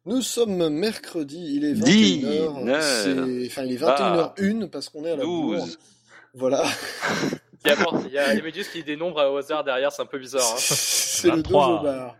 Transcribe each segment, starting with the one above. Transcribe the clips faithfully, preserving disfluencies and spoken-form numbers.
Nous sommes mercredi, il est vingt et une heures, c'est... enfin il est vingt et une heures une parce qu'on est à la bourre. Voilà. Il y a, bon, il y a les Méduses qui dénombrent au hasard derrière, c'est un peu bizarre. Hein. C'est le Dojo Bar.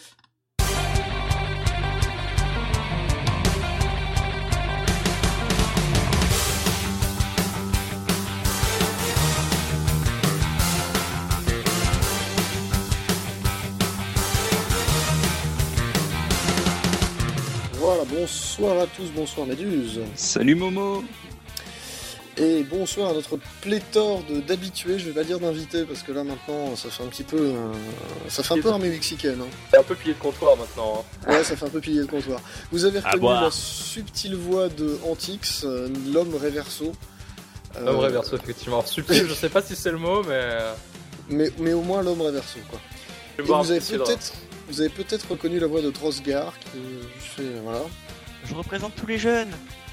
Voilà, bonsoir à tous, bonsoir Méduse. Salut Momo. Et bonsoir à notre pléthore de, d'habitués, je vais pas dire d'invités, parce que là maintenant ça fait un petit peu... Euh, ça fait un peu armée mexicaine. Hein. C'est un peu pilier de comptoir maintenant. Hein. Ouais, ça fait un peu pilier de comptoir. Vous avez reconnu la subtile voix de Antix, euh, l'homme Reverso. Euh... L'homme Reverso, effectivement. Alors, subtil, je sais pas si c'est le mot, mais... mais... Mais au moins l'homme Reverso, quoi. Et vous avez, peut-être, vous avez peut-être reconnu la voix de Trosgar, qui fait... Voilà. Je représente tous les jeunes.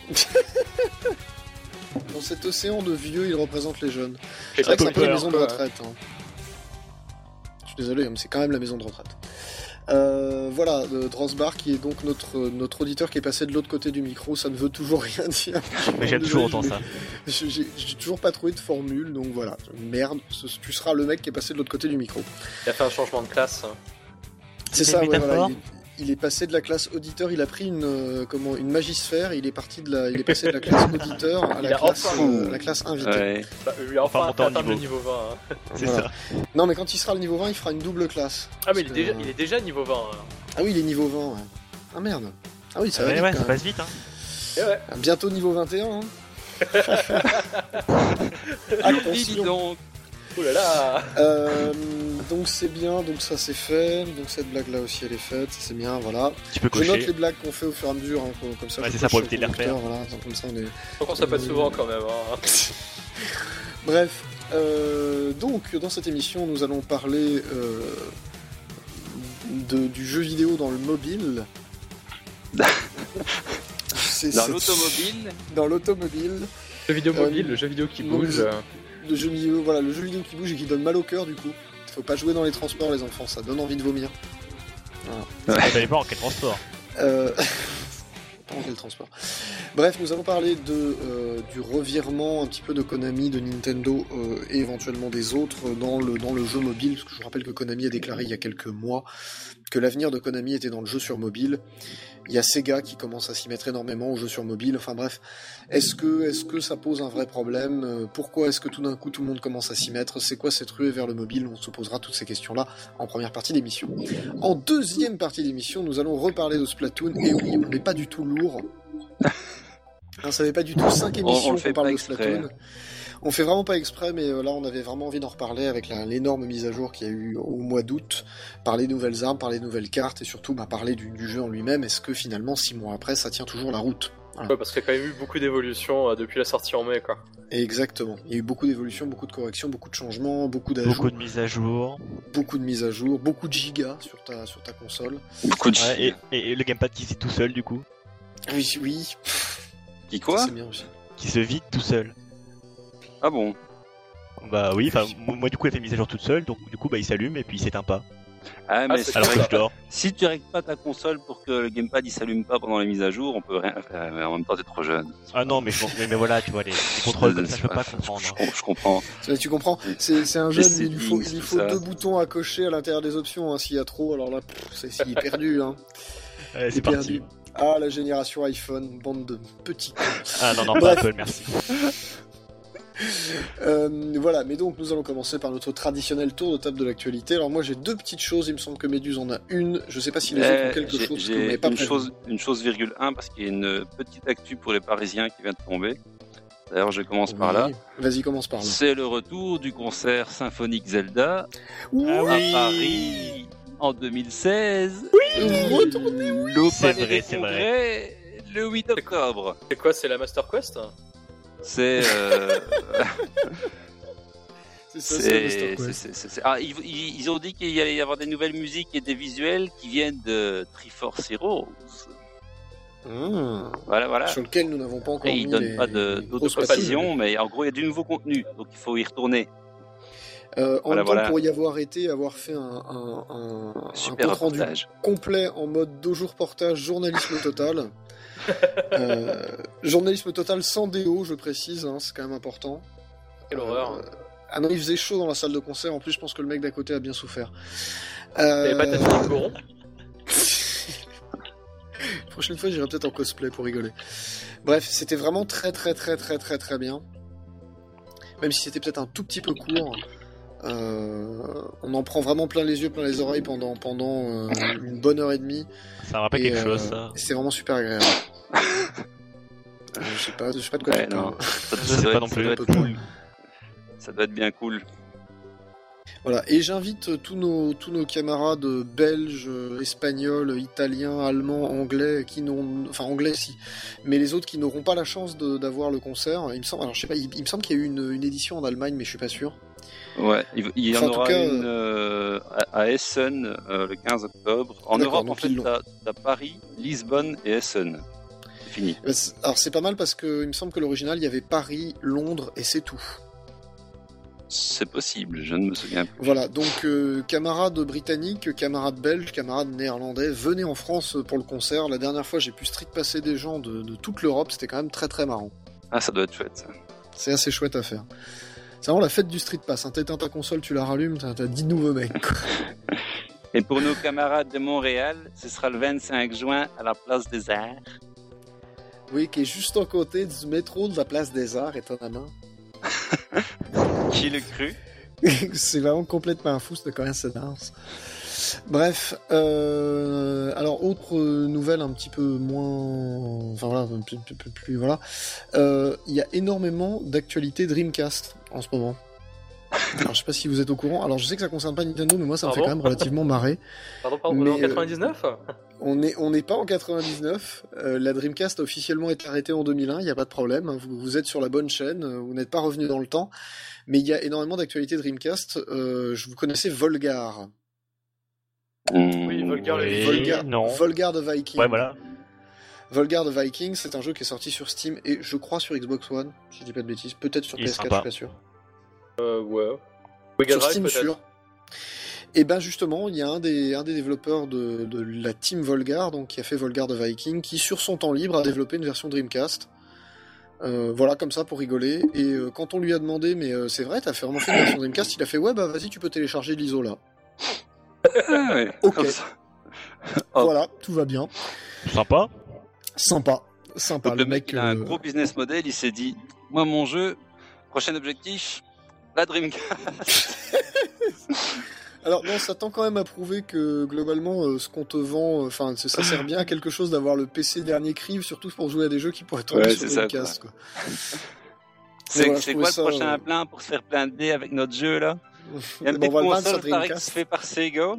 Dans cet océan de vieux, il représente les jeunes. C'est vrai que c'est un peu la maison de retraite. Hein. Je suis désolé, mais c'est quand même la maison de retraite. Euh, voilà, Drosbar qui est donc notre, notre auditeur qui est passé de l'autre côté du micro, ça ne veut toujours rien dire. Mais j'aime toujours autant ça. J'ai, j'ai, j'ai toujours pas trouvé de formule, donc voilà. Merde, tu seras le mec qui est passé de l'autre côté du micro. Il a fait un changement de classe. C'est, c'est ça, ouais, voilà. Il, il est passé de la classe auditeur, il a pris une euh, comment une magisphère, il est parti de la, il est passé de la classe auditeur à la classe, enfin... euh, la classe invité. Ouais. Bah, il a enfin atteint le niveau vingt. Hein. C'est voilà. ça. Non mais quand il sera le niveau vingt, il fera une double classe. Ah mais il est, déjà, euh... il est déjà niveau vingt. Hein. Ah oui, il est niveau vingt. Ouais. Ah merde. Ah oui, ça ouais, va vite. Ouais, ça passe vite. Hein. Et ouais. Bientôt niveau vingt et un. Hein. Attention donc. Oh là là. Euh, donc c'est bien, donc ça c'est fait, donc cette blague là aussi elle est faite, c'est bien, voilà. Tu peux cocher. Je note les blagues qu'on fait au fur et à mesure, hein, comme ça. Ouais, c'est ça pour éviter de les refaire. Voilà, comme ça on est. Faut qu'on s'appelle souvent quand même. Hein. Bref, euh, donc dans cette émission nous allons parler euh, de, du jeu vidéo dans le mobile. c'est, dans c'est... l'automobile. Dans l'automobile. Le vidéo mobile, euh, le jeu vidéo qui bouge. Euh... Le jeu vidéo, voilà, le jeu vidéo qui bouge et qui donne mal au cœur du coup. Faut pas jouer dans les transports les enfants, ça donne envie de vomir. Voilà. Ça dépend en quel transport. Euh... pas en quel transport. Bref, nous allons parler de, euh, du revirement un petit peu de Konami, de Nintendo euh, et éventuellement des autres dans le, dans le jeu mobile, parce que je vous rappelle que Konami a déclaré il y a quelques mois que l'avenir de Konami était dans le jeu sur mobile. Il y a Sega qui commence à s'y mettre énormément au jeu sur mobile. Enfin bref, est-ce que, est-ce que ça pose un vrai problème ? Pourquoi est-ce que tout d'un coup tout le monde commence à s'y mettre ? C'est quoi cette ruée vers le mobile ? On se posera toutes ces questions-là en première partie d'émission. En deuxième partie d'émission, nous allons reparler de Splatoon. Et oui, on n'est pas du tout lourd. Hein, ça n'est pas du tout cinq émissions qu'on parle de Splatoon. On fait vraiment pas exprès, mais là on avait vraiment envie d'en reparler avec la, l'énorme mise à jour qu'il y a eu au mois d'août, par les nouvelles armes, par les nouvelles cartes, et surtout bah, parler du, du jeu en lui-même. Est-ce que finalement, six mois après, ça tient toujours la route ? Voilà. Ouais, parce qu'il y a quand même eu beaucoup d'évolutions euh, depuis la sortie en mai, quoi. Exactement. Il y a eu beaucoup d'évolutions, beaucoup de corrections, beaucoup de changements, beaucoup d'ajouts. Beaucoup de mises à jour. Beaucoup de mises à jour, beaucoup de gigas sur ta, sur ta console. Beaucoup de ouais, et, et, et le gamepad qui se vide tout seul, du coup. Oui, oui. Qui quoi ? Ça, c'est bien aussi. Qui se vide tout seul. Ah bon ? Bah oui, enfin moi du coup elle fait mise à jour toute seule, donc du coup bah il s'allume et puis il s'éteint pas. Ah mais ah, alors que je dors. Si tu règles pas ta console pour que le gamepad il s'allume pas pendant les mises à jour, on peut rien faire. Mais en même temps t'es trop jeune. Ah non mais je, mais, mais voilà tu vois les, les contrôles comme ça je peux pas comprendre. Je, je, je comprends. Tu comprends. C'est, c'est un jeune, mais il lui faut, il lui faut deux boutons à cocher à l'intérieur des options. Hein. S'il y a trop, alors là pff, c'est, c'est perdu. Hein. Ouais, c'est parti. Perdu. Ah la génération iPhone, bande de petits. Ah non non pas Apple, merci. Euh, voilà, mais donc nous allons commencer par notre traditionnel tour de table de l'actualité. Alors moi j'ai deux petites choses, il me semble que Méduse en a une, je sais pas si les euh, autres ont quelque j'ai, chose j'ai que vous n'avez pas une prévu. chose, une chose virgule un parce qu'il y a une petite actu pour les Parisiens qui vient de tomber. D'ailleurs je commence oui. par là. Vas-y commence par là. C'est le retour du concert symphonique Zelda oui. à Paris en deux mille seize. Oui, retournez oui. Au c'est Palais vrai, des c'est Congrès vrai. Le huit octobre. C'est quoi, c'est la Master Quest ? C'est, euh... c'est ça, c'est, c'est, c'est, c'est, c'est, c'est... Ah, ils, ils ont dit qu'il allait y avoir des nouvelles musiques et des visuels qui viennent de Triforce Heroes. Mmh. Voilà, voilà. Sur lequel nous n'avons pas encore et mis ils donnent les... pas de, d'autres précisions, mais en gros il y a du nouveau contenu, donc il faut y retourner. Euh, en Voilà, même temps, voilà. pour y avoir été, avoir fait un, un, un, un Super compte rendu reportage. complet en mode dojo reportage, journalisme total. euh, journalisme total sans déo, je précise, hein, c'est quand même important. Quelle horreur. Euh, ah non, il faisait chaud dans la salle de concert. En plus, je pense que le mec d'à côté a bien souffert. T'avais Euh... pas ta fille Coron? Prochaine fois, j'irai peut-être en cosplay pour rigoler. Bref, c'était vraiment très très très très très très bien. Même si c'était peut-être un tout petit peu court. Euh, on en prend vraiment plein les yeux, plein les oreilles pendant, pendant euh, une bonne heure et demie. Ça me rappelle Et, quelque euh, chose, ça. C'est vraiment super agréable. Euh, je sais pas, je sais pas de quoi Ouais, tu parles. non. Ça, Je ça sais doit pas être- non ça plus. doit être cool. Ça doit être bien cool. Voilà, et j'invite tous nos, tous nos camarades belges, espagnols, italiens, allemands, anglais, qui n'ont, enfin anglais si, mais les autres qui n'auront pas la chance de- d'avoir le concert. Il me semble, alors je sais pas, il, il me semble qu'il y a eu une, une édition en Allemagne, mais je suis pas sûr. Ouais, il, il y Enfin, en en tout aura cas, une euh, à, à Essen euh, le quinze octobre. En D'accord, Europe, en donc fait, ils l'ont. t'as t'as Paris, Lisbonne et Essen. C'est fini. Euh, c'est- Alors c'est pas mal parce que il me semble que l'original il y avait Paris, Londres et c'est tout. C'est possible, je ne me souviens plus. Voilà, donc euh, camarades britanniques, camarades belges, camarades néerlandais, venez en France pour le concert. La dernière fois j'ai pu street passer des gens de, de toute l'Europe, c'était quand même très très marrant. Ah, ça doit être chouette, ça. C'est assez chouette à faire. C'est vraiment la fête du street pass. Hein. T'éteins ta console, tu la rallumes, t'as, t'as dix nouveaux mecs. quoi. Et pour nos camarades de Montréal, ce sera le vingt-cinq juin à la Place des Arts. Oui, qui est juste à côté du métro de la place des Arts, étonnamment. Qui le cru? C'est vraiment complètement fou cette coïncidence. Bref, euh, alors autre nouvelle un petit peu moins, enfin voilà, un peu plus, plus, plus voilà, euh, il y a énormément d'actualités Dreamcast en ce moment. Alors je sais pas si vous êtes au courant. Alors je sais que ça concerne pas Nintendo, mais moi ça me Ah fait bon quand même relativement marrer. Pardon, pardon, on est en Mais, euh, quatre-vingt-dix-neuf? On est, on n'est pas en quatre-vingt-dix-neuf. Euh, la Dreamcast a officiellement été arrêtée en deux mille un. Il n'y a pas de problème. Vous, vous êtes sur la bonne chaîne. euh, Vous n'êtes pas revenu dans le temps. Mais il y a énormément d'actualités Dreamcast. Euh, je vous connaissais Volgar. Oui, Volgar, Oui, les- Volgar, non. Volgar de Viking. Ouais, voilà. Volgar de Viking, c'est un jeu qui est sorti sur Steam et je crois sur Xbox One, si je dis pas de bêtises. Peut-être sur Il P est S quatre, sympa. je suis pas sûr. Euh, ouais. Mega Sur Drive, Steam, peut-être. sûr. Et ben justement, il y a un des, un des développeurs de, de la team Volgar, donc qui a fait Volgar de Viking, qui sur son temps libre a développé une version Dreamcast. Euh, voilà, comme ça pour rigoler. Et euh, quand on lui a demandé, mais euh, c'est vrai, t'as fait vraiment fait une version Dreamcast, il a fait ouais, bah vas-y, tu peux télécharger l'I S O là. Ah ouais, Ok. comme ça. Oh. Voilà, tout va bien. Sympa. Sympa, sympa. Donc le mec, il a un euh, gros business model, il s'est dit, moi mon jeu, prochain objectif, la Dreamcast. Alors non, ça tend quand même à prouver que globalement, euh, ce qu'on te vend, enfin, ça ça sert bien à quelque chose d'avoir le P C dernier cri, surtout pour jouer à des jeux qui pourraient tourner Ouais, sur c'est ça, Dreamcast. Quoi. C'est voilà, je c'est trouvais quoi le ça, prochain euh, plan pour se faire plein de dés avec notre jeu là? Il y a une Bon, petite on va le vendre sur console pareil qui Dreamcast. se fait par Sega.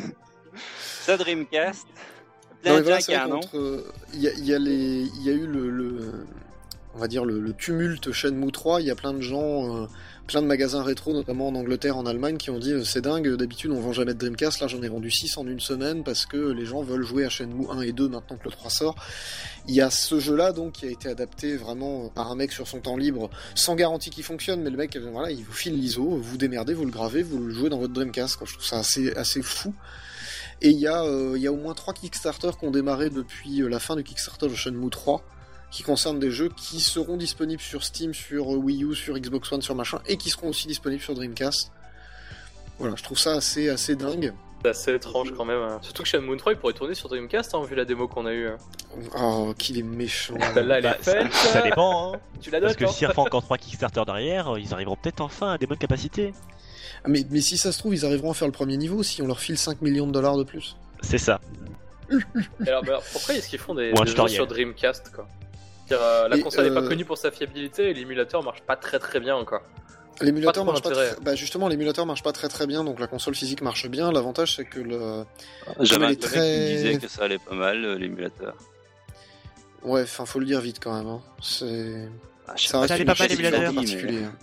Ça Dreamcast. Non, Plein mais de voilà, gens c'est qui vrai a un nom. qu'entre, euh, il y a, il y a les, il y a eu le, le- on va dire le, le tumulte Shenmue trois. Il y a plein de gens, euh, plein de magasins rétro, notamment en Angleterre, en Allemagne, qui ont dit euh, c'est dingue. D'habitude, on vend jamais de Dreamcast. Là, j'en ai vendu six en une semaine parce que les gens veulent jouer à Shenmue un et deux maintenant que le trois sort. Il y a ce jeu-là donc qui a été adapté vraiment par un mec sur son temps libre, sans garantie qu'il fonctionne, mais le mec, euh, voilà, il vous file l'I S O, vous démerdez, vous le gravez, vous le jouez dans votre Dreamcast. Quoi. Je trouve ça assez, assez fou. Et il y, a, euh, il y a au moins trois Kickstarter qui ont démarré depuis euh, la fin du Kickstarter de Shenmue trois, qui concernent des jeux qui seront disponibles sur Steam, sur euh, Wii U, sur Xbox One, sur machin, et qui seront aussi disponibles sur Dreamcast. Voilà, je trouve ça assez, assez dingue. C'est assez étrange quand même. hein. Surtout que Shenmue trois il pourrait tourner sur Dreamcast, hein, vu la démo qu'on a eue. Oh, qu'il est méchant. Celle-là, elle Bah, est ça, faite. ça dépend, hein. Tu la Parce notes, que hein. s'il refait encore trois Kickstarter derrière, ils arriveront peut-être enfin à des bonnes capacités. Ah, Mais, mais si ça se trouve, ils arriveront à faire le premier niveau si on leur file cinq millions de dollars de plus. C'est ça. Et alors, bah, pourquoi est-ce qu'ils font des, Ou un des jeux tutoriel. sur Dreamcast, quoi? C'est-à-dire, euh, la Et, console n'est euh, pas connue pour sa fiabilité et l'émulateur marche pas très très bien, quoi. L'émulateur Pas trop marche pas d'intérêt. très... Bah justement, l'émulateur marche pas très très bien, donc la console physique marche bien. L'avantage, c'est que le... J'avais elle un est collègue très- qui me disait que ça allait pas mal, euh, l'émulateur. Ouais, enfin, faut le dire vite quand même. Hein. C'est... Ah, je sais Ça reste Ça allait une pas mal, chose l'émulateur. particulière.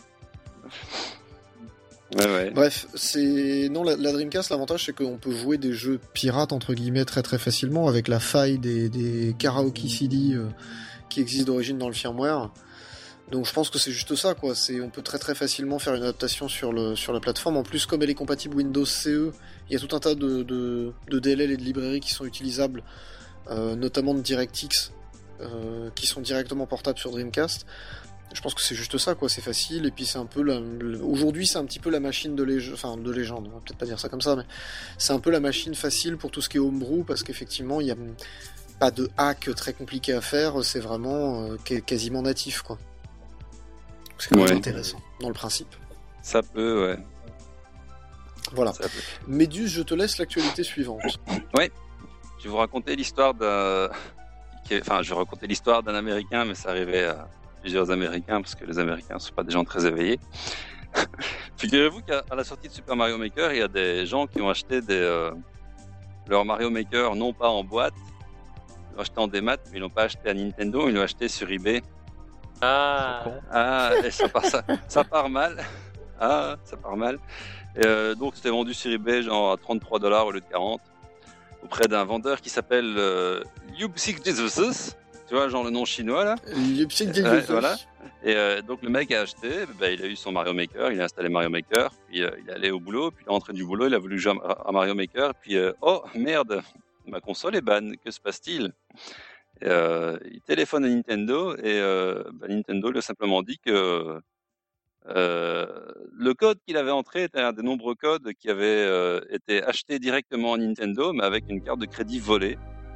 Ouais, ouais. Bref, c'est non la, la Dreamcast. L'avantage c'est qu'on peut jouer des jeux pirates entre guillemets très très facilement avec la faille des, des karaoke C D euh, qui existent d'origine dans le firmware. Donc je pense que c'est juste ça, quoi. C'est, on peut très très facilement faire une adaptation sur, le, sur la plateforme. En plus, comme elle est compatible Windows C E, il y a tout un tas de, de, de D L L et de librairies qui sont utilisables, euh, notamment de DirectX, euh, qui sont directement portables sur Dreamcast. Je pense que c'est juste ça, quoi. C'est facile, et puis c'est un peu la... Aujourd'hui, c'est un petit peu la machine de légende, enfin de légende, on va peut-être pas dire ça comme ça, mais c'est un peu la machine facile pour tout ce qui est homebrew, parce qu'effectivement, il y a pas de hack très compliqué à faire, c'est vraiment euh, quasiment natif, quoi. C'est quand même Ouais. intéressant, dans le principe. Ça peut, ouais. Voilà. Ça peut. Méduse, je te laisse l'actualité suivante. Je vais vous raconter l'histoire d'un... qui est- Enfin, je vais raconter l'histoire d'un Américain, mais ça arrivait à plusieurs Américains, parce que les Américains ne sont pas des gens très éveillés. Figurez-vous qu'à à la sortie de Super Mario Maker, il y a des gens qui ont acheté des, euh, leur Mario Maker, non pas en boîte, ils l'ont acheté en démat, mais ils l'ont pas acheté à Nintendo, ils l'ont acheté sur eBay. Ah, Con. Ah, et ça part, ça, ça part mal. Ah, ça part mal. Et, euh, donc, c'était vendu sur eBay genre à trente-trois dollars au lieu de quarante, auprès d'un vendeur qui s'appelle euh, Yupsik Jesus. Tu vois, genre le nom chinois là. Lipsy Ouais, voilà. Et euh, donc le mec a acheté, bah, il a eu son Mario Maker, il a installé Mario Maker, puis euh, il est allé au boulot, puis il est rentré du boulot, il a voulu jouer à, à Mario Maker, puis euh, oh merde, ma console est ban, que se passe-t-il? Et, euh, il téléphone à Nintendo et euh, bah, Nintendo lui a simplement dit que euh, le code qu'il avait entré était un des nombreux codes qui avait euh, été acheté directement à Nintendo, mais avec une carte de crédit volée.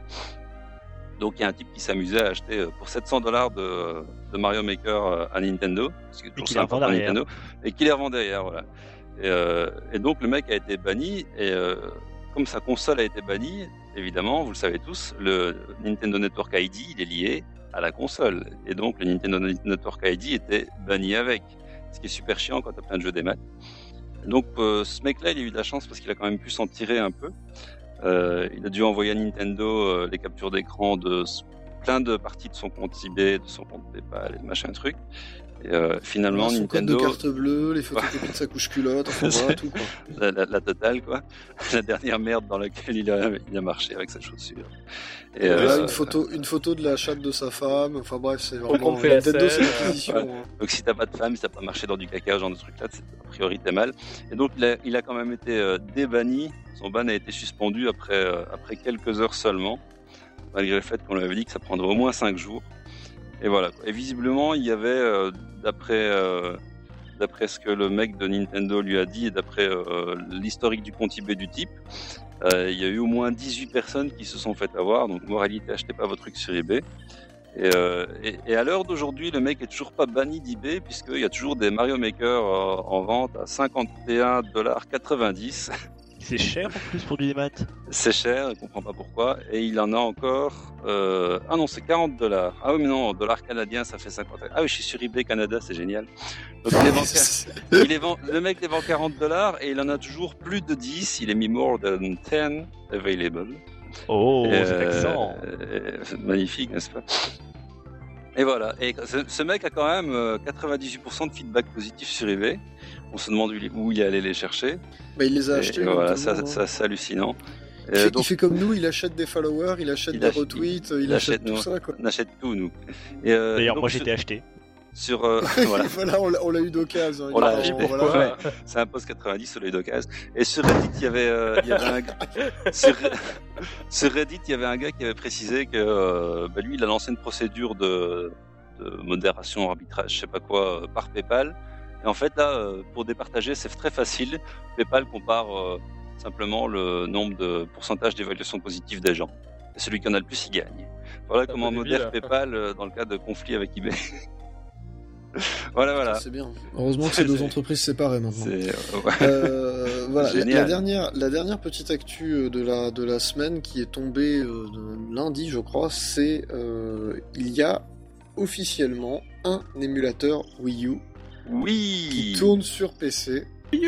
Donc il y a un type qui s'amusait à acheter euh, pour sept cents dollars de, de Mario Maker euh, à Nintendo, ce qui est toujours qui les sympa revend pour derrière. Nintendo, et qui les revend derrière, voilà. Et, euh, et donc le mec a été banni, et euh, comme sa console a été bannie, évidemment, vous le savez tous, le Nintendo Network I D, il est lié à la console, et donc le Nintendo Network I D était banni avec, ce qui est super chiant quand t'as plein de jeux démat. Donc euh, ce mec-là, il a eu de la chance parce qu'il a quand même pu s'en tirer un peu. Euh, il a dû envoyer à Nintendo euh, les captures d'écran de s- plein de parties de son compte eBay, de son compte PayPal et de machin truc. Et euh, finalement, Son code de Nintendo, carte bleue, les photocopies de sa couche culotte, enfin voilà tout, quoi. la, la- la totale quoi, la dernière merde dans laquelle il a, il a marché avec sa chaussure. Et, Voilà, euh, une photo, une photo de la chatte de sa femme, enfin bref, c'est Au vraiment... compte P S N, Nintendo, c'est euh, l'acquisition, ouais. hein. Donc si t'as pas de femme, si t'as pas marché dans du caca, ce genre de truc là, a priori t'es mal. Et donc il a, il a quand même été euh, débanni, son ban a été suspendu après, euh, après quelques heures seulement, malgré le fait qu'on lui avait dit que ça prendrait au moins cinq jours. Et voilà. Et visiblement il y avait, euh, d'après, euh, d'après ce que le mec de Nintendo lui a dit et d'après euh, l'historique du compte eBay du type, euh, il y a eu au moins dix-huit personnes qui se sont fait avoir, donc moralité, achetez pas vos trucs sur eBay. Et, euh, et, et à l'heure d'aujourd'hui, le mec est toujours pas banni d'eBay puisqu'il y a toujours des Mario Maker euh, en vente à cinquante et un dollars quatre-vingt-dix. C'est cher en plus pour du démat. C'est cher, je comprends pas pourquoi. Et il en a encore... Euh... Ah non, c'est quarante dollars. Ah oui, mais non, en dollars canadiens, ça fait cinquante. Ah oui, je suis sur eBay Canada, c'est génial. Donc il les vend... il les vend... le mec les vend quarante dollars et il en a toujours plus de dix. Il est mis more than ten available. Oh, Et, cet accent. euh, c'est magnifique, n'est-ce pas? Et voilà. Et ce, ce mec a quand même euh, quatre-vingt-dix-huit pour cent de feedback positif sur eBay. On se demande où il, où il est allé les chercher. Bah, il les a Et, achetés. et voilà, notamment, ça, hein. ça, c'est hallucinant. Il Et fait, donc, il fait comme nous, il achète des followers, il achète Il des achète- retweets, il, il achète achète, tout nous. ça, quoi. on achète tout, nous. Et, euh, D'ailleurs, donc, moi sur- j'étais acheté. Sur, euh, voilà, Voilà, on l'a, on l'a eu d'occasion. On l'a Il- acheté, voilà. pourquoi c'est un post quatre-vingt-dix sur les d'occasion. Et sur Reddit, il y avait, euh, il y avait un gars, sur, sur Reddit, il y avait un gars qui avait précisé que, euh, bah, lui, il a lancé une procédure de, de modération, arbitrage, je sais pas quoi, euh, par PayPal. Et en fait, là, euh, pour départager, c'est très facile. PayPal compare euh, simplement le nombre de pourcentage d'évaluation positive des gens. Et celui qui en a le plus, il gagne. Voilà C'est un comment on peu modère débile. PayPal euh, dans le cas de conflit avec eBay. voilà, voilà. C'est bien. Heureusement que c'est deux entreprises séparées maintenant. C'est, euh, ouais. Euh, voilà, la, Génial. la dernière, la dernière petite actu euh, de la, de la semaine qui est tombée euh, de lundi, je crois, c'est euh, il y a officiellement un émulateur Wii U qui Oui. tourne sur P C.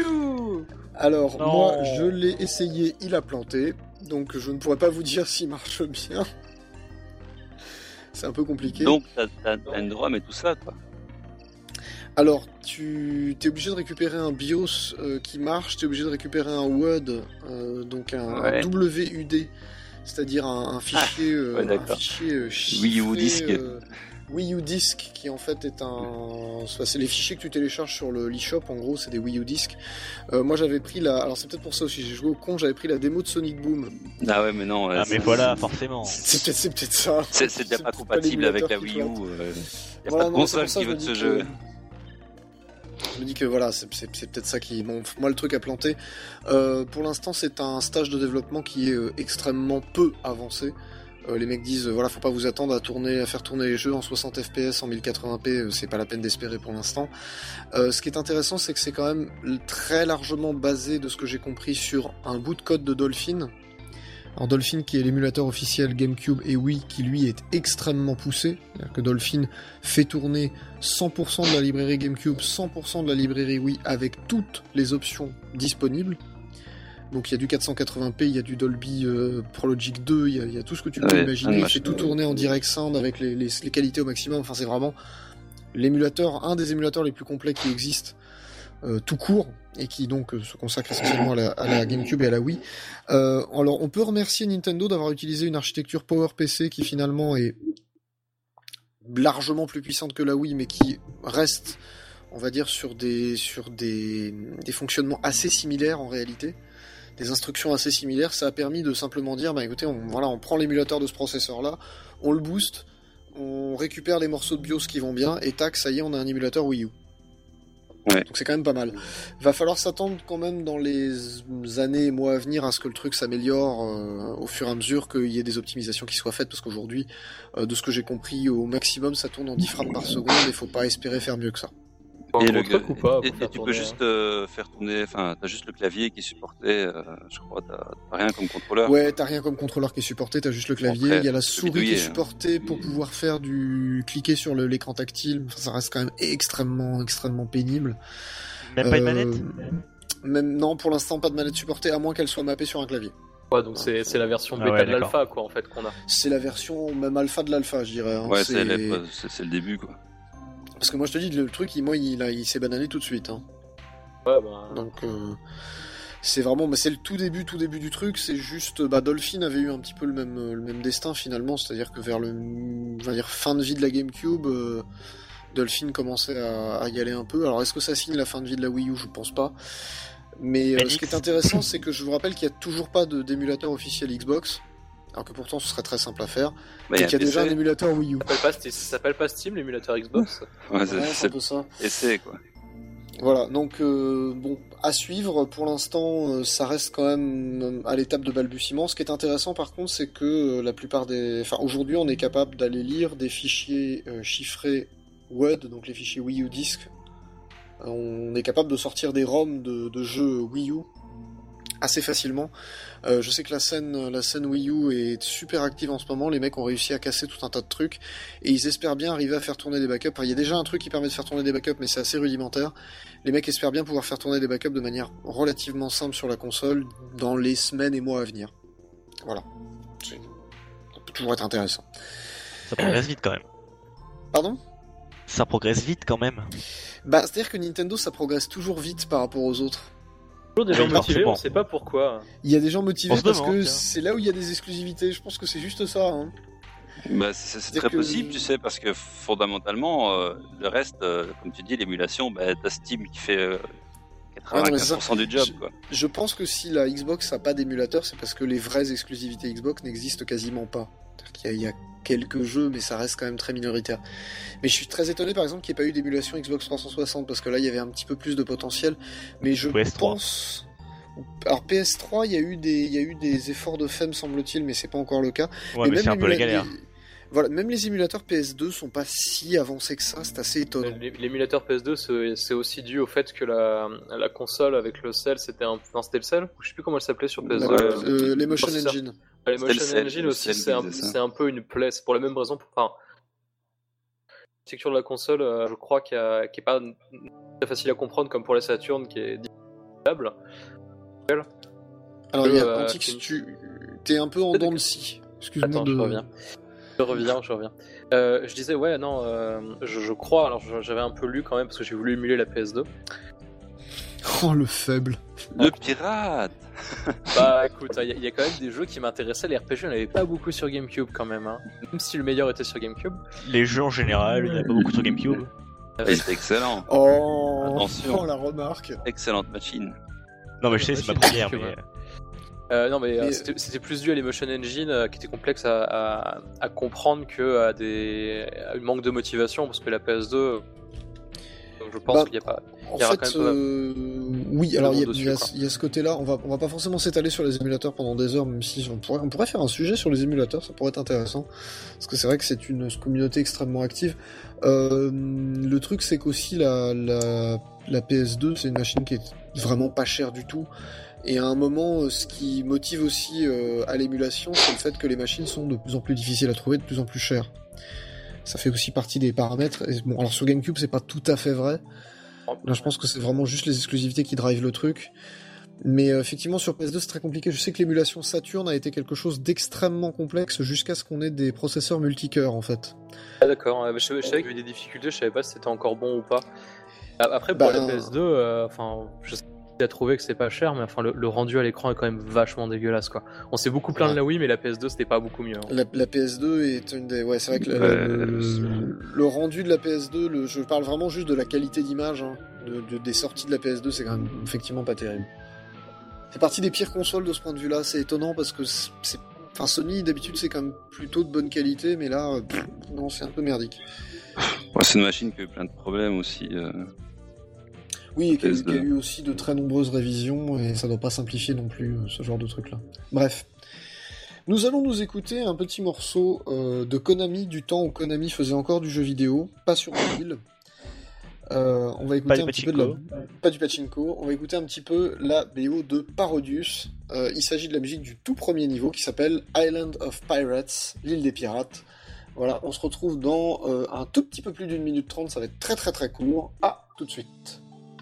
Alors, Non. moi, je l'ai essayé, il a planté, donc je ne pourrais pas vous dire s'il marche bien. C'est un peu compliqué. Donc, t'as, t'as, t'as une ROM et tout ça, quoi. Alors, tu es obligé de récupérer un BIOS euh, qui marche, tu es obligé de récupérer un W U D, euh, donc un, Ouais. un W U D c'est-à-dire un, un fichier, euh, ouais, un fichier euh, chiffré, Wii U disque. euh, Wii U disque, qui en fait est un, enfin, c'est les fichiers que tu télécharges sur le l'eShop. En gros, c'est des Wii U disques. Euh, moi, j'avais pris la, alors c'est peut-être pour ça aussi, j'ai joué au con, j'avais pris la démo de Sonic Boom. Ah ouais, mais non. ouais, Ah, mais c'est- voilà, forcément. C'est peut-être, c'est peut-être ça. C'est c'est déjà pas C'est compatible avec la l'émulateur Wii qui U. plante. euh, y a Voilà, pas de non, c'est console pour ça qui que veut je de me ce dis que- jeu. Je me dis que voilà, c'est, c'est, c'est peut-être ça qui. Bon, moi, le truc a planté. Euh, pour l'instant, c'est un stage de développement qui est euh, extrêmement peu avancé. Euh, les mecs disent, euh, voilà, faut pas vous attendre à tourner, à faire tourner les jeux en soixante F P S, en mille quatre-vingts p, euh, c'est pas la peine d'espérer pour l'instant. Euh, ce qui est intéressant, c'est que c'est quand même très largement basé, de ce que j'ai compris, sur un bout de code de Dolphin. Alors Dolphin, qui est l'émulateur officiel GameCube et Wii, qui lui est extrêmement poussé. C'est-à-dire que Dolphin fait tourner cent pour cent de la librairie GameCube, cent pour cent de la librairie Wii, avec toutes les options disponibles. Donc il y a du quatre cent quatre-vingts p, il y a du Dolby euh, Pro Logic deux, il y, a, il y a tout ce que tu peux Ouais, imaginer. un Il fait tout tourner en direct sound avec les, les, les qualités au maximum. Enfin, c'est vraiment l'émulateur, un des émulateurs les plus complets qui existent, euh, tout court, et qui donc euh, se consacre essentiellement à la, à la GameCube et à la Wii. Euh, alors on peut remercier Nintendo d'avoir utilisé une architecture PowerPC qui finalement est largement plus puissante que la Wii, mais qui reste, on va dire, sur des, sur des, des fonctionnements assez similaires en réalité. Des instructions assez similaires. Ça a permis de simplement dire, bah écoutez, on, voilà, on prend l'émulateur de ce processeur-là, on le booste, on récupère les morceaux de BIOS qui vont bien, et tac, ça y est, on a un émulateur Wii U. Ouais. Donc c'est quand même pas mal. Va falloir s'attendre quand même dans les années et mois à venir à ce que le truc s'améliore euh, au fur et à mesure qu'il y ait des optimisations qui soient faites, parce qu'aujourd'hui, euh, de ce que j'ai compris, au maximum ça tourne en dix frames par seconde, et faut pas espérer faire mieux que ça. Et Et, le le, truc ou pas et, pour et faire tu tourner, peux juste euh, faire tourner, enfin, t'as juste le clavier qui est supporté, euh, je crois, t'as t'as rien comme contrôleur. Ouais, t'as rien comme contrôleur qui est supporté, t'as juste le clavier, Après, il y a la c'est souris qui est bidouillé, hein. supportée pour pouvoir faire du cliquer sur le- l'écran tactile. Enfin, ça reste quand même extrêmement, extrêmement pénible. Même pas une Euh, manette Même non, pour l'instant pas de manette supportée, à moins qu'elle soit mappée sur un clavier. Ouais, donc c'est c'est la version Ah bêta ouais, de d'accord. l'alpha, quoi, en fait, qu'on a. C'est la version même alpha de l'alpha, je dirais. hein. Ouais, c'est... c'est les- c'est c'est le début, quoi. Parce que moi je te dis, le truc, il, moi, il, a- il s'est banané tout de suite. Hein. Ouais, bah. Donc euh, c'est vraiment, bah, c'est le tout début, tout début du truc. C'est juste, bah, Dolphin avait eu un petit peu le même, le même destin finalement, c'est-à-dire que vers le, on va dire fin de vie de la GameCube, euh, Dolphin commençait à, à y aller un peu. Alors est-ce que ça signe la fin de vie de la Wii U? Je pense pas. Mais euh, Phoenix. ce qui est intéressant, c'est que je vous rappelle qu'il n'y a toujours pas de, d'émulateur officiel Xbox. Alors que pourtant ce serait très simple à faire. Bah, et y a qu'il y a déjà un P C. émulateur Wii U. Ça s'appelle pas, Sti- ça s'appelle pas Steam, l'émulateur Xbox. Ouais, Ouais, c'est c'est c'est un peu ça. P C, quoi. Voilà, donc euh, bon, à suivre. Pour l'instant, euh, ça reste quand même euh, à l'étape de balbutiement. Ce qui est intéressant, par contre, c'est que euh, la plupart des, enfin, aujourd'hui, on est capable d'aller lire des fichiers euh, chiffrés W E D, donc les fichiers Wii U disc. Euh, on est capable de sortir des ROM de, de jeux Wii U assez facilement. Euh, je sais que la scène, la scène Wii U est super active en ce moment. Les mecs ont réussi à casser tout un tas de trucs et ils espèrent bien arriver à faire tourner des backups. Enfin, il y a déjà un truc qui permet de faire tourner des backups, mais c'est assez rudimentaire. Les mecs espèrent bien pouvoir faire tourner des backups de manière relativement simple sur la console dans les semaines et mois à venir. Voilà. C'est- Ça peut toujours être intéressant. Ça progresse vite quand même. Pardon ? Ça progresse vite quand même. Bah, c'est-à-dire que Nintendo, ça progresse toujours vite par rapport aux autres. Toujours des gens Oui, motivés, forcément. on sait pas pourquoi. Il y a des gens motivés On se parce demande, que tiens. c'est là où il y a des exclusivités. Je pense que c'est juste ça. Hein. Bah, c'est c'est C'est-à-dire très que- possible, tu sais, parce que fondamentalement, euh, le reste, euh, comme tu dis, l'émulation, bah, t'as Steam qui fait euh, Ah non, mais c'est quatre-vingt-quinze pour cent du job, Je- quoi. Je pense que si la Xbox n'a pas d'émulateur, c'est parce que les vraies exclusivités Xbox n'existent quasiment pas. C'est-à-dire qu'il y a- il y, a quelques jeux, mais ça reste quand même très minoritaire. Mais je suis très étonné, par exemple, qu'il n'y ait pas eu d'émulation Xbox trois cent soixante, parce que là, il y avait un petit peu plus de potentiel. Mais je P S trois. pense... Alors P S trois, il y a eu des, il y a eu des efforts de F E M, semble-t-il, mais c'est pas encore le cas. Ouais, mais c'est un peu la l'émula- galère. les- Voilà, même les émulateurs P S deux sont pas si avancés que ça, c'est assez étonnant. L'é- L'émulateur P S deux, c'est c'est aussi dû au fait que la, la console avec le cell, c'était un. Non, c'était le cell? Je sais plus comment elle s'appelait sur P S deux. Bah, Ouais. euh, l'Emotion processeur. Engine. Les C'était le Motion cell, Engine le aussi, cell c'est un, qui faisait ça. c'est un peu une plaie. C'est pour la même raison. Pour, enfin, l'architecture de la console, euh, je crois qu'il n'est pas très facile à comprendre comme pour la Saturn qui est difficile. Alors, il y a Euh, Antix, une- tu t'es un peu en dents de scie. Excuse-moi Attends, de... je reviens. Je reviens, je reviens. Euh, je disais, ouais, non, euh, je, je crois, alors je- j'avais un peu lu quand même parce que j'ai voulu émuler la P S deux. Oh, le faible. Le pirate. Bah écoute, il y, y a quand même des jeux qui m'intéressaient. Les R P G, il n'y en avait pas beaucoup sur GameCube quand même. Hein. Même si le meilleur était sur GameCube. Les jeux en général, il n'y en a pas beaucoup sur GameCube. Et c'est excellent. Oh, Attention. oh, la remarque. Excellente machine. Non, mais je sais, c'est ma première, mais. Euh, non mais, Mais- euh, c'était c'était plus dû à l'Emotion Engine euh, qui était complexe à, à, à comprendre que à des à une manque de motivation parce que la P S deux euh, donc je pense Bah, qu'il n'y a pas En Il y aura fait, quand même euh, oui, alors il y, a- dessus, il y a- quoi. il y a ce côté-là, on va, on va pas forcément s'étaler sur les émulateurs pendant des heures, même si on pourrait, on pourrait faire un sujet sur les émulateurs, ça pourrait être intéressant, parce que c'est vrai que c'est une communauté extrêmement active. Euh, le truc, c'est qu'aussi la, la, la P S deux, c'est une machine qui est vraiment pas chère du tout, et à un moment, ce qui motive aussi euh, à l'émulation, c'est le fait que les machines sont de plus en plus difficiles à trouver, de plus en plus chères. Ça fait aussi partie des paramètres. Et bon, alors sur GameCube, c'est pas tout à fait vrai. Là, je pense que c'est vraiment juste les exclusivités qui drivent le truc. Mais euh, effectivement, sur P S deux, c'est très compliqué. Je sais que l'émulation Saturn a été quelque chose d'extrêmement complexe jusqu'à ce qu'on ait des processeurs multicœurs, en fait. Ah, d'accord, euh, je, savais- je savais qu'il y avait des difficultés, je savais pas si c'était encore bon ou pas. Ah, Après pour Bah, la P S deux, euh, enfin je sais à trouver que c'est pas cher, mais enfin le, le rendu à l'écran est quand même vachement dégueulasse quoi. On s'est beaucoup plaint de la Wii, mais la P S deux c'était pas beaucoup mieux. Hein. La, la P S deux est une des... Ouais, c'est vrai que la- Ouais, le, le- c'est- le rendu de la P S deux, le... je parle vraiment juste de la qualité d'image, hein, de, de- des sorties de la P S deux, c'est quand même effectivement pas terrible. C'est partie des pires consoles de ce point de vue-là, c'est étonnant parce que c'est... c'est- Enfin, Sony, d'habitude, c'est quand même plutôt de bonne qualité, mais là, euh, pff, non, c'est un peu merdique. Ouais, c'est une machine qui a eu plein de problèmes aussi. euh. Oui, et qu'il y, a eu- P S deux. qu'il y a eu aussi de très nombreuses révisions, et ça doit pas simplifier non plus euh, ce genre de truc-là. Bref. Nous allons nous écouter un petit morceau euh, de Konami, du temps où Konami faisait encore du jeu vidéo, pas sur mobile. Euh, on va écouter Pas du un petit peu de la... pachinko. Pas du pachinko, on va écouter un petit peu la B O de Parodius. Euh, il s'agit de la musique du tout premier niveau qui s'appelle Island of Pirates, l'île des pirates. Voilà, on se retrouve dans euh, un tout petit peu plus d'une minute trente, ça va être très très très court. À tout de suite.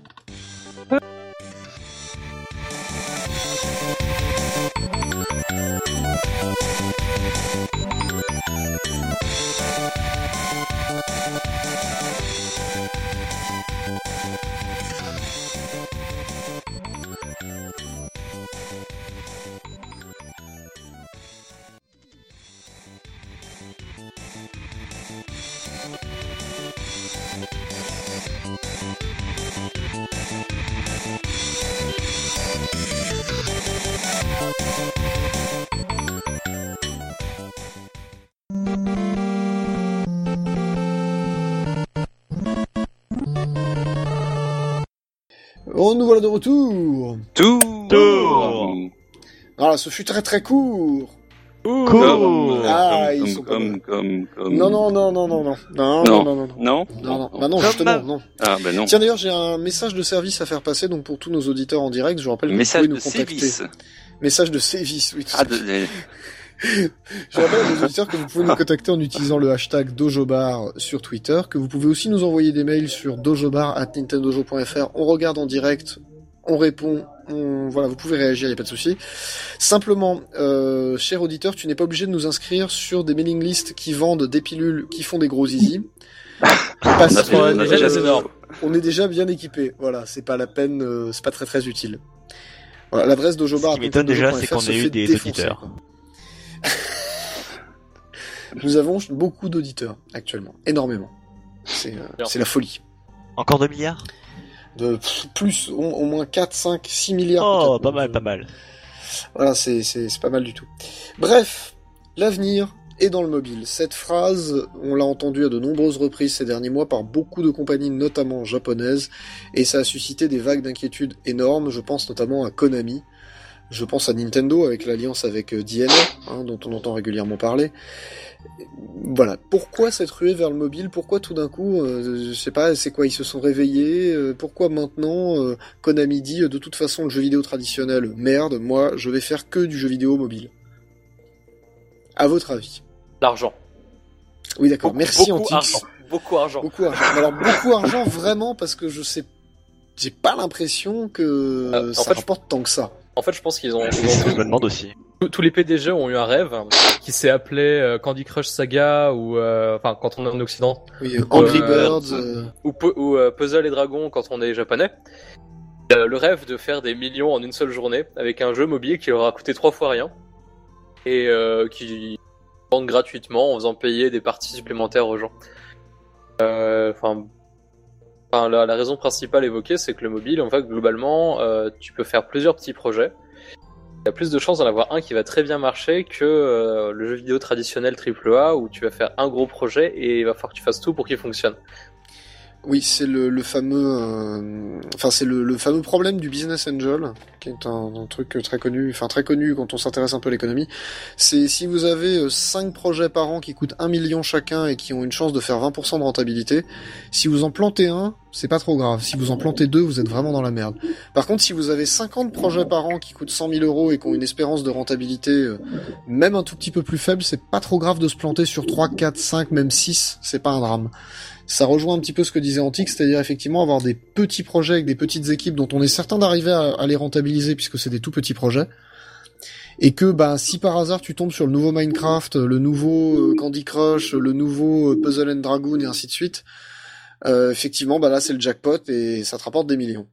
Oh, nous voilà de retour. Tout. Tour. Voilà, ce fut très très court. Comme, Cool. Ah, comme, ils comme, sont pas comme, mal. comme, comme- Non, non, non, non, non, non, non, Non. non, non, non, Non. non, non, bah non, Comme justement, ma- non. Ah ben non. Tiens, d'ailleurs, j'ai un message de service à faire passer, donc pour tous nos auditeurs en direct, je vous rappelle que Message vous de pouvez nous contacter. sévice. Message de sévice, oui. tout Ah à fait. de. Je rappelle à nos auditeurs que vous pouvez nous contacter en utilisant le hashtag Dojobar sur Twitter, que vous pouvez aussi nous envoyer des mails sur dojobar arobase nintendojo point f r. On regarde en direct, on répond, on... voilà, vous pouvez réagir, il n'y a pas de souci. Simplement, euh, cher auditeur, tu n'es pas obligé de nous inscrire sur des mailing lists qui vendent des pilules qui font des gros zizi. Parce On a que, fait- on a déjà déjà des fait- énormes. on est déjà bien équipé. Voilà, c'est pas la peine, euh, c'est pas très très utile. Voilà, l'adresse dojobar Ce qui m'étonne déjà, c'est qu'on se ait eu fait des défoncer, auditeurs. quoi. Nous avons beaucoup d'auditeurs actuellement, énormément. C'est euh, Bien. c'est la folie. Encore deux milliards? De pff, plus, au, au moins quatre, cinq, six milliards. Oh, peut-être. pas mal, pas mal. Voilà, c'est c'est c'est pas mal du tout. Bref, l'avenir est dans le mobile. Cette phrase, on l'a entendue à de nombreuses reprises ces derniers mois par beaucoup de compagnies, notamment japonaises, et ça a suscité des vagues d'inquiétude énormes. Je pense notamment à Konami. Je pense à Nintendo avec l'alliance avec euh, D N A, hein, dont on entend régulièrement parler. Voilà. Pourquoi cette ruée vers le mobile? Pourquoi tout d'un coup, euh, je sais pas, c'est quoi, ils se sont réveillés? euh, Pourquoi maintenant euh, Konami dit euh, de toute façon le jeu vidéo traditionnel, merde, moi je vais faire que du jeu vidéo mobile. À votre avis? L'argent. Oui, d'accord. Beaucoup, Merci beaucoup Antix. argent. Beaucoup argent. Beaucoup argent. Mais alors beaucoup d'argent vraiment parce que je sais, j'ai pas l'impression que Euh, en ça fait, je- rapporte tant que ça. En fait, je pense qu'ils ont, ils Je ont me demande aussi. tous, tous les P D G ont eu un rêve qui s'est appelé euh, Candy Crush Saga ou euh, enfin quand on est en Occident Oui, euh, Angry Euh, Birds. euh, ou, Pu- ou, euh, Puzzle et Dragon quand on est japonais. euh, le rêve de faire des millions en une seule journée avec un jeu mobile qui leur a coûté trois fois rien et euh, qui vendent gratuitement en faisant payer des parties supplémentaires aux gens. Enfin, euh, la, la raison principale évoquée, c'est que le mobile, en fait, globalement, euh, tu peux faire plusieurs petits projets. Il y a plus de chances d'en avoir un qui va très bien marcher que euh, le jeu vidéo traditionnel triple A où tu vas faire un gros projet et il va falloir que tu fasses tout pour qu'il fonctionne. Oui, c'est le, le fameux, euh, enfin c'est le, le fameux problème du business angel, qui est un, un truc très connu, enfin très connu quand on s'intéresse un peu à l'économie. C'est si vous avez cinq projets par an qui coûtent un million chacun et qui ont une chance de faire vingt pour cent de rentabilité, si vous en plantez un, c'est pas trop grave. Si vous en plantez deux, vous êtes vraiment dans la merde. Par contre, si vous avez cinquante projets par an qui coûtent cent mille euros et qui ont une espérance de rentabilité euh, même un tout petit peu plus faible, c'est pas trop grave de se planter sur trois, quatre, cinq, même six, c'est pas un drame. Ça rejoint un petit peu ce que disait Antique, c'est-à-dire effectivement avoir des petits projets avec des petites équipes dont on est certain d'arriver à, à les rentabiliser puisque c'est des tout petits projets. Et que bah si par hasard tu tombes sur le nouveau Minecraft, le nouveau Candy Crush, le nouveau Puzzle and Dragoon et ainsi de suite, euh, effectivement bah là c'est le jackpot et ça te rapporte des millions.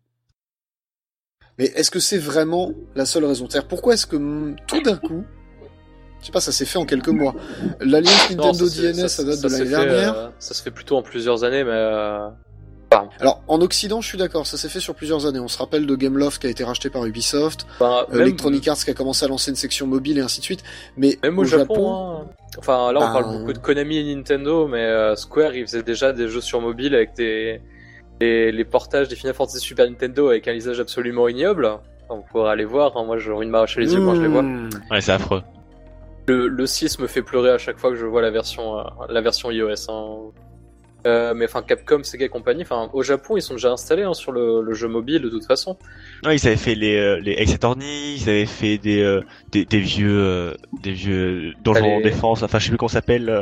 Mais est-ce que c'est vraiment la seule raison? C'est-à-dire pourquoi est-ce que tout d'un coup, je sais pas, ça s'est fait en quelques mois. L'alliance Nintendo non, ça, D N S, ça, ça date ça de l'année fait, dernière. Euh, ça se fait plutôt en plusieurs années, mais... Euh... Alors, en Occident, je suis d'accord, ça s'est fait sur plusieurs années. On se rappelle de Gameloft qui a été racheté par Ubisoft, enfin, euh, même... Electronic Arts qui a commencé à lancer une section mobile et ainsi de suite. Mais même au, au Japon, Japon hein. Enfin là on bah... parle beaucoup de Konami et Nintendo, mais euh, Square ils faisaient déjà des jeux sur mobile avec des... les... les portages des Final Fantasy Super Nintendo avec un lissage absolument ignoble. Enfin, vous pourrez aller voir, hein. Moi j'ai envie de m'arracher les yeux mmh. quand je les vois. Ouais, c'est affreux. Le, le six me fait pleurer à chaque fois que je vois la version, euh, la version iOS. Hein. Euh, mais enfin, Capcom, Sega et compagnie, enfin, au Japon, ils sont déjà installés hein, sur le, le jeu mobile de toute façon. Non, ils avaient fait les euh, les Ace Attorney, ils avaient fait des euh, des, des vieux euh, des vieux donjons en défense. Enfin, je sais plus comment ça s'appelle. Euh,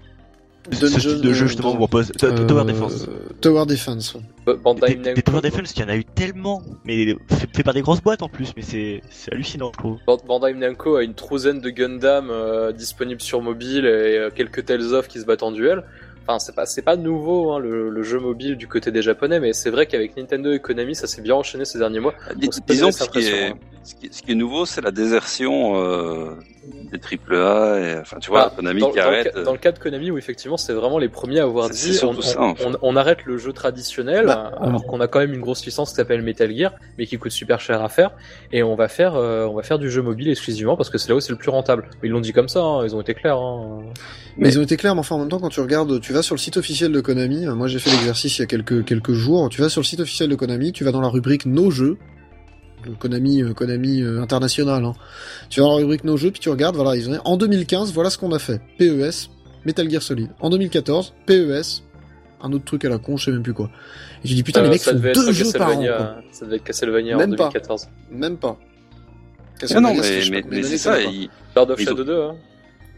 ce type de jeu justement où on pose euh, Tower Defense. Tower Defense. Ouais. Bandai des, des, des Tower Defense, il y en a eu tellement, mais fait, fait par des grosses boîtes en plus, mais c'est c'est hallucinant, je trouve. Bandai Namco a une trouzaine de Gundam euh, disponibles sur mobile et euh, quelques Tales of qui se battent en duel. Enfin, c'est pas, c'est pas nouveau hein, le, le jeu mobile du côté des Japonais, mais c'est vrai qu'avec Nintendo et Konami, ça s'est bien enchaîné ces derniers mois. Dis, disons que ce qui, est, hein. ce, qui est, ce qui est nouveau, c'est la désertion euh, des triple A. Et, enfin, tu vois, ah, Konami dans, qui dans arrête. Le, dans le cas de Konami, où effectivement, c'est vraiment les premiers à avoir c'est, dit c'est on, ça, on, en fait. on, on arrête le jeu traditionnel, bah, alors qu'on a quand même une grosse licence qui s'appelle Metal Gear, mais qui coûte super cher à faire, et on va faire, euh, on va faire du jeu mobile exclusivement parce que c'est là où c'est le plus rentable. Ils l'ont dit comme ça, hein, ils ont été clairs. Hein. Mais ils ont été clairs, mais enfin en même temps quand tu regardes, tu vas sur le site officiel de Konami, moi j'ai fait l'exercice il y a quelques quelques jours, tu vas sur le site officiel de Konami, tu vas dans la rubrique Nos jeux, Konami euh, Konami euh, international, hein. Tu vas dans la rubrique Nos jeux, puis tu regardes, voilà, ils ont en deux mille quinze, voilà ce qu'on a fait. P E S, Metal Gear Solid. En deux mille quatorze, P E S, un autre truc à la con, je sais même plus quoi. Et j'ai dit putain euh, les mecs font deux jeux par an. Quoi. Ça devait être Castlevania même en deux mille quatorze. Pas. Même pas. Ah non, mais, mais, mais c'est ça. Ils... Lord of Shadow deux, hein.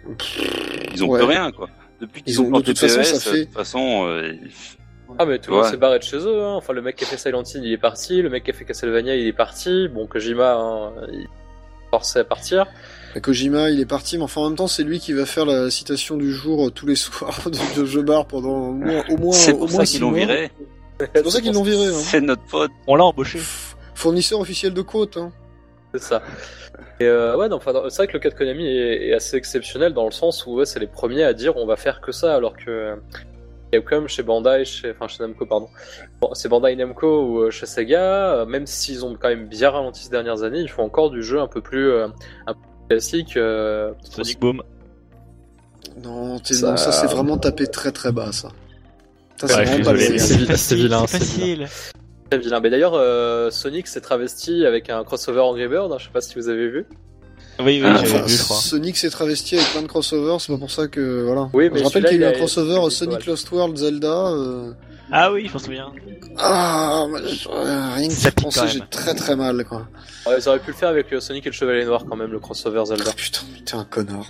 Ils ont ouais. plus rien, quoi. Depuis qu'ils ils ont planté de toute P E S, façon, fait... de toute façon... Euh... Ah mais tout le monde s'est barré de chez eux, hein. Enfin le mec qui a fait Silent Hill il est parti, le mec qui a fait Castlevania il est parti, bon Kojima hein, il est forcé à partir. Et Kojima il est parti, mais enfin en même temps c'est lui qui va faire la citation du jour euh, tous les soirs de, de jeu bar pendant au moins au moins C'est pour au ça moins qu'ils l'ont viré. C'est pour ça qu'ils l'ont viré. Hein. C'est notre faute. On l'a embauché. Fournisseur officiel de côte. Hein. C'est ça. Et euh, ouais, non, enfin, c'est vrai que le cas de Konami est, est assez exceptionnel dans le sens où ouais, c'est les premiers à dire on va faire que ça, alors que Capcom chez Bandai, chez, enfin chez Namco pardon, bon, c'est Bandai Namco ou euh, chez Sega, même s'ils ont quand même bien ralenti ces dernières années, ils font encore du jeu un peu plus, euh, un peu plus classique. Euh, Sonic Boom. Non, ça... non, ça c'est vraiment tapé très très bas ça. Ça ouais, c'est vraiment pas c'est, c'est, c'est vilain, c'est facile. Très vilain. Mais d'ailleurs, euh, Sonic s'est travesti avec un crossover Angry Bird, hein, je sais pas si vous avez vu. Oui, oui, ah, j'avais enfin, vu, je crois. Sonic s'est travesti avec plein de crossovers, c'est pas pour ça que voilà. Oui, mais je rappelle qu'il y a eu un crossover a... Sonic Lost World Zelda. Euh... Ah oui, je m'en souviens. Ah, je... rien que ça penser, j'ai très très mal quoi. Ouais, ils auraient pu le faire avec Sonic et le Chevalier Noir quand même, le crossover Zelda. Oh, putain, t'es un connard.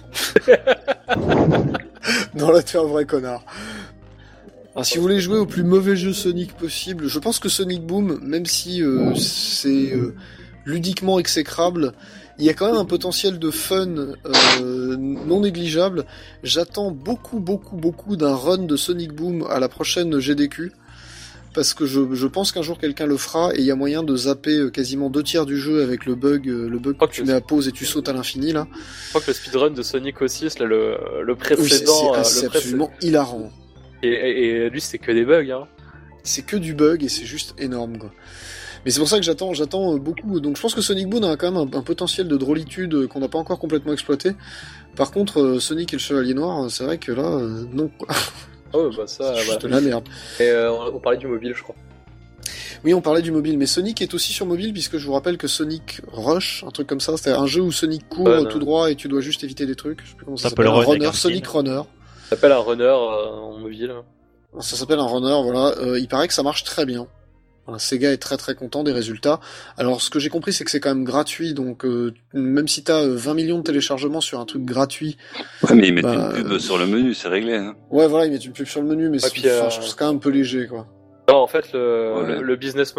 Non là, t'es un vrai connard. Alors, si vous voulez jouer au plus mauvais jeu Sonic possible, je pense que Sonic Boom, même si euh, c'est euh, ludiquement exécrable, il y a quand même un potentiel de fun euh, non négligeable. J'attends beaucoup, beaucoup, beaucoup d'un run de Sonic Boom à la prochaine G D Q. parce que je, je pense qu'un jour quelqu'un le fera et il y a moyen de zapper quasiment deux tiers du jeu avec le bug, le bug que tu mets à pause et tu sautes à l'infini là. Je crois que le speedrun de Sonic aussi, là, le, le précédent, oui, c'est, c'est, le c'est absolument précédent. hilarant. Et, et, et lui, c'est que des bugs, hein. C'est que du bug et c'est juste énorme, quoi. Mais c'est pour ça que j'attends, j'attends beaucoup. Donc je pense que Sonic Boom a quand même un, un potentiel de drôlitude qu'on n'a pas encore complètement exploité. Par contre, euh, Sonic et le Chevalier Noir, c'est vrai que là, euh, non, quoi. Oh, bah ça, c'est juste voilà. la merde. Et euh, on parlait du mobile, je crois. Oui, on parlait du mobile, mais Sonic est aussi sur mobile, puisque je vous rappelle que Sonic Rush, un truc comme ça, c'est un jeu où Sonic court Run, tout droit et tu dois juste éviter des trucs. Je sais plus comment ça, Ça s'appelle. peut le Un run avec runner, un Sonic skin. Runner. Ça s'appelle un runner euh, en mobile. Ça s'appelle un runner, voilà. Euh, il paraît que ça marche très bien. Voilà, Sega est très très content des résultats. Alors ce que j'ai compris c'est que c'est quand même gratuit, donc euh, même si t'as vingt millions de téléchargements sur un truc gratuit... Ouais mais ils mettent bah, une pub euh... sur le menu, c'est réglé. Hein. Ouais voilà, ils mettent une pub sur le menu, mais ouais, c'est, puis, euh... je trouve c'est quand même un peu léger quoi. Non, en fait le, ouais. le business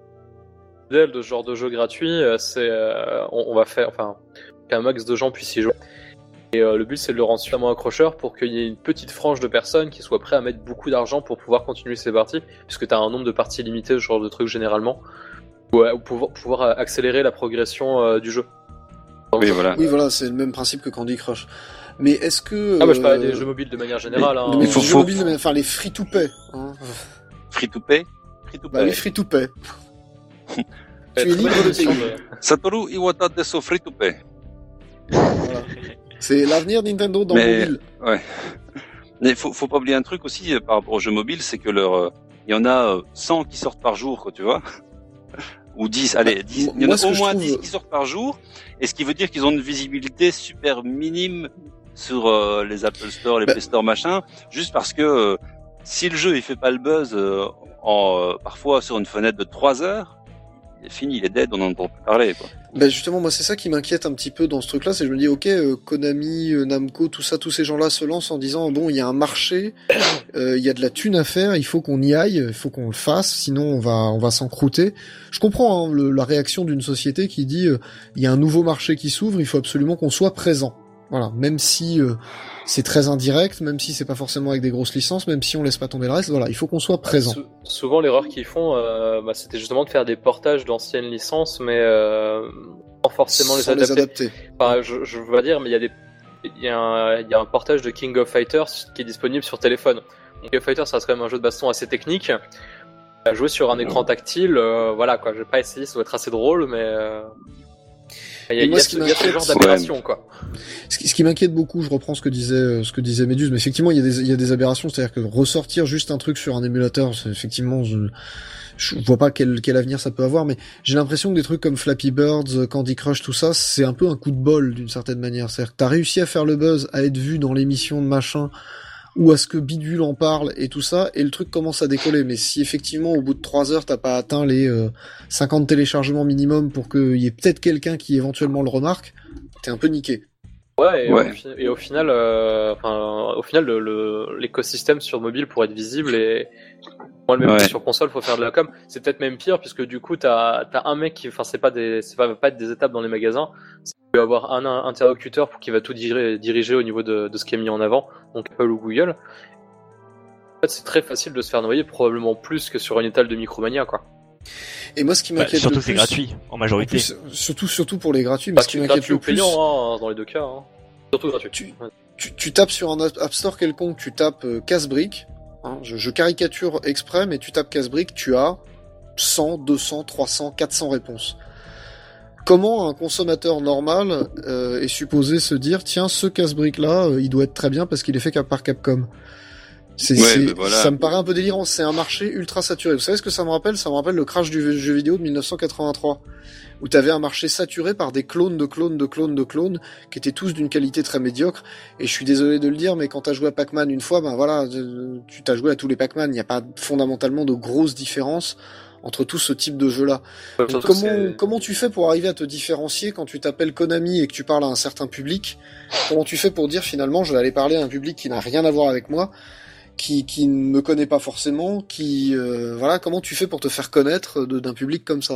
model de ce genre de jeu gratuit, c'est euh, on, on va faire, enfin, qu'un max de gens puissent y jouer. Et euh, le but c'est de le rendre suffisamment accrocheur pour qu'il y ait une petite frange de personnes qui soient prêts à mettre beaucoup d'argent pour pouvoir continuer ces parties, puisque tu as un nombre de parties limité, ce genre de truc généralement, ou, ou pouvoir, pouvoir accélérer la progression euh, du jeu. Donc, oui voilà. Oui voilà, c'est le même principe que Candy Crush. Mais est-ce que... Ah bah je parlais euh... des jeux mobiles de manière générale. Mais, hein, mais euh... faut, jeux faut... mobiles, enfin les free-to-pay. Hein. Free-to-pay Free to Bah pay. oui, free-to-pay. Tu es libre de payer. Satoru Iwata Deso free-to-pay. Voilà. C'est l'avenir de Nintendo dans mais, le mobile. Ouais. Mais faut, faut pas oublier un truc aussi euh, par rapport aux jeux mobiles, c'est que leur, euh, il y en a euh, cent qui sortent par jour, quoi, tu vois. Ou dix, allez, dix. Il y en a au moins dix trouve... qui sortent par jour. Et ce qui veut dire qu'ils ont une visibilité super minime sur euh, les Apple Store, les bah... Play Store, machin. Juste parce que euh, si le jeu il fait pas le buzz euh, en, euh, parfois sur une fenêtre de trois heures, il est fini, il est dead, on n'en entend plus parler, quoi. Ben justement, moi c'est ça qui m'inquiète un petit peu dans ce truc-là, c'est que je me dis ok, euh, Konami, euh, Namco, tout ça, tous ces gens-là se lancent en disant bon, il y a un marché, euh, il y a de la thune à faire, il faut qu'on y aille, il faut qu'on le fasse, sinon on va on va s'encrouter. Je comprends hein, le, la réaction d'une société qui dit euh, il y a un nouveau marché qui s'ouvre, il faut absolument qu'on soit présent. Voilà, même si euh, c'est très indirect, même si c'est pas forcément avec des grosses licences, même si on laisse pas tomber le reste, voilà, il faut qu'on soit présent. Sou- souvent l'erreur qu'ils font, euh, bah, c'était justement de faire des portages d'anciennes licences, mais euh, sans forcément sans les adapter. Les adapter. Enfin, je, je veux pas dire, mais il y a des, il y a un, il y a un portage de King of Fighters qui est disponible sur téléphone. King of Fighters, ça reste quand même un jeu de baston assez technique. À jouer sur un écran tactile, euh, voilà quoi. Je vais pas essayer, ça doit être assez drôle, mais euh... il y a, il y a, ce, il y a ce genre d'aberration ouais. quoi. Ce qui, ce qui m'inquiète beaucoup, je reprends ce que disait ce que disait Méduse, mais effectivement il y a des il y a des aberrations, c'est-à-dire que ressortir juste un truc sur un émulateur, c'est effectivement je je vois pas quel quel avenir ça peut avoir, mais j'ai l'impression que des trucs comme Flappy Birds, Candy Crush, tout ça, c'est un peu un coup de bol d'une certaine manière. C'est-à-dire que t'as réussi à faire le buzz, à être vu dans l'émission de machin, ou à ce que Bidule en parle et tout ça, et le truc commence à décoller. Mais si effectivement au bout de trois heures t'as pas atteint les euh, cinquante téléchargements minimum pour qu'il y ait peut-être quelqu'un qui éventuellement le remarque, t'es un peu niqué. Ouais, et, ouais. Au, et au final, euh, enfin, au final, le, le, l'écosystème sur mobile pour être visible et moi le même ouais. sur console, faut faire de la com. C'est peut-être même pire puisque du coup, t'as t'as un mec qui, enfin, c'est pas des, c'est pas, pas être des étapes dans les magasins. Tu peux avoir un, un interlocuteur pour qui va tout diriger, diriger au niveau de, de ce qui est mis en avant, donc Apple ou Google. En fait, c'est très facile de se faire noyer, probablement plus que sur une étale de Micromania, quoi. Et moi, ce qui m'inquiète bah, surtout le plus, c'est gratuit en majorité. En plus, surtout, surtout pour les gratuits. Mais bah, ce qui m'inquiète gratuit le ou plus, payant, hein, dans les deux cas. Hein. Surtout gratuit. Tu, ouais. tu, tu tapes sur un App Store quelconque, tu tapes euh, casse-brique. Hein, je, je caricature exprès, mais tu tapes casse-brique, tu as cent, deux cents, trois cents, quatre cents réponses. Comment un consommateur normal euh, est supposé se dire tiens, ce casse-brique-là, euh, il doit être très bien parce qu'il est fait par Capcom. C'est, ouais, c'est, voilà. Ça me paraît un peu délirant. C'est un marché ultra saturé. Vous savez ce que ça me rappelle ? Ça me rappelle le crash du jeu vidéo de dix-neuf cent quatre-vingt-trois, où t'avais un marché saturé par des clones de clones de clones de clones qui étaient tous d'une qualité très médiocre. Et je suis désolé de le dire, mais quand t'as joué à Pac-Man une fois, ben voilà, tu t'as joué à tous les Pac-Man. Il n'y a pas fondamentalement de grosses différences entre tout ce type de jeu-là. Ouais, Donc, comment, comment tu fais pour arriver à te différencier quand tu t'appelles Konami et que tu parles à un certain public ? Comment tu fais pour dire finalement je vais aller parler à un public qui n'a rien à voir avec moi ? Qui, qui ne me connaît pas forcément, qui euh, voilà, comment tu fais pour te faire connaître de, d'un public comme ça ?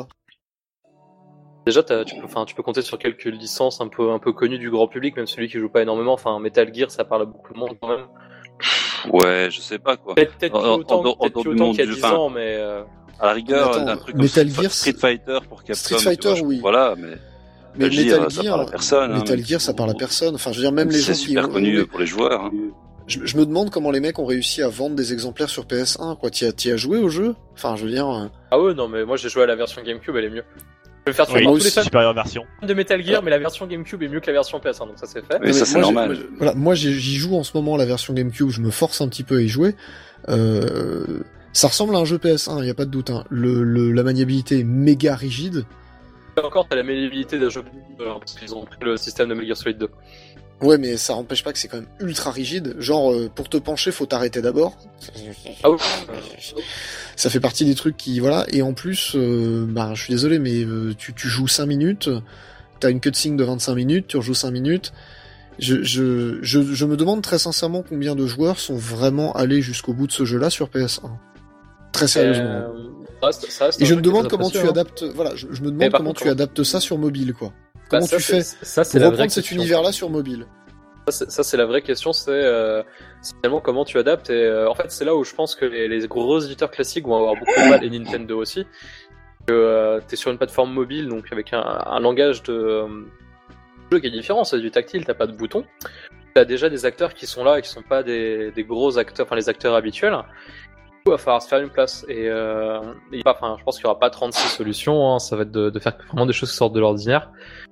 Déjà, t'as, tu peux, enfin, tu peux compter sur quelques licences un peu, un peu connues du grand public, même celui qui joue pas énormément. Enfin, Metal Gear, ça parle à beaucoup de monde quand même. Ouais, je sais pas quoi. Peut-être, peut-être plus En- autant, en dehors- peut-être en plus dehors du autant monde qu'il y a du- dix enfin, ans, mais euh, À la rigueur, Mais attends, un truc Metal comme Gear, Street Fighter pour Capcom. Street tu vois, Fighter, je- oui. Voilà, mais Mais Metal Metal Gear, ça Gear, parle à personne. hein, Metal même. Gear, ça parle à personne. Enfin, je veux dire, même les gens C'est qui super ont connu joué- pour les joueurs. hein. Je, je me demande comment les mecs ont réussi à vendre des exemplaires sur P S un, quoi. T'y as, t'y as joué au jeu? Enfin, je veux dire... euh, ah ouais, non, mais moi j'ai joué à la version GameCube, elle est mieux. Je vais faire Oui, tous moi les aussi, fans supérieure version. de Metal Gear, mais la version GameCube est mieux que la version P S un, donc ça c'est fait. Oui, Non, ça mais c'est moi, j'ai- normal. moi, j'ai- voilà, moi j'y j'y joue en ce moment la version GameCube, je me force un petit peu à y jouer. Euh, ça ressemble à un jeu P S un, il y a pas de doute. Hein. Le, le, la maniabilité est méga rigide. Encore, t'as la maniabilité d'un jeu, euh, parce qu'ils ont pris le système de Metal Gear Solid deux. Ouais, mais ça empêche pas que c'est quand même ultra rigide. Genre, euh, pour te pencher, faut t'arrêter d'abord. Ah oui. Ça fait partie des trucs qui, voilà. Et en plus, euh, bah, je suis désolé, mais euh, tu, tu joues cinq minutes, t'as une cutscene de vingt-cinq minutes, tu rejoues cinq minutes. Je, je, je, je me demande très sincèrement combien de joueurs sont vraiment allés jusqu'au bout de ce jeu-là sur P S un. Très sérieusement. Euh, ça reste- ça reste Et un je jeu me qui est demande très comment tu apprécié, hein. adaptes, voilà, je, je me Mais demande par comment contre, tu comment- adaptes ça sur mobile, quoi. Bah, Comment ça, tu c'est- fais Ça, c'est pour la vraie reprendre cet question. univers-là sur mobile? Ça, c'est, ça, c'est la vraie question, c'est euh, c'est finalement comment tu adaptes. Et euh, en fait, c'est là où je pense que les, les gros éditeurs classiques vont avoir beaucoup de mal, et Nintendo aussi. Que euh, t'es sur une plateforme mobile, donc avec un, un langage de euh, jeu qui est différent, c'est du tactile, t'as pas de bouton. T'as déjà des acteurs qui sont là et qui sont pas des, des gros acteurs, enfin les acteurs habituels. Il va falloir se faire une place. Et, euh, et enfin, je pense qu'il y aura pas trente-six solutions. Hein, ça va être de, de faire vraiment des choses qui sortent de l'ordinaire.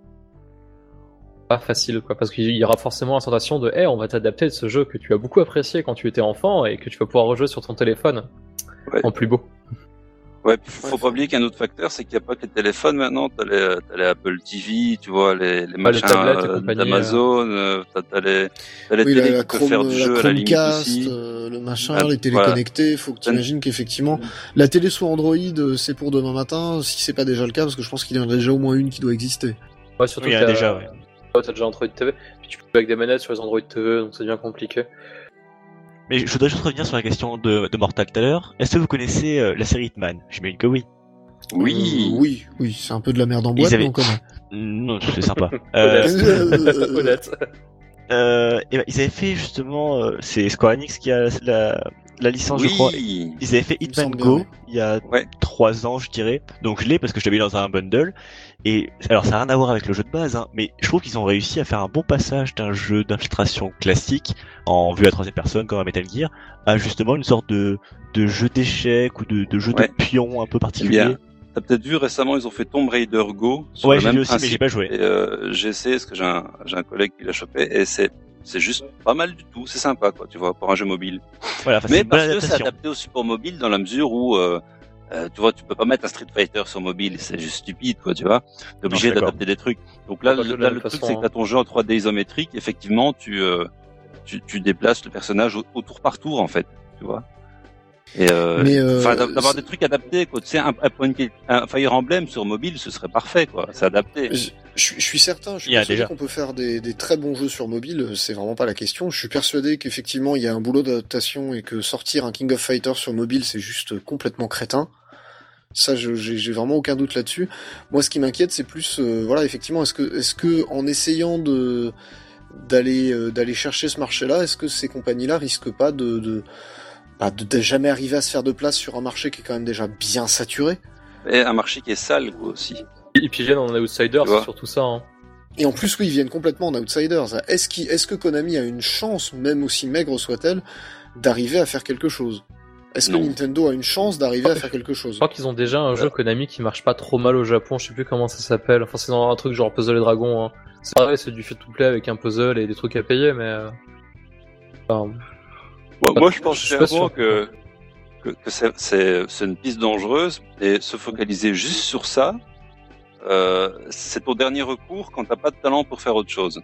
Pas facile, quoi, parce qu'il y aura forcément la sensation de, hey, on va t'adapter de ce jeu que tu as beaucoup apprécié quand tu étais enfant et que tu vas pouvoir rejouer sur ton téléphone Ouais. en plus beau. Ouais, puis faut pas oublier qu'un autre facteur, c'est qu'il n'y a pas que les téléphones maintenant. T'as les, t'as les Apple T V, tu vois, les, les machins tablettes et euh, compagnie, d'Amazon, euh, t'as, t'as les, t'as les Oui, télés la, la qui peuvent faire Chrome, du la jeu à la limite Chromecast, aussi. euh, le machin, Ah, les télés voilà. connectées, faut que t'imagines qu'effectivement, la télé sous Android, euh, c'est pour demain matin, si c'est pas déjà le cas, parce que je pense qu'il y en a déjà au moins une qui doit exister. Ouais, surtout Oui, il y en que a t'as- déjà, ouais. ouais, t'as déjà Android T V, puis tu peux jouer avec des manettes sur les Android T V, donc ça devient compliqué. Mais je voudrais juste revenir sur la question de, de Mortal tout à l'heure. Est-ce que vous connaissez euh, la série Hitman? J'imagine que oui. Oui. Euh, oui, oui, c'est un peu de la merde en boîte, Ils avaient- mais on connaît. Non, c'est sympa. euh, Euh, Honnête. euh, et ben, ils avaient fait justement, euh, c'est Square Enix qui a la, la licence, je crois. Oui. Ils avaient fait Il me Hitman semble Go bien, oui. il y a Ouais. trois ans, je dirais. Donc je l'ai parce que je l'avais dans un bundle. Et alors ça n'a rien à voir avec le jeu de base, hein, mais je trouve qu'ils ont réussi à faire un bon passage d'un jeu d'infiltration classique en vue à troisième personne comme un Metal Gear à justement une sorte de, de jeu d'échecs ou de, de jeu Ouais. de pions un peu Eh particulier. bien, t'as peut-être vu récemment, ils ont fait Tomb Raider Go. Sur Ouais, le j'ai même vu aussi, mais principe. j'ai pas joué. Et, euh, j'ai essayé parce que j'ai un, j'ai un collègue qui l'a chopé et c'est, c'est juste pas mal du tout. C'est sympa, quoi, tu vois, pour un jeu mobile. Voilà, enfin, c'est Mais une bonne parce que c'est adaptation. adapté au support mobile dans la mesure où, euh, euh, tu vois, tu peux pas mettre un Street Fighter sur mobile, c'est juste stupide, quoi, tu vois. T'es obligé je suis d'adapter des trucs. Donc là, On va le, jouer de là, la le même truc, façon, c'est que t'as ton jeu en trois D isométrique. Effectivement, tu, euh, tu, tu déplaces le personnage au, au tour par tour, en fait, tu vois. Et euh, Mais, euh, enfin, d'a- d'avoir c'est- des trucs adaptés, quoi. Tu sais, un, un, point- un Fire Emblem sur mobile, ce serait parfait, quoi. C'est adapté. Je, je suis- je suis certain, je suis Il y a persuadé déjà. qu'on peut faire des, des très bons jeux sur mobile, c'est vraiment pas la question. Je suis persuadé qu'effectivement il y a un boulot d'adaptation et que sortir un King of Fighters sur mobile c'est juste complètement crétin. Ça, je- j'ai j'ai vraiment aucun doute là-dessus. Moi, ce qui m'inquiète, c'est plus, euh, voilà, effectivement, est-ce que, est-ce que, en essayant de d'aller euh, d'aller chercher ce marché-là, est-ce que ces compagnies-là risquent pas de de, bah, de de jamais arriver à se faire de place sur un marché qui est quand même déjà bien saturé? Et un marché qui est sale, quoi, aussi. Et puis ils viennent en outsider, Tu vois. c'est surtout ça. Hein. Et en plus, oui, ils viennent complètement en outsiders. Est-ce qu'il, est-ce que Konami a une chance, même aussi maigre soit-elle, d'arriver à faire quelque chose? Est-ce que Non. Nintendo a une chance d'arriver à faire quelque chose? Je crois qu'ils ont déjà un jeu Konami qui marche pas trop mal au Japon, je sais plus comment ça s'appelle. Enfin, c'est dans un truc genre Puzzle et Dragon. Hein. C'est pareil, c'est du free-to-play avec un puzzle et des trucs à payer, mais. euh, Enfin, Moi, moi, je pense je suis pas clairement sûr. que, que, que c'est, c'est, c'est une piste dangereuse et se focaliser juste sur ça, euh, c'est ton dernier recours quand t'as pas de talent pour faire autre chose.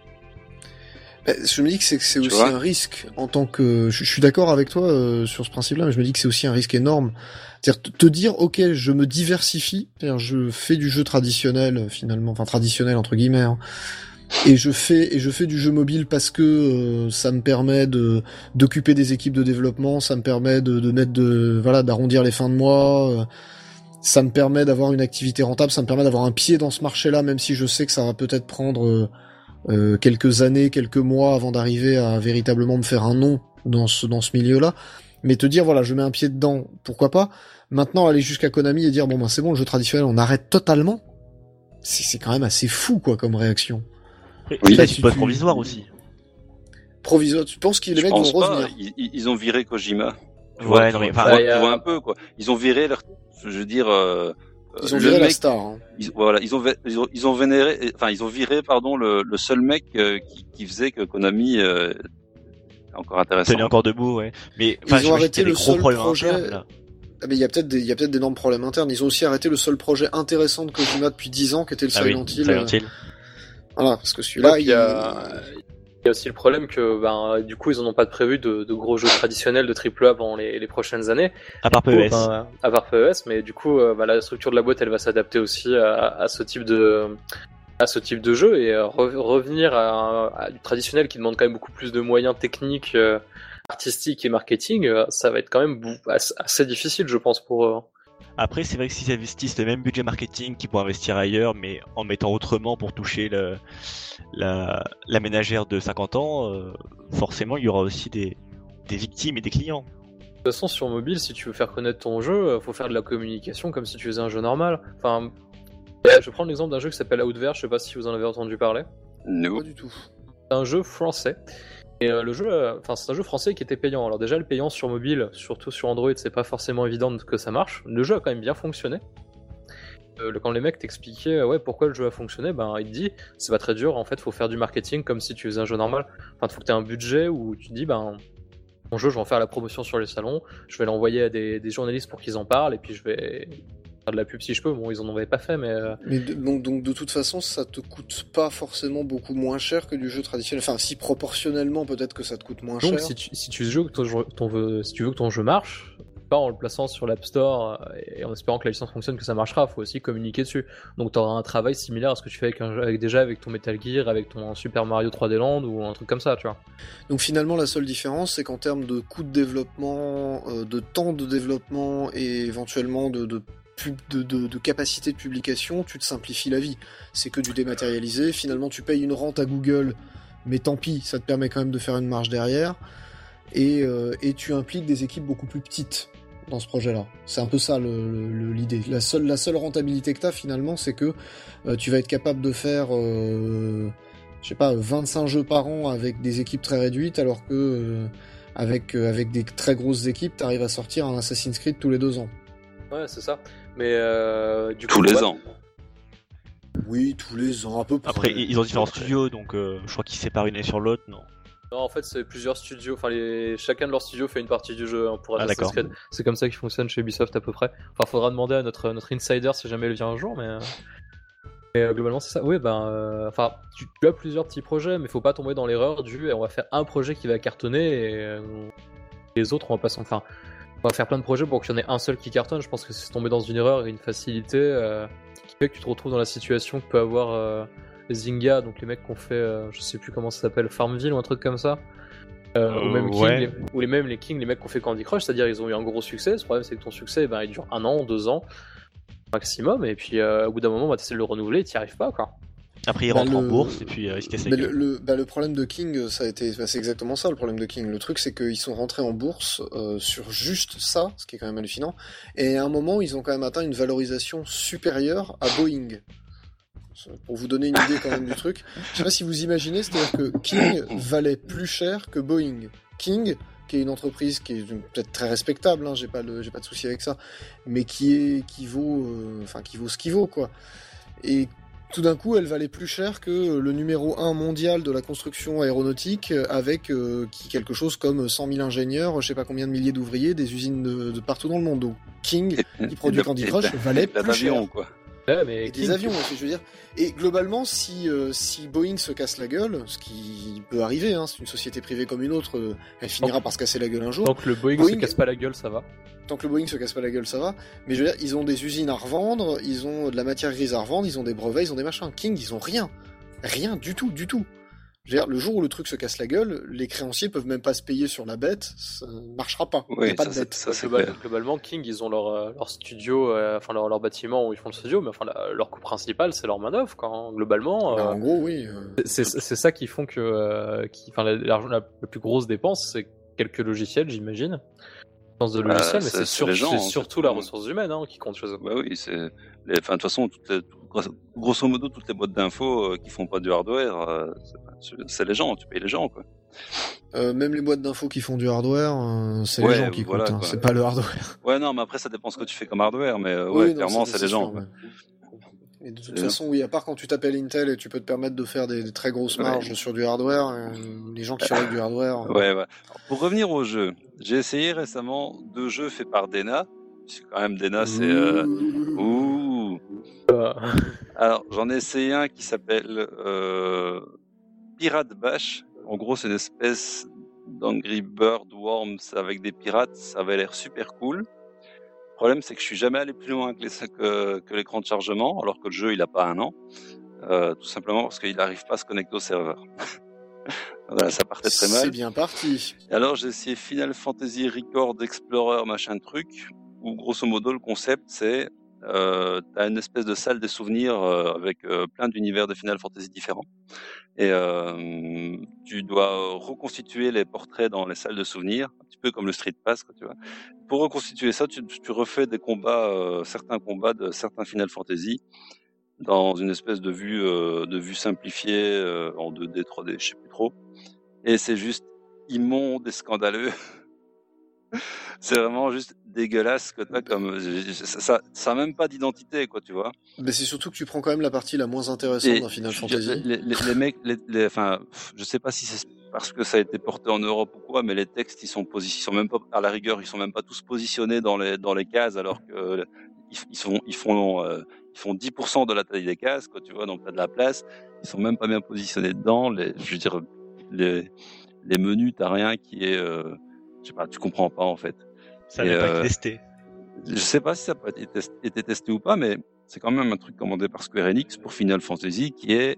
Ben, je me dis que c'est, que c'est Tu aussi vois un risque en tant que. Je, je suis d'accord avec toi euh, sur ce principe-là, mais je me dis que c'est aussi un risque énorme. C'est-à-dire te, te dire, ok, je me diversifie, c'est-à-dire je fais du jeu traditionnel finalement, enfin traditionnel entre guillemets, hein, et je fais et je fais du jeu mobile parce que euh, ça me permet de d'occuper des équipes de développement, ça me permet de, de mettre de voilà d'arrondir les fins de mois. Euh, ça me permet d'avoir une activité rentable, ça me permet d'avoir un pied dans ce marché-là, même si je sais que ça va peut-être prendre euh, euh, quelques années, quelques mois avant d'arriver à véritablement me faire un nom dans ce dans ce milieu-là. Mais te dire voilà, je mets un pied dedans, pourquoi pas. Maintenant aller jusqu'à Konami et dire bon ben c'est bon, le jeu traditionnel on arrête totalement. C'est, c'est quand même assez fou quoi comme réaction. Oui, là, tu peux être provisoire aussi. Provisoire, tu penses que les Je mecs pense vont pas. revenir? Ils, ils ont viré Kojima. Tu Ouais, vois, non, mais tu enfin, vois, il y a- tu vois un peu quoi. Ils ont viré leur, je veux dire, euh, Ils ont le viré la mec- star. Hein. Ils, voilà, ils ont, vé- ils ont, ils ont vénéré, enfin, ils ont viré, pardon, le, le seul mec euh, qui, qui faisait que Konami euh, est encore intéressant. tenait encore debout, ouais. Mais enfin, Ils ont j'imagine arrêté qu'il y a des le gros seul problèmes projet- internes, là. Ah mais il y a peut-être des, il y a peut-être d'énormes problèmes internes. Ils ont aussi arrêté le seul projet intéressant de Kojima depuis dix ans, qui était le Ah oui, Silent Hill. Silent Hill. Voilà, parce que celui-là, Ouais, puis il il y a... il y a aussi le problème que, ben, du coup, ils n'en ont pas prévu de, de gros jeux traditionnels de triple A pendant les, les prochaines années. À part P E S. Ben, à part P E S, mais du coup, euh, ben, la structure de la boîte, elle va s'adapter aussi à, à ce type de, à ce type de jeu et euh, re- revenir à, à du traditionnel qui demande quand même beaucoup plus de moyens techniques, euh, artistiques et marketing. euh, ça va être quand même bou- assez, assez difficile, je pense, pour eux. Après, c'est vrai que s'ils investissent le même budget marketing qu'ils pourraient investir ailleurs, mais en mettant autrement pour toucher le, la, la ménagère de cinquante ans, euh, forcément, il y aura aussi des, des victimes et des clients. De toute façon, sur mobile, si tu veux faire connaître ton jeu, euh, faut faire de la communication comme si tu faisais un jeu normal. Enfin, euh, je vais prendre l'exemple d'un jeu qui s'appelle Outverse, je sais pas si vous en avez entendu parler. No. pas du tout. C'est un jeu français. Et euh, le jeu, euh, enfin, c'est un jeu français qui était payant. Alors déjà, le payant sur mobile, surtout sur Android, c'est pas forcément évident que ça marche. Le jeu a quand même bien fonctionné. Euh, le- quand les mecs t'expliquaient euh, ouais pourquoi le jeu a fonctionné, ben il te dit c'est pas très dur. En fait, faut faire du marketing comme si tu faisais un jeu normal. Enfin, faut que t'aies un budget où tu te dis ben mon jeu, je vais en faire la promotion sur les salons, je vais l'envoyer à des, des journalistes pour qu'ils en parlent, et puis je vais faire de la pub si je peux. Bon, ils en avaient pas fait, mais euh, Mais de, donc, donc de toute façon, ça te coûte pas forcément beaucoup moins cher que du jeu traditionnel. Enfin, si proportionnellement, peut-être que ça te coûte moins donc cher. si tu, si tu veux que ton jeu, ton veux- si tu veux que ton jeu marche, pas en le plaçant sur l'App Store euh, et en espérant que la licence fonctionne, que ça marchera, faut aussi communiquer dessus. Donc tu auras un travail similaire à ce que tu fais avec, un jeu, avec déjà avec ton Metal Gear, avec ton Super Mario trois D Land ou un truc comme ça, tu vois. Donc finalement, la seule différence, c'est qu'en termes de coût de développement, euh, de temps de développement et éventuellement de, de, pub, de, de, de capacité de publication, tu te simplifies la vie. C'est que du dématérialisé. Finalement, tu payes une rente à Google, mais tant pis, ça te permet quand même de faire une marge derrière. Et, euh, et tu impliques des équipes beaucoup plus petites dans ce projet-là. C'est un peu ça le, le, l'idée. La seule, la seule rentabilité que tu as finalement, c'est que euh, tu vas être capable de faire... Euh, je sais pas, vingt-cinq jeux par an avec des équipes très réduites, alors que euh, avec, euh, avec des très grosses équipes, t'arrives à sortir un Assassin's Creed tous les deux ans. Ouais, c'est ça. Mais euh, du coup, Tous les ouais, ans. Oui, tous les ans, à peu près. Après, ils ont différents studios, donc euh, je crois qu'ils se séparent une année sur l'autre, non? Non, en fait, c'est plusieurs studios. Enfin, les... chacun de leurs studios fait une partie du jeu hein, pour Ah, Assassin's d'accord. Creed. C'est comme ça qu'il fonctionne chez Ubisoft à peu près. Enfin, faudra demander à notre notre insider si jamais il vient un jour, mais. euh, Mais euh, globalement, c'est ça. Oui, ben, euh, enfin, tu, tu as plusieurs petits projets, mais faut pas tomber dans l'erreur du. On va faire un projet qui va cartonner et euh, les autres, on va pas s'en. Enfin, on va faire plein de projets pour qu'il y en ait un seul qui cartonne. Je pense que c'est tomber dans une erreur et une facilité euh, qui fait que tu te retrouves dans la situation que peut avoir euh, Zynga, donc les mecs qui ont fait, euh, je sais plus comment ça s'appelle, Farmville ou un truc comme ça. Euh, Euh, ou même King, ouais. les, ou les mêmes les King, les mecs qui ont fait Candy Crush, c'est-à-dire ils ont eu un gros succès. Le problème c'est que ton succès, ben, il dure un an, deux ans maximum, et puis euh, au bout d'un moment, bah, tu essaies de le renouveler, tu n'y arrives pas quoi. Après, ils Bah, rentrent en le- bourse et puis euh, ils se cassent la Mais gueule. le, le, bah, le problème de King, ça a été, bah, c'est exactement ça le problème de King. Le truc, c'est qu'ils sont rentrés en bourse euh, sur juste ça, ce qui est quand même hallucinant. Et à un moment, ils ont quand même atteint une valorisation supérieure à Boeing. Pour vous donner une idée quand même du truc. Je sais pas si vous imaginez, c'est-à-dire que King valait plus cher que Boeing. King, qui est une entreprise qui est peut-être très respectable, hein, j'ai pas le, j'ai pas de souci avec ça, mais qui est, qui vaut, euh, enfin qui vaut ce qu'il vaut quoi. Et tout d'un coup, elle valait plus cher que le numéro un mondial de la construction aéronautique, avec euh, qui quelque chose comme cent mille ingénieurs, je sais pas combien de milliers d'ouvriers, des usines de, de partout dans le monde. Donc King, qui produit Et de- Candy et de- Crush, valait et de plus cher. l'avion, quoi. Ouais, mais Et King, des avions, je veux dire. Et globalement, si, euh, si Boeing se casse la gueule, ce qui peut arriver, hein, c'est une société privée comme une autre, euh, elle finira par se casser la gueule un jour. tant que le Boeing, Boeing- se casse pas la gueule, ça va. Tant que le Boeing se casse pas la gueule, ça va. Mais je veux dire, ils ont des usines à revendre, ils ont de la matière grise à revendre, ils ont des brevets, ils ont des machins. King, ils ont rien. Rien du tout, du tout. Je veux dire, le jour où le truc se casse la gueule, les créanciers peuvent même pas se payer sur la bête, ça ne marchera pas. Oui, il n'y a pas ça, de c'est- bête. ça, c'est Global- clair. globalement, King, ils ont leur, euh, leur studio, euh, enfin leur, leur bâtiment où ils font le studio, mais enfin la- leur coût principal, c'est leur main d'œuvre, quoi. hein. Globalement, Bah, euh, en gros, oui. euh, c'est c'est ça qui font que, euh, qui, enfin la, l'argent- la, la plus grosse dépense, c'est quelques logiciels, j'imagine. Dépense de Bah, logiciels, mais c'est- c'est c'est sur- les gens, c'est en fait. surtout la ressource humaine hein, qui compte chez eux. Bah oui, c'est. les- Enfin, de toute façon, toutes les- tout- grosso- grosso modo, toutes les boîtes d'infos euh, qui font pas du hardware, euh, c'est- c'est les gens, tu payes les gens, quoi. euh, même les boîtes d'infos qui font du hardware, euh, c'est Ouais, les gens qui voilà, comptent, hein, quoi. c'est pas le hardware. Ouais, non, mais après, ça dépend ce que tu fais comme hardware, mais euh, Oui, ouais, non, clairement, ça, c'est c'est les gens, sûr, quoi. mais- Et de toute C'est façon, oui, à part quand tu t'appelles Intel et tu peux te permettre de faire des, des très grosses Ouais. marges sur du hardware, euh, les gens qui fabriquent du hardware. euh, Ouais, ouais. Alors, pour revenir au jeu, j'ai essayé récemment deux jeux faits par Dena. Puisque quand même, Dena, c'est. euh, Ouh. Euh, Alors, j'en ai essayé un qui s'appelle euh, Pirate Bash. En gros, c'est une espèce d'Angry Bird Worms avec des pirates. Ça avait l'air super cool. Le problème, c'est que je suis jamais allé plus loin que, les- que, que l'écran de chargement, alors que le jeu, il a pas un an. Euh, tout simplement parce qu'il n'arrive pas à se connecter au serveur. Voilà, ça partait très mal. C'est bien parti. Et alors, j'ai essayé Final Fantasy Record Explorer, machin truc, où grosso modo, le concept, c'est euh, t'as une espèce de salle des souvenirs euh, avec euh, plein d'univers de Final Fantasy différents. Et euh, tu dois reconstituer les portraits dans les salles de souvenirs, un petit peu comme le Street Pass, quoi, tu vois. Pour reconstituer ça, tu, tu refais des combats, euh, certains combats de certains Final Fantasy, dans une espèce de vue, euh, de vue simplifiée euh, en deux D, trois D, je sais plus trop. Et c'est juste immonde et scandaleux. C'est vraiment juste dégueulasse que t'as comme ça, ça, ça a même pas d'identité, quoi, tu vois. Mais c'est surtout que tu prends quand même la partie la moins intéressante Et d'un Final je veux dire, Fantasy. les, les, les mecs, les, les, enfin, pff, je sais pas si c'est parce que ça a été porté en Europe ou quoi, mais les textes, ils sont positionnés, ils sont même pas, à la rigueur, ils sont même pas tous positionnés dans les dans les cases, alors que ils, ils sont, ils font, euh, ils font dix pour cent de la taille des cases, quoi, tu vois, donc t'as de la place. Ils sont même pas bien positionnés dedans. Les, je veux dire, les les menus, t'as rien qui est, euh, je sais pas, tu comprends pas en fait. Ça Et, n'a pas euh, été testé. Je sais pas si ça a été test- été testé ou pas, mais c'est quand même un truc commandé par Square Enix pour Final Fantasy, qui est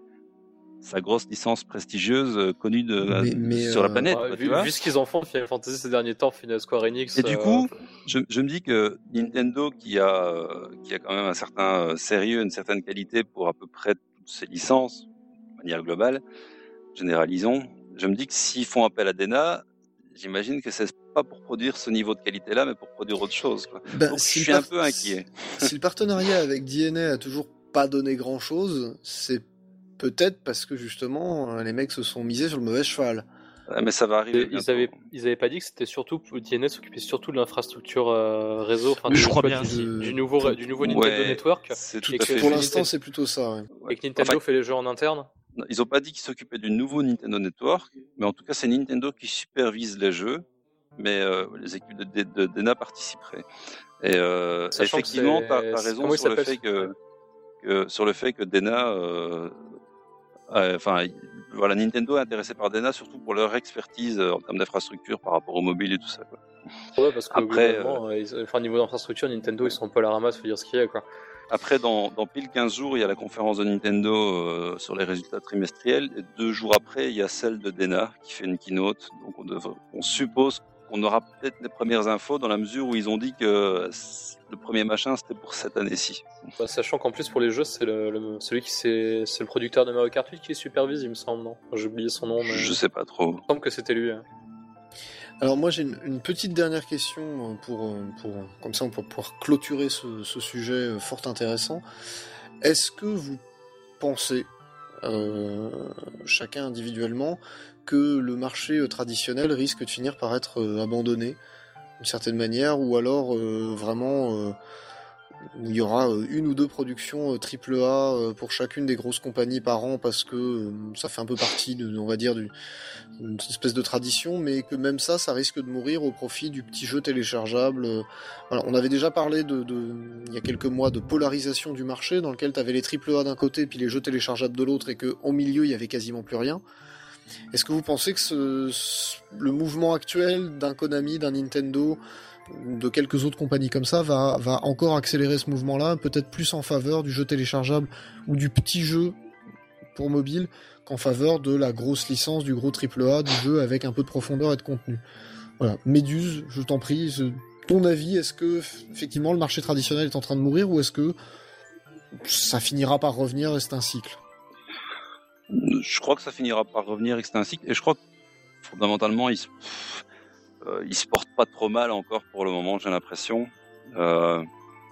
sa grosse licence prestigieuse euh, connue de, Mais- mais, sur la euh, planète. ouais, quoi, tu vu, vois. vu ce qu'ils en font Final Fantasy ces derniers temps, Final Square Enix. Et du euh, coup, je, je me dis que Nintendo, qui a, euh, qui a quand même un certain euh, sérieux, une certaine qualité pour à peu près toutes ses licences, de manière globale, généralisons, je me dis que s'ils font appel à Dena, j'imagine que c'est pas pour produire ce niveau de qualité-là, mais pour produire autre chose, quoi. Bah, Donc, si je le suis un par- peu inquiet. Si le partenariat avec D N A a toujours pas donné grand chose, c'est peut-être parce que justement euh, les mecs se sont misés sur le mauvais cheval. Ouais, mais ça va arriver. Ils bientôt. avaient, ils avaient pas dit que c'était surtout D N A s'occupait surtout de l'infrastructure euh, réseau, enfin Mais du, je crois du- bien, du, si. du nouveau, du nouveau Nintendo Ouais, Network, c'est Tout- tout et à que fait. Pour Nintendo- l'instant, c'est plutôt ça. Ouais. Ouais. et que Nintendo Enfin, fait les jeux en interne. ils ont pas dit qu'ils s'occupaient du nouveau Nintendo Network, mais en tout cas, c'est Nintendo qui supervise les jeux, mais euh, les équipes de, de, de Dena participeraient. Et euh, Sachant que effectivement, c'est- tu as c'est- raison comment il sur le s'appelle, fait que, que sur le fait que Dena, euh, euh, enfin, voilà, Nintendo est intéressé par Dena surtout pour leur expertise euh, en termes d'infrastructure par rapport au mobile et tout ça, quoi. Ouais, parce que Après, globalement, euh, ils- enfin niveau d'infrastructure, Nintendo ils sont un peu à la ramasse, faut dire ce qu'il y a quoi. Après, dans, dans pile quinze jours, il y a la conférence de Nintendo euh, sur les résultats trimestriels. Et deux jours après, il y a celle de Dena qui fait une keynote. Donc, on, devrait, on suppose qu'on aura peut-être les premières infos dans la mesure où ils ont dit que le premier machin, c'était pour cette année-ci. Bah, sachant qu'en plus pour les jeux, c'est le, le- celui qui c'est, c'est le producteur de Mario Kart huit qui les supervise, il me semble, non J'ai oublié son nom, mais Je sais pas trop. il me semble que c'était lui. hein. Alors moi j'ai une, une petite dernière question pour, euh, pour comme ça on peut pouvoir clôturer ce, ce sujet euh, fort intéressant. Est-ce que vous pensez, euh, chacun individuellement, que le marché euh, traditionnel risque de finir par être euh, abandonné d'une certaine manière, ou alors euh, vraiment euh, où il y aura euh, une ou deux productions euh, triple A euh, pour chacune des grosses compagnies par an parce que euh, ça fait un peu partie de, on va dire, du, une espèce de tradition, mais que même ça, ça risque de mourir au profit du petit jeu téléchargeable. euh. Voilà, on avait déjà parlé de, de, il y a quelques mois de polarisation du marché dans lequel tu avais les triple A d'un côté puis les jeux téléchargeables de l'autre et qu'au milieu il y avait quasiment plus rien. Est-ce que vous pensez que ce, ce- le mouvement actuel d'un Konami, d'un Nintendo, de quelques autres compagnies comme ça va, va encore accélérer ce mouvement-là, peut-être plus en faveur du jeu téléchargeable ou du petit jeu pour mobile qu'en faveur de la grosse licence, du gros triple A, du jeu avec un peu de profondeur et de contenu. Voilà. Méduse, je t'en prie, je... ton avis, est-ce que effectivement le marché traditionnel est en train de mourir ou est-ce que ça finira par revenir et c'est un cycle? Je crois que ça finira par revenir et que c'est un cycle. Et je crois que fondamentalement, il se, euh, il se porte pas trop mal encore pour le moment, j'ai l'impression. Euh,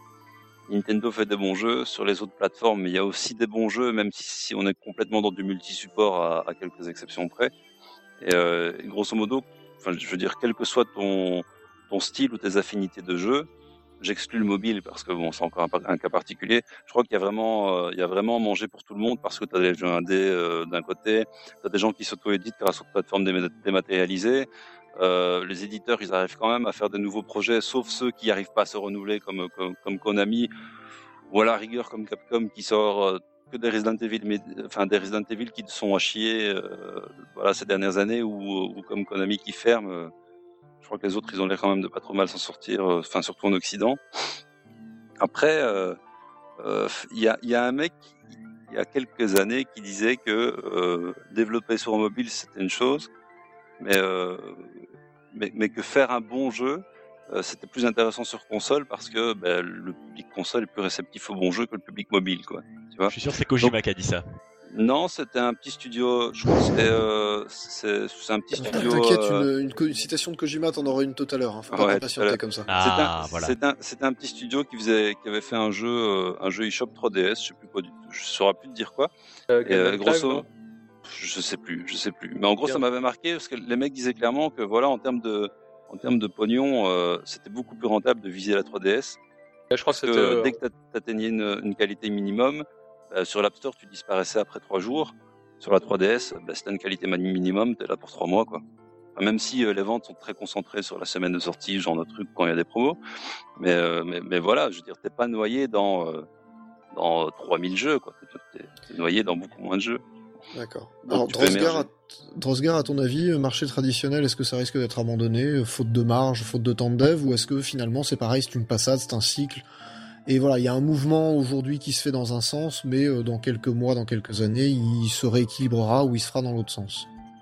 Nintendo fait des bons jeux sur les autres plateformes, mais il y a aussi des bons jeux, même si, si on est complètement dans du multi-support à, à quelques exceptions près. Et euh, grosso modo, enfin, je veux dire, quel que soit ton, ton style ou tes affinités de jeu, j'exclus le mobile parce que bon, c'est encore un, un cas particulier. Je crois qu'il y a vraiment, euh, il y a vraiment mangé pour tout le monde parce que tu as des jeux indés euh, d'un côté, tu as des gens qui s'auto-éditent grâce aux plateformes dé- dématérialisées. Euh, les éditeurs, ils arrivent quand même à faire de nouveaux projets, sauf ceux qui n'arrivent pas à se renouveler comme, comme, comme Konami, ou à la rigueur comme Capcom qui sort euh, que des Resident Evil, mais, enfin des Resident Evil qui sont à chier, euh, voilà, ces dernières années, ou, ou comme Konami qui ferme. Euh, je crois que les autres, ils ont l'air quand même de pas trop mal s'en sortir, euh, enfin surtout en Occident. Après, il euh, euh, y, a, y a un mec il y a quelques années qui disait que euh, développer sur mobile c'était une chose, mais, euh, mais, mais que faire un bon jeu, euh, c'était plus intéressant sur console parce que ben, le public console est plus réceptif au bon jeu que le public mobile, quoi. Tu vois. Je suis sûr que c'est Kojima Donc, qui a dit ça. Non, c'était un petit studio. Je crois que c'était euh, c'est, c'est un petit studio. T'inquiète, euh... une, une, une citation de Kojima, t'en auras une tout à l'heure. Hein. Faut pas Ouais, t'impatienter comme ça. Ah, c'est un, voilà. c'est un, c'est un petit studio qui faisait, qui avait fait un jeu, euh, un jeu eShop trois D S. Je sais plus quoi du tout. Je saurais plus te dire quoi. Euh, Et euh, Game grosso, Live, je sais plus, je sais plus. Mais en gros, Bien. ça m'avait marqué parce que les mecs disaient clairement que voilà, en termes de, en termes de pognon, euh, c'était beaucoup plus rentable de viser la trois D S. je crois Parce que c'était. que euh, dès que t'atteignais une, une qualité minimum, euh, sur l'App Store, tu disparaissais après trois jours. Sur la trois D S, bah, si t'as une qualité minimum, t'es là pour trois mois, quoi. Enfin, même si euh, les ventes sont très concentrées sur la semaine de sortie, genre de truc quand il y a des promos. Mais, euh, mais, mais voilà, je veux dire, t'es pas noyé dans, euh, dans trois mille jeux, quoi. T'es, t'es noyé dans beaucoup moins de jeux. D'accord. Donc, Alors, tu peux Drosgar, émerger. à, Drosgar, à ton avis, marché traditionnel, est-ce que ça risque d'être abandonné, faute de marge, faute de temps de dev, ou est-ce que finalement c'est pareil, c'est une passade, c'est un cycle? Et voilà, il y a un mouvement aujourd'hui qui se fait dans un sens, mais euh, dans quelques mois, dans quelques années, il se rééquilibrera ou il se fera dans l'autre sens.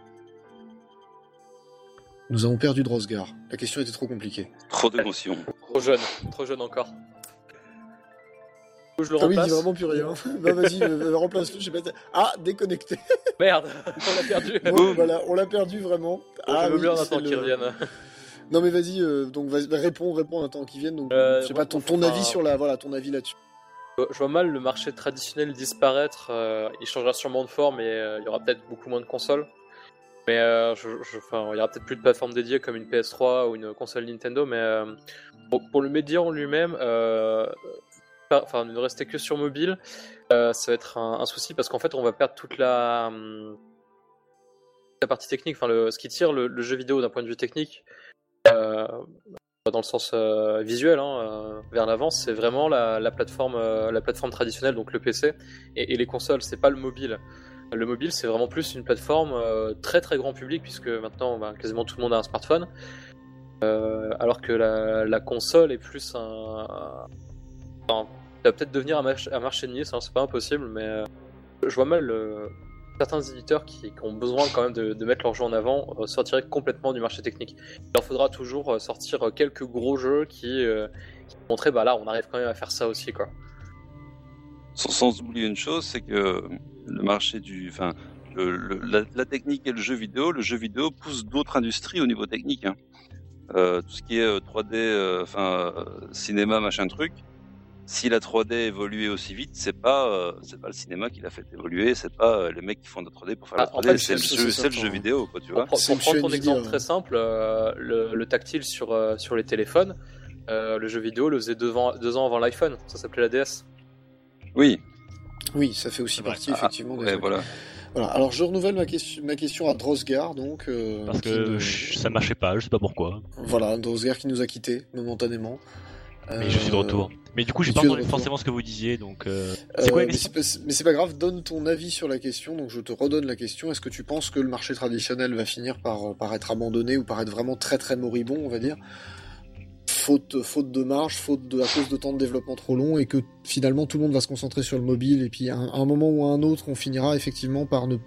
Nous avons perdu Drosgar. La question était trop compliquée. Trop d'émotions. Trop jeune, trop jeune encore. Je le Ah oui, il remplace. dit vraiment plus rien. Bah vas-y, euh, remplace-le, je sais pas. Ah, déconnecté. Merde, on l'a perdu. Bon, voilà, on l'a perdu vraiment. Ah, je veux oui, bien en c'est attendant le- qu'il revienne. Non mais vas-y, euh, donc vas-y, bah, réponds, réponds en attendant qu'il vienne. Donc, Euh, je sais moi, pas ton, pour- ton avis enfin, sur la, voilà, ton avis là-dessus. Je vois mal le marché traditionnel disparaître. euh, il changera sûrement de forme et euh, il y aura peut-être beaucoup moins de consoles. Mais euh, je, je, enfin, il y aura peut-être plus de plateforme dédiée comme une P S trois ou une console Nintendo. Mais euh, pour, pour le média en lui-même, euh, pas- enfin, ne rester que sur mobile, euh, ça va être un, un souci parce qu'en fait, on va perdre toute la, hum, la partie technique. Enfin, le, ce qui tire le, le jeu vidéo d'un point de vue technique. Euh, dans le sens euh, visuel, hein, euh, vers l'avant, c'est vraiment la, la plateforme, euh, la plateforme traditionnelle, donc le P C et, et les consoles. C'est pas le mobile. Le mobile, c'est vraiment plus une plateforme euh, très très grand public puisque maintenant, bah, quasiment tout le monde a un smartphone, euh, alors que la, la console est plus un, un enfin, ça va peut-être devenir un, marché, un marché de niche, hein, c'est pas impossible, mais euh, je vois mal le, certains éditeurs qui, qui ont besoin quand même de, de mettre leur jeu en avant euh, sortiraient complètement du marché technique. Il leur faudra toujours euh, sortir quelques gros jeux qui, euh, qui montraient bah là on arrive quand même à faire ça aussi, quoi. Sans, sans oublier une chose, c'est que le marché du, enfin, le, le, la, la technique et le jeu vidéo, le jeu vidéo pousse d'autres industries au niveau technique. Hein. Euh, tout ce qui est euh, trois D, euh, enfin euh, cinéma, machin truc. Si la trois D évolue aussi vite, c'est pas, euh, c'est pas le cinéma qui l'a fait évoluer, c'est pas euh, les mecs qui font de la trois D pour faire Ah, la trois D, en fait, c'est, c'est- le, jeu, c'est c'est le certain. jeu vidéo, quoi, tu Pour, vois. pour C'est prendre une ton chaîne exemple vidéo, très simple, euh, le, le tactile sur, euh, sur les téléphones, euh, le jeu vidéo le faisait deux ans, deux ans avant l'iPhone, ça s'appelait la D S. Oui. Oui, ça fait aussi C'est vrai. partie Ah, effectivement des ouais, trucs. voilà. Voilà. Alors je renouvelle ma question, ma question à Drosgar, donc. Euh, Parce qui que ne- ch- ça marchait pas, je sais pas pourquoi. Voilà, Drosgar qui nous a quittés momentanément. Mais je suis de Euh, retour. Mais du coup, j'ai tu pas es de entendu retour. forcément ce que vous disiez, donc. Euh... Euh, C'est quoi la mais question c'est pas- mais c'est pas grave, donne ton avis sur la question, donc je te redonne la question. Est-ce que tu penses que le marché traditionnel va finir par, par être abandonné ou par être vraiment très très moribond, on va dire, faute, faute de marge, faute de, à cause de temps de développement trop long, et que finalement tout le monde va se concentrer sur le mobile, et puis à un, à un moment ou à un autre, on finira effectivement par ne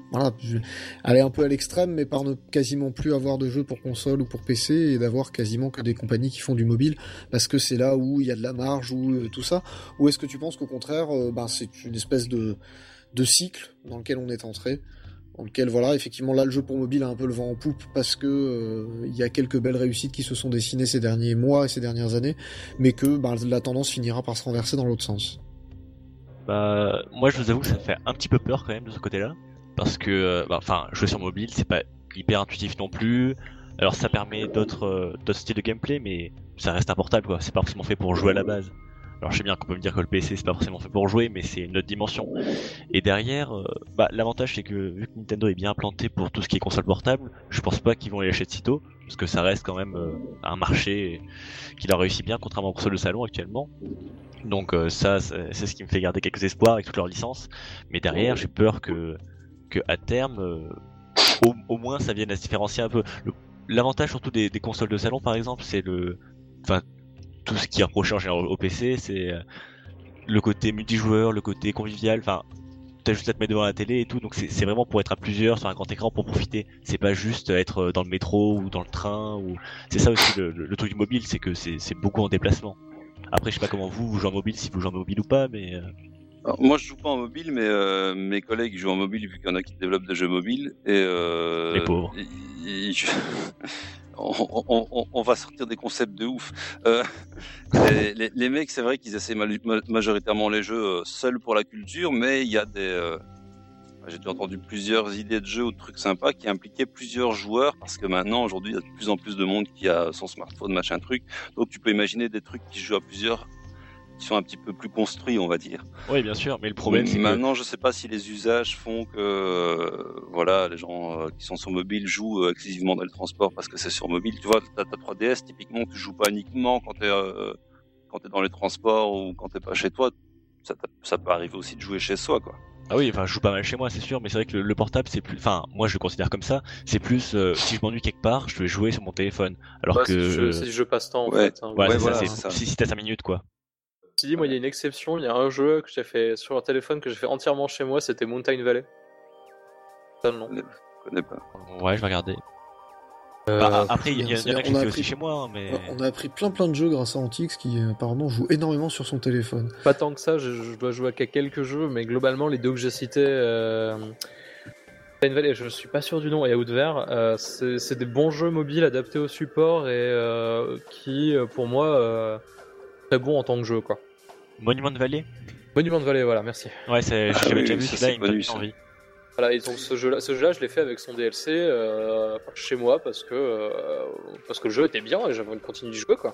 voilà, aller un peu à l'extrême, mais par ne quasiment plus avoir de jeux pour console ou pour P C et d'avoir quasiment que des compagnies qui font du mobile parce que c'est là où il y a de la marge ou euh, tout ça. Ou est-ce que tu penses qu'au contraire, euh, ben c'est une espèce de de cycle dans lequel on est entré, dans lequel voilà, effectivement là le jeu pour mobile a un peu le vent en poupe parce que euh, il y a quelques belles réussites qui se sont dessinées ces derniers mois et ces dernières années, mais que ben, la tendance finira par se renverser dans l'autre sens. Bah, moi je vous avoue que ça me fait un petit peu peur quand même de ce côté-là. Parce que, enfin, bah, jouer sur mobile, c'est pas hyper intuitif non plus. Alors ça permet d'autres euh, d'autres styles de gameplay, mais ça reste un portable, quoi. C'est pas forcément fait pour jouer à la base. Alors je sais bien qu'on peut me dire que le P C c'est pas forcément fait pour jouer, mais c'est une autre dimension. Et derrière, euh, bah, l'avantage c'est que vu que Nintendo est bien implanté pour tout ce qui est console portable, je pense pas qu'ils vont les lâcher de sitôt, parce que ça reste quand même euh, un marché qui leur réussit bien, contrairement aux consoles de salon actuellement. Donc euh, ça, c'est ce qui me fait garder quelques espoirs avec toutes leurs licences. Mais derrière, j'ai peur que que à terme, euh, au, au moins, ça vienne à se différencier un peu. Le, l'avantage surtout des, des consoles de salon, par exemple, c'est le, enfin, tout ce qui est reproché en général au P C, c'est euh, le côté multijoueur, le côté convivial. Enfin, t'as juste à te mettre devant la télé et tout. Donc c'est, c'est vraiment pour être à plusieurs sur un grand écran pour profiter. C'est pas juste être dans le métro ou dans le train. Ou c'est ça aussi le, le, le truc du mobile, c'est que c'est, c'est beaucoup en déplacement. Après, je sais pas comment vous, vous jouez en mobile, si vous jouez en mobile ou pas, mais. Euh... Alors, moi, je joue pas en mobile, mais euh, mes collègues jouent en mobile vu qu'il y en a qui développent des jeux mobiles. Et euh, les pauvres. Et, et je... on, on, on, on va sortir des concepts de ouf. Euh, les, les, les mecs, c'est vrai qu'ils essaient majoritairement les jeux seuls pour la culture, mais il y a des. Euh... J'ai déjà entendu plusieurs idées de jeux ou de trucs sympas qui impliquaient plusieurs joueurs parce que maintenant, aujourd'hui, il y a de plus en plus de monde qui a son smartphone, machin truc. Donc, tu peux imaginer des trucs qui se jouent à plusieurs, qui sont un petit peu plus construits, on va dire. Oui, bien sûr, mais le problème, c'est maintenant, que... je sais pas si les usages font que, euh, voilà, les gens euh, qui sont sur mobile jouent euh, exclusivement dans le transport parce que c'est sur mobile. Tu vois, ta, ta trois D S, typiquement, tu joues pas uniquement quand t'es, euh, quand t'es dans les transports ou quand t'es pas chez toi. Ça, ça peut arriver aussi de jouer chez soi, quoi. Ah oui, enfin, je joue pas mal chez moi, c'est sûr, mais c'est vrai que le, le portable, c'est plus, enfin, moi je le considère comme ça, c'est plus, euh, si je m'ennuie quelque part, je vais jouer sur mon téléphone. Alors ouais, que. C'est du jeu, c'est du jeu passe-temps, en ouais. fait. Hein. Ouais, ouais, c'est voilà, ça, c'est c'est ça. si, si t'as cinq minutes, quoi. Je dis, moi, il y a une exception, il y a un jeu que j'ai fait sur un téléphone que j'ai fait entièrement chez moi, c'était Mountain Valley. Ça, non. Je connais pas. Ouais, je vais regarder. Euh, bah, après, il y, y, y en a qui le fait appris... aussi chez moi, hein, mais. On a appris plein plein de jeux grâce à Antix qui apparemment joue énormément sur son téléphone. Pas tant que ça, je, je dois jouer à quelques jeux, mais globalement, les deux que j'ai cités, euh... Mountain Valley, je suis pas sûr du nom, et Outver, euh, c'est, c'est des bons jeux mobiles adaptés au support et euh, qui, pour moi, euh, très bons en tant que jeu, quoi. Monument de Valley. Monument de Valley, voilà, merci. Ouais, c'est, Ah, j'avais oui, déjà vu ça, celui-là, c'est il me donne connu, envie. Voilà, et donc ce jeu-là, ce jeu-là, je l'ai fait avec son D L C euh, chez moi parce que euh, parce que le jeu était bien et j'avais envie de continuer d'y jouer, quoi.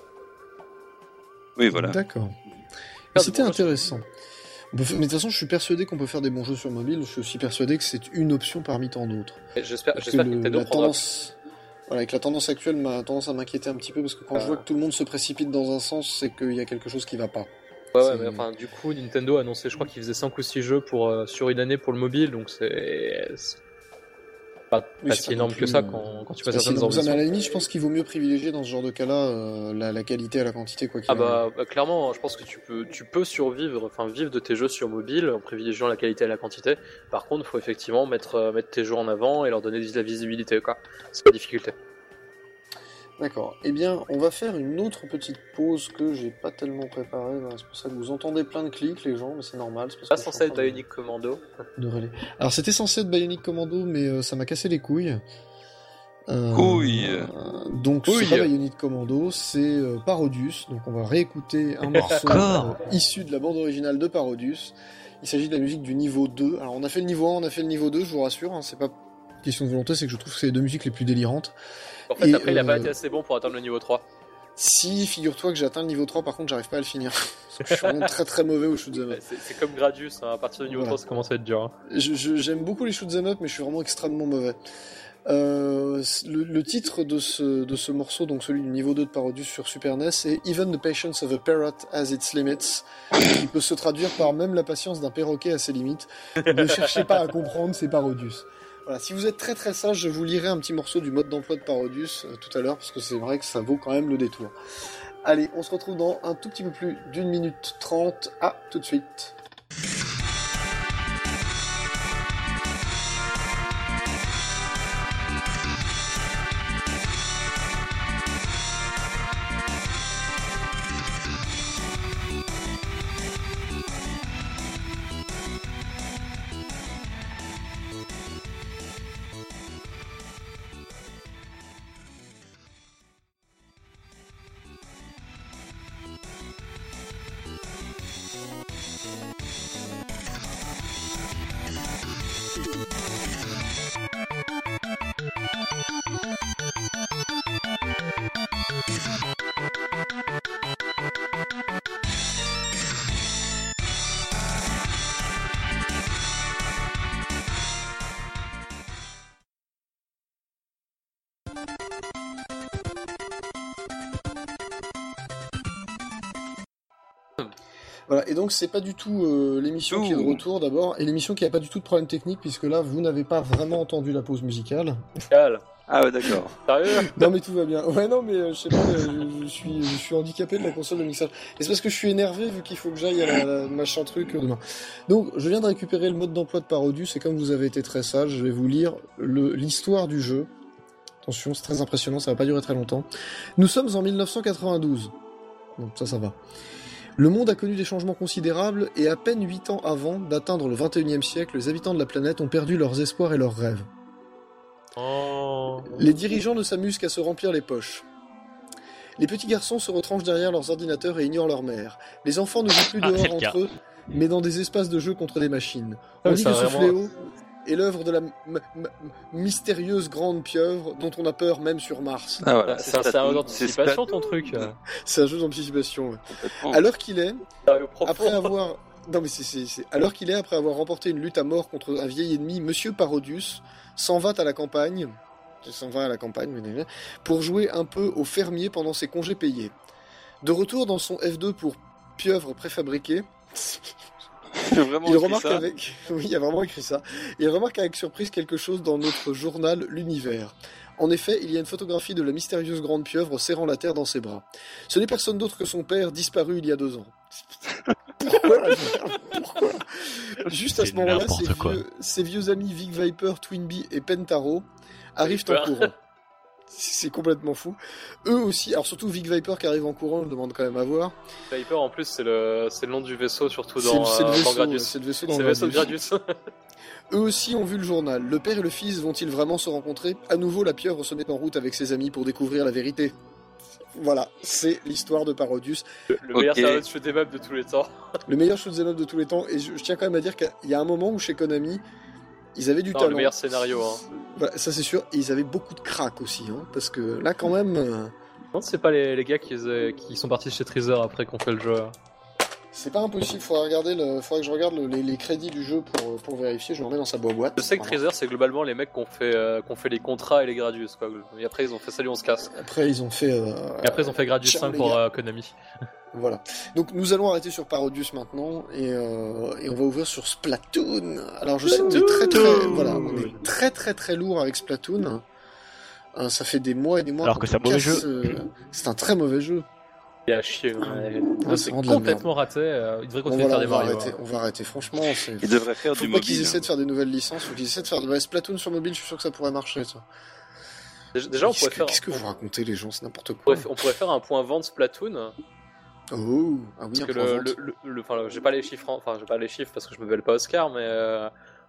Oui, voilà. D'accord. Mais c'était intéressant. On peut faire... Mais de toute façon, je suis persuadé qu'on peut faire des bons jeux sur mobile. Je suis aussi persuadé que c'est une option parmi tant d'autres. Et j'espère, Parce j'espère que que le, Nintendo la prendra... tendance, voilà, avec la tendance actuelle, m'a tendance à m'inquiéter un petit peu parce que quand euh... je vois que tout le monde se précipite dans un sens, c'est qu'il y a quelque chose qui va pas. Ouais, ouais, mais enfin, du coup, Nintendo a annoncé, je crois qu'il faisait cinq ou six jeux pour euh, sur une année pour le mobile, donc c'est, c'est... pas, oui, pas si pas énorme plus, que ça quand, quand tu passes certaines ambitions. Mais à la limite, je pense qu'il vaut mieux privilégier dans ce genre de cas-là euh, la, la qualité à la quantité, quoi qu'il Ah bah, bah clairement, je pense que tu peux, tu peux survivre, enfin vivre de tes jeux sur mobile en privilégiant la qualité à la quantité. Par contre, il faut effectivement mettre, euh, mettre tes jeux en avant et leur donner de la visibilité, quoi. C'est la difficulté. D'accord. Eh bien, on va faire une autre petite pause que j'ai pas tellement préparée. C'est pour ça que vous entendez plein de clics, les gens, mais c'est normal. C'est pas censé être Bionic Commando. De relais. Alors, c'était censé être Bionic Commando, mais euh, ça m'a cassé les couilles. Euh, couilles. Euh, donc, Couille. C'est pas Bionic Commando, c'est euh, Parodius. Donc, on va réécouter un morceau euh, issu de la bande originale de Parodius. Il s'agit de la musique du niveau deux. Alors, on a fait le niveau un, on a fait le niveau deux, je vous rassure. Hein, c'est pas question de volonté, c'est que je trouve que c'est les deux musiques les plus délirantes. En fait, et après, euh... il a pas été assez bon pour atteindre le niveau trois. Si, figure-toi que j'ai atteint le niveau trois, par contre, j'arrive pas à le finir. Parce que je suis vraiment très très mauvais au shoot'em up. C'est, c'est comme Gradius, hein. À partir du niveau voilà. trois, ça commence à être dur. Hein. Je, je, j'aime beaucoup les shoot'em up, mais je suis vraiment extrêmement mauvais. Euh, le, le titre de ce, de ce morceau, donc celui du niveau deux de Parodius sur Super N E S, est Even the patience of a parrot has its limits, qui peut se traduire par même la patience d'un perroquet à ses limites. Ne cherchez pas à comprendre, c'est Parodius. Voilà, si vous êtes très très sage, je vous lirai un petit morceau du mode d'emploi de Parodius euh, tout à l'heure, parce que c'est vrai que ça vaut quand même le détour. Allez, on se retrouve dans un tout petit peu plus d'une minute trente. À tout de suite. Voilà, et donc c'est pas du tout euh, l'émission Ouh. qui est de retour d'abord, et l'émission qui a pas du tout de problème technique, puisque là, vous n'avez pas vraiment entendu la pause musicale. Cal. Ah ouais, d'accord. Sérieux? Non mais tout va bien. Ouais non mais euh, je sais pas, euh, je, je suis je suis handicapé de la console de mixage. Et c'est parce que je suis énervé vu qu'il faut que j'aille à la, la machin truc euh, demain. Donc je viens de récupérer le mode d'emploi de Parodius et comme vous avez été très sage, je vais vous lire le l'histoire du jeu. Attention, c'est très impressionnant, ça va pas durer très longtemps. Nous sommes en mille neuf cent quatre-vingt-douze. Bon, ça ça va. Le monde a connu des changements considérables et à peine huit ans avant d'atteindre le vingt et unième siècle, les habitants de la planète ont perdu leurs espoirs et leurs rêves. Oh. Les dirigeants ne s'amusent qu'à se remplir les poches. Les petits garçons se retranchent derrière leurs ordinateurs et ignorent leur mère. Les enfants ne jouent plus Ah, c'est dehors le entre eux, mais dans des espaces de jeu contre des machines. Ah, On dit ça que ce vraiment- fléau est l'œuvre de la m- m- m- mystérieuse grande pieuvre dont on a peur même sur Mars. Ah voilà, C'est un Splatoon, serveur c'est d'anticipation Splatoon, ton truc. C'est un jeu d'anticipation. Ouais. complètement. À l'heure qu'il est, Sérieux profond. après avoir... Non mais c'est, c'est, c'est... À l'heure qu'il est, après avoir remporté une lutte à mort contre un vieil ennemi, Monsieur Parodius s'en va à la campagne... s'en va à la campagne, pour jouer un peu au fermier pendant ses congés payés. De retour dans son F deux pour pieuvre préfabriquée, Il a vraiment il écrit remarque ça. avec... Oui, il a vraiment écrit ça. Il remarque avec surprise quelque chose dans notre journal L'Univers. En effet, il y a une photographie de la mystérieuse grande pieuvre serrant la terre dans ses bras. Ce n'est personne d'autre que son père, disparu il y a deux ans. Pourquoi Pourquoi Juste à C'est ce moment-là, n'importe ses quoi. vieux, ses vieux amis Vic Viper, Twinbee et Pentaro arrivent en Viper. courant. C'est complètement fou. Eux aussi, alors surtout Vic Viper qui arrive en courant, je demande quand même à voir. Viper en plus c'est le c'est le nom du vaisseau surtout C'est dans, c'est le euh, dans vaisseau, ouais, Gradius. c'est le vaisseau dans C'est le vaisseau de Gradius. Gradius. Eux aussi ont vu le journal. Le père et le fils vont-ils vraiment se rencontrer? À nouveau, la pieuvre se met en route avec ses amis pour découvrir la vérité. Voilà, c'est l'histoire de Parodius. Le, le meilleur Ok. serveur de shoot 'em up de tous les temps. Le meilleur shoot'em up de tous les temps. Et je, je tiens quand même à dire qu'il y a un moment où chez Konami, ils avaient du Non, le talent. meilleur scénario. Hein. Voilà, ça c'est sûr. Et ils avaient beaucoup de crack aussi. Hein, parce que là, quand même, euh, Non, c'est pas les, les gars qui, faisaient- qui sont partis chez Treasure après qu'on fait le jeu. c'est pas impossible. Faudrait regarder le, faudrait que je regarde le- les, les crédits du jeu pour, pour vérifier. Je le remets dans sa boîte. Je sais que Treasure c'est globalement les mecs qui ont fait, euh, qui ont fait les contrats et les Gradius quoi. Et après ils ont fait salut on se casse. Après, ils ont fait. euh, Et après ils ont fait Gradius ciao, cinq les pour gars. euh, Konami. Voilà. Donc nous allons arrêter sur Parodius maintenant et, euh, et on va ouvrir sur Splatoon. Alors je sais on est très très voilà, on est très très très lourd avec Splatoon. Euh, ça fait des mois et des mois. Alors qu'on que c'est un nous mauvais casse, euh, c'est un très mauvais jeu. Il a chier. Ouais. Ah, c'est c'est vraiment de la complètement raté. euh, Il devrait Bon, continuer voilà, à on faire va des Mario. arrêter. hein. On va arrêter. Franchement, c'est. Il devrait faire Faut du pas qu'ils mobile. essaient de faire des nouvelles licences. Faut qu'ils essaient de faire de Splatoon sur mobile. Je suis sûr que ça pourrait marcher. Ça. Déjà, déjà, on Qu'est-ce pourrait que- faire. Qu'est-ce que vous racontez les gens, c'est n'importe On quoi. pourrait, on pourrait faire un point vente Splatoon. Oh, ah oui, Parce un que point le, vente. le, le, le- enfin, j'ai pas les chiffres, en- enfin, j'ai pas les chiffres parce que je me belle pas Oscar, mais euh,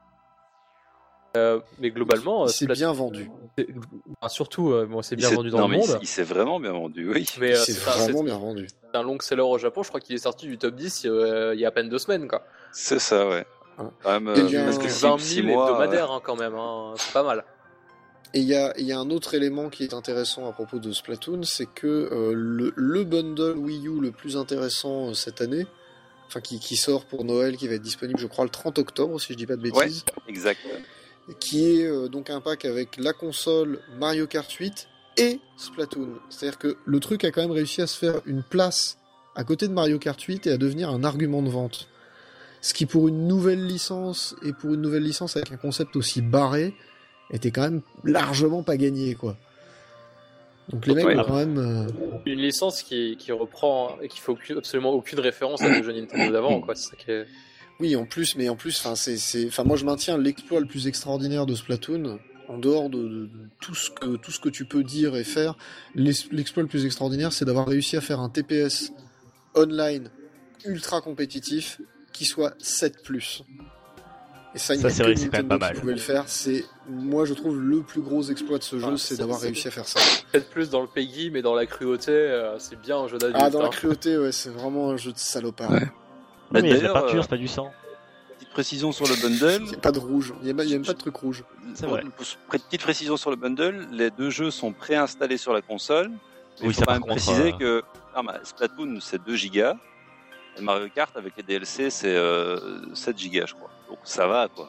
euh, mais globalement, euh, C'est Splatoon- bien vendu. c'est- enfin, surtout, euh, bon, c'est Il bien s'est- vendu dans non, le mais il monde. s'est- il s'est vraiment bien vendu, oui. Mais euh, C'est c'est un, c'est vraiment bien vendu. un long seller au Japon. Je crois qu'il est sorti du top dix euh, il y a à peine deux semaines, quoi. C'est ça, ouais. Voilà. Quand même, Eh euh, bien, parce que vingt six, six mille mois, hebdomadaires, hein, quand même. Hein, c'est pas mal. Et il y a, il y a un autre élément qui est intéressant à propos de Splatoon, c'est que euh, le, le bundle Wii U le plus intéressant euh, cette année, enfin qui, qui sort pour Noël, qui va être disponible je crois le trente octobre si je dis pas de bêtises, exact. qui est euh, donc un pack avec la console Mario Kart huit et Splatoon. C'est-à-dire que le truc a quand même réussi à se faire une place à côté de Mario Kart huit et à devenir un argument de vente. Ce qui pour une nouvelle licence, et pour une nouvelle licence avec un concept aussi barré, était quand même largement pas gagné, quoi. Donc les mecs Ouais. ont quand même... euh, Une licence qui, qui reprend et qui fait aucune- absolument aucune référence à des jeux Nintendo d'avant, quoi. C'est ça qui est... Oui, en plus, mais en plus, enfin, c'est, c'est, enfin, moi je maintiens l'exploit le plus extraordinaire de Splatoon, en dehors de, de- de tout ce que tout ce que tu peux dire et faire. l'ex- L'exploit le plus extraordinaire, c'est d'avoir réussi à faire un T P S online ultra compétitif qui soit sept plus. Et ça, il Ça, n'y a c'est que vrai, c'est quand même Nintendo pas qui mal. pouvait le faire. C'est, moi, je trouve le plus gros exploit de ce jeu, Ah, c'est c'est- d'avoir c'est- réussi à faire ça. Peut-être plus dans le Peggy, mais dans la cruauté, euh, c'est bien un jeu d'adulte. Ah, dans la hein. cruauté, ouais, c'est vraiment un jeu de salopard. Ouais. Non, mais il y a de la D'ailleurs, peinture, euh, c'est pas du sang. Petite précision sur le Il bundle. n'y a pas de rouge, il n'y a, il y a même pas de truc rouge. C'est vrai. Petite précision sur le bundle, les deux jeux sont préinstallés sur la console. Mais Oui, il faut ça, quand par même contre, préciser euh, que ah, bah, Splatoon c'est deux gigas. Et Mario Kart avec les D L C c'est euh, sept gigas je crois. Donc ça va quoi.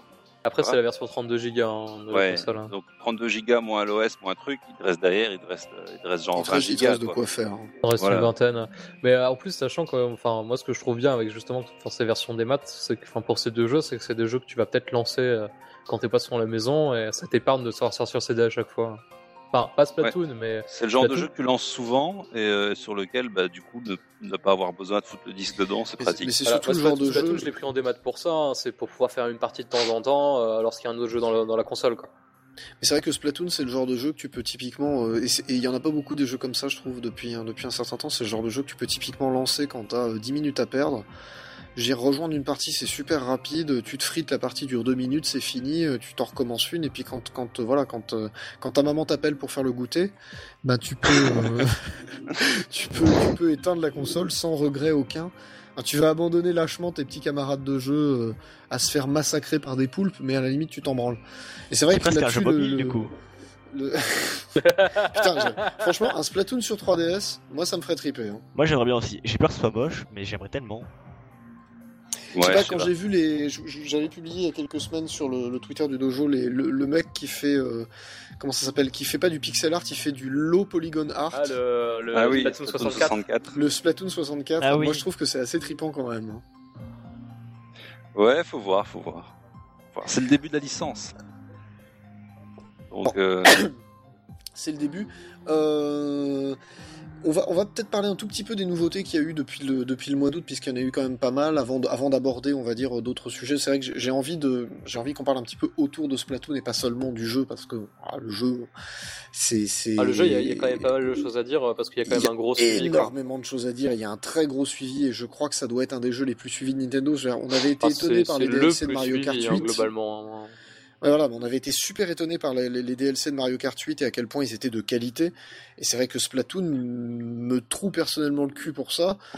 Après, Ça c'est va la version trente-deux gigas hein, de la Ouais, console. Hein. donc trente-deux gigas moins l'O S moins un truc, il te reste derrière, il te reste, il te reste genre Il te vingt reste, il te gigas. reste de quoi. quoi faire. hein. Il en reste Voilà. une vingtaine. Mais euh, en plus, sachant que, enfin, moi, ce que je trouve bien avec justement enfin, ces versions des maths, c'est que, enfin, pour ces deux jeux, c'est que c'est des jeux que tu vas peut-être lancer euh, quand t'es pas sur la maison et ça t'épargne de sortir sur C D à chaque fois. Enfin, pas Splatoon, mais C'est le genre de Splatoon- jeu que tu lances souvent et euh, sur lequel, bah, du coup, ne, ne pas avoir besoin de foutre le disque dedans, c'est Mais c'est- pratique. mais c'est Voilà, surtout moi, le genre Splatoon, de Splatoon, jeu. je l'ai pris en démat pour ça, hein, c'est pour pouvoir faire une partie de temps en temps euh, lorsqu'il y a un autre jeu dans, le- dans la console. Quoi. Mais c'est vrai que Splatoon, c'est le genre de jeu que tu peux typiquement, euh, et c'est- et il y en a pas beaucoup des jeux comme ça, je trouve, depuis, hein, depuis un certain temps. C'est le genre de jeu que tu peux typiquement lancer quand t'as euh, dix minutes à perdre. Je veux dire, rejoindre une partie, c'est super rapide. Tu te frites, la partie dure deux minutes, c'est fini. euh, Tu t'en recommences une, et puis quand, quand, euh, voilà, quand, euh, quand ta maman t'appelle pour faire le goûter, bah tu peux, euh, tu peux, tu peux éteindre la console sans regret aucun. Enfin, tu vas abandonner lâchement tes petits camarades de jeu euh, à se faire massacrer par des poulpes, mais à la limite tu t'en branles. Et c'est vrai C'est que presque un là-dessus, jeu le- mobile, le- du coup. le- Putain, j'ai- franchement, un Splatoon sur trois D S, moi ça me ferait triper. Hein. Moi, j'aimerais bien aussi. J'ai peur que ce soit moche, mais j'aimerais tellement. Je sais Ouais, pas, je sais quand pas. j'ai vu les. je- je- J'avais publié il y a quelques semaines sur le, le Twitter du dojo les, le, le mec qui fait. euh, comment ça s'appelle? Qui fait pas du pixel art, il fait du low polygon art. Ah, le, le Ah oui, Splatoon Splatoon soixante-quatre. soixante-quatre. Le Splatoon soixante-quatre, Ah moi oui. je trouve que c'est assez trippant quand même. hein. Ouais, faut voir, faut voir. Faut voir. C'est le début de la licence. Donc, euh, C'est le début. Euh, On va, on va peut-être parler un tout petit peu des nouveautés qu'il y a eu depuis le, depuis le mois d'août, puisqu'il y en a eu quand même pas mal, avant, de- avant d'aborder, on va dire, d'autres sujets. C'est vrai que j'ai- j'ai envie de, j'ai envie qu'on parle un petit peu autour de Splatoon et pas seulement du jeu, parce que ah, le jeu, c'est, c'est. Ah, le jeu, il y, a- il y a quand même pas mal de choses à dire euh, parce qu'il y a quand Il y même a un gros suivi. quoi. énormément de choses à dire. Il y a un très gros suivi et je crois que ça doit être un des jeux les plus suivis de Nintendo. Je veux dire, on avait été Enfin, étonné c'est par c'est les le D L C de plus Mario Kart suivi, hein, huit. globalement. hein. Ouais, voilà, mais on avait été super étonné par les, les- les D L C de Mario Kart huit et à quel point ils étaient de qualité. Et c'est vrai que Splatoon me troue personnellement le cul pour ça, mmh.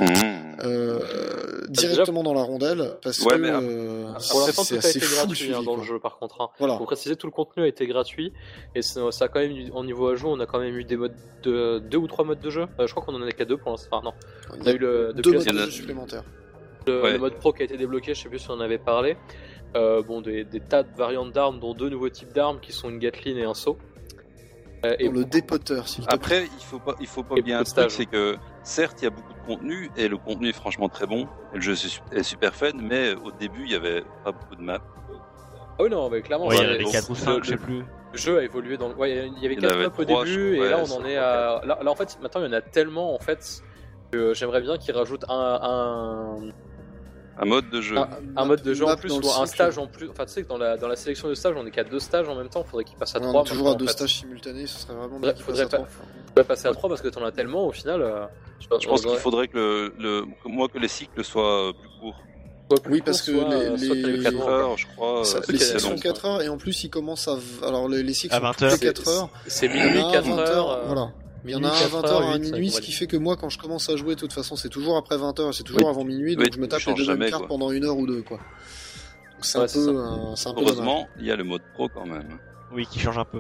euh, directement dans la rondelle, parce Ouais, que mais euh, Pour l'instant, c'est tout a assez été fou le gratuit suivi, hein, dans quoi. le jeu, par contre. Hein. Voilà. Pour préciser, tout le contenu a été gratuit et ça, ça a quand même eu, en niveau ajout, on a quand même eu des modes de deux ou trois modes de jeu. Euh, je crois qu'on en a qu'à deux pour l'instant. Enfin, non, Il on y a a eu le deux depuis modes la- de il y en jeu a- supplémentaires. le, Ouais. le mode pro qui a été débloqué. Je sais plus si on en avait parlé. Euh, bon, des, des tas de variantes d'armes, dont deux nouveaux types d'armes qui sont une Gatling et un saut. Euh, et Pour le dépoteur, s'il te plaît. Après, il faut pas, il faut pas Et oublier un beaucoup de truc, stages. c'est que certes, il y a beaucoup de contenu et le contenu est franchement très bon. Et le jeu est su- est super fun, mais au début, il y avait pas beaucoup de maps. Ah oui, non, mais clairement, Ouais, il y c'est- en avait bon, quatre ou le- cinq, je sais le- plus. Le jeu a évolué dans le... Ouais, il y avait Il y en quatre avait maps au trois, début, je- et là ouais, on ça en est fait à... Là, là, en fait, maintenant il y en a tellement, en fait, que j'aimerais bien qu'ils rajoutent un, un, Un mode de jeu. un, un mode de jeu map en plus, dans ou le un cycle. stage en plus. Enfin, tu sais que dans la, dans la sélection de stages, on est qu'à deux stages en même temps, il faudrait qu'ils passent à Ouais, on trois. est toujours à maintenant, deux en fait. stages simultanés, ce serait vraiment Faudrait- bien qu'il faudrait fasse à pas- trois. On va passer à trois parce que t'en as tellement, au final... euh, Je pense qu'il faudrait que le, le, que moi que les cycles soient plus courts. soit plus Oui, parce court, que soit- les- soit qu'il y ait les- quatre quatre heures. heures, je crois. Ça, euh, les c'est cycles long, sont quatre heures et en plus ils commencent à. v- Alors les, les cycles À sont vingt tous les heures. quatre heures. C'est Il y en minuit, a un à quatre vingt heures. heures, euh, voilà. Mais il y en a minuit, un à quatre vingt heures, heures, un à huit, minuit, ça ce qui pourrait fait que moi quand je commence à jouer, de toute façon c'est toujours après vingt heures et c'est toujours Oui. avant minuit, Oui, donc je me tu tape les changes deux mêmes jamais, cartes quoi. pendant une heure ou deux, quoi. Donc c'est Ouais, un c'est peu, ça. euh, c'est un peu dommage. Heureusement, il y a le mode pro quand même. Oui, qui change un peu.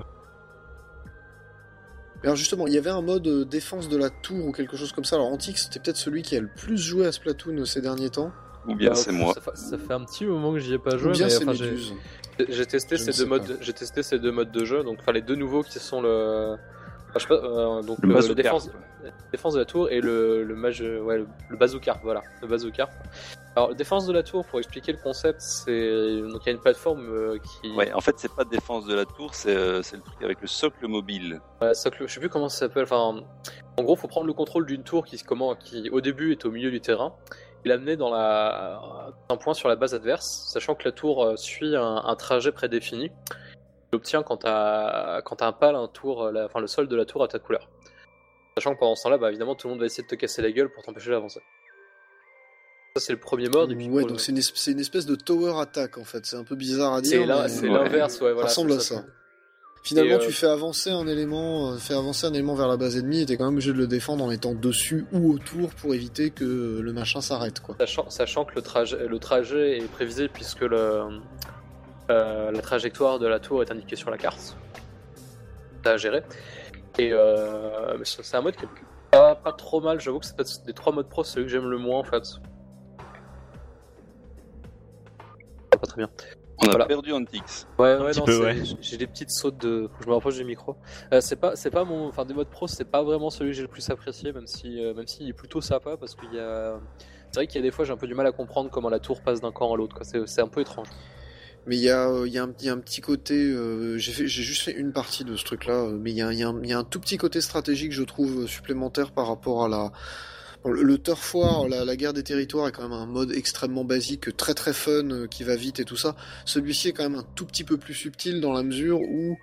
Alors justement, il y avait un mode euh, défense de la tour ou quelque chose comme ça. Alors Antix, c'était peut-être celui qui a le plus joué à Splatoon euh, ces derniers temps. Ou bien Bah, c'est moi. Ça fait, ça fait un petit moment que j'y ai pas joué, Ou bien mais c'est enfin, j'ai- Méduse. j'ai testé Je ces ne deux sais modes. pas. J'ai testé ces deux modes de jeu, donc enfin les deux nouveaux qui sont le, enfin, je sais pas, euh, donc Le le, bazooka. le défense, défense de la tour et le le mage, ouais, le, le bazooka, voilà, le bazooka. Alors défense de la tour, pour expliquer le concept, c'est donc il y a une plateforme euh, qui, Ouais, en fait, c'est pas défense de la tour, c'est euh, c'est le truc avec le socle mobile. Ouais, socle- je sais plus comment ça s'appelle. Enfin, en gros, faut prendre le contrôle d'une tour qui, comment, qui au début est au milieu du terrain et l'amener dans la, un point sur la base adverse, sachant que la tour euh, suit un, un trajet prédéfini. Tu l'obtiens quand t'as quand t'as un pal, un tour, euh, la- enfin le sol de la tour à ta couleur. Sachant que pendant ce temps-là, bah, évidemment, tout le monde va essayer de te casser la gueule pour t'empêcher d'avancer. Ça, c'est le premier mode. Et puis, Ouais, pour donc le- c'est une, es- c'est une espèce de tower attack en fait. C'est un peu bizarre à c'est dire. l'in- mais- c'est Ouais. l'inverse, ouais, voilà. Ça ressemble c'est à ça. Finalement, Et, euh, tu fais avancer un élément, euh, fais avancer un élément vers la base ennemie et t'es quand même obligé de le défendre en étant dessus ou autour pour éviter que le machin s'arrête, quoi. Sachant, sachant que le trajet, le trajet est prévisé puisque le, euh, la trajectoire de la tour est indiquée sur la carte. C'est à gérer. Et euh, mais c'est c'est un mode qui est pas, pas trop mal. J'avoue que c'est peut-être des trois modes pro, c'est celui que j'aime le moins en fait. Pas très bien. On a Voilà. perdu Antix. Ouais, Un ouais, petit non, peu, c'est- ouais. j'ai des petites sautes de. Faut que je me rapproche du micro. Euh, c'est pas, c'est pas mon. Enfin, des modes pro, c'est pas vraiment celui que j'ai le plus apprécié, même si, euh, même s'il est plutôt sympa, parce qu'il y a. C'est vrai qu'il y a des fois, j'ai un peu du mal à comprendre comment la tour passe d'un camp à l'autre, quoi. C'est, c'est un peu étrange. Mais il y a, euh, il y a un, il y a un petit côté. Euh, j'ai fait, j'ai juste fait une partie de ce truc-là, euh, mais il y a, il y a un, il y a un tout petit côté stratégique, je trouve, euh, supplémentaire par rapport à la. Bon, le, le Turf War, la, la guerre des territoires est quand même un mode extrêmement basique, très très fun, euh, qui va vite et tout ça. Celui-ci est quand même un tout petit peu plus subtil dans la mesure où,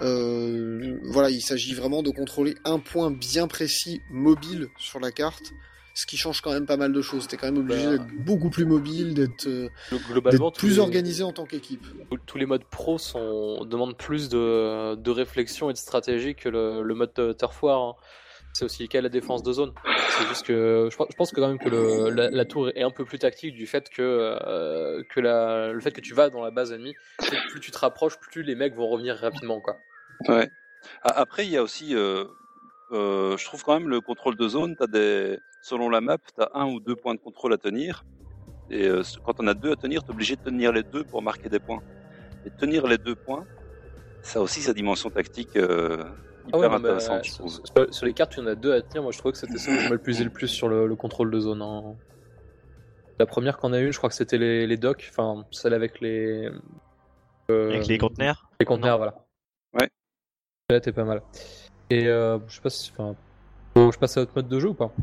euh, voilà, il s'agit vraiment de contrôler un point bien précis, mobile sur la carte, ce qui change quand même pas mal de choses. T'es quand même obligé Bah. d'être beaucoup plus mobile, d'être, euh, Globalement, d'être tous plus les- organisé en tant qu'équipe. tous les modes pro sont, demandent plus de, de réflexion et de stratégie que le, le mode euh, Turf War, hein. C'est aussi le cas de la défense de zone. C'est juste que je pense, je pense que quand même que le, la, la tour est un peu plus tactique du fait que, euh, que la, le fait que tu vas dans la base ennemie, c'est que plus tu te rapproches, plus les mecs vont revenir rapidement, quoi. Ouais. A- Après, il y a aussi, euh, euh, je trouve quand même le contrôle de zone. T'as des, selon la map, tu as un ou deux points de contrôle à tenir. Et euh, quand on a deux à tenir, tu es obligé de tenir les deux pour marquer des points. Et tenir les deux points, ça a aussi sa dimension tactique euh, Ah hyper ouais, non, mais, intéressante, je sur, trouve. sur- sur les cartes, il y en a deux à tenir. Moi, je trouvais que c'était ça où je m'amusais le plus sur le, le contrôle de zone, hein. La première qu'on a eu, je crois que c'était les, les docks, enfin celle avec les euh, Avec les conteneurs. les conteneurs, voilà. Ouais. Celle-là était pas mal. Et euh, je sais pas si, enfin, faut que je passe à autre mode de jeu ou pas?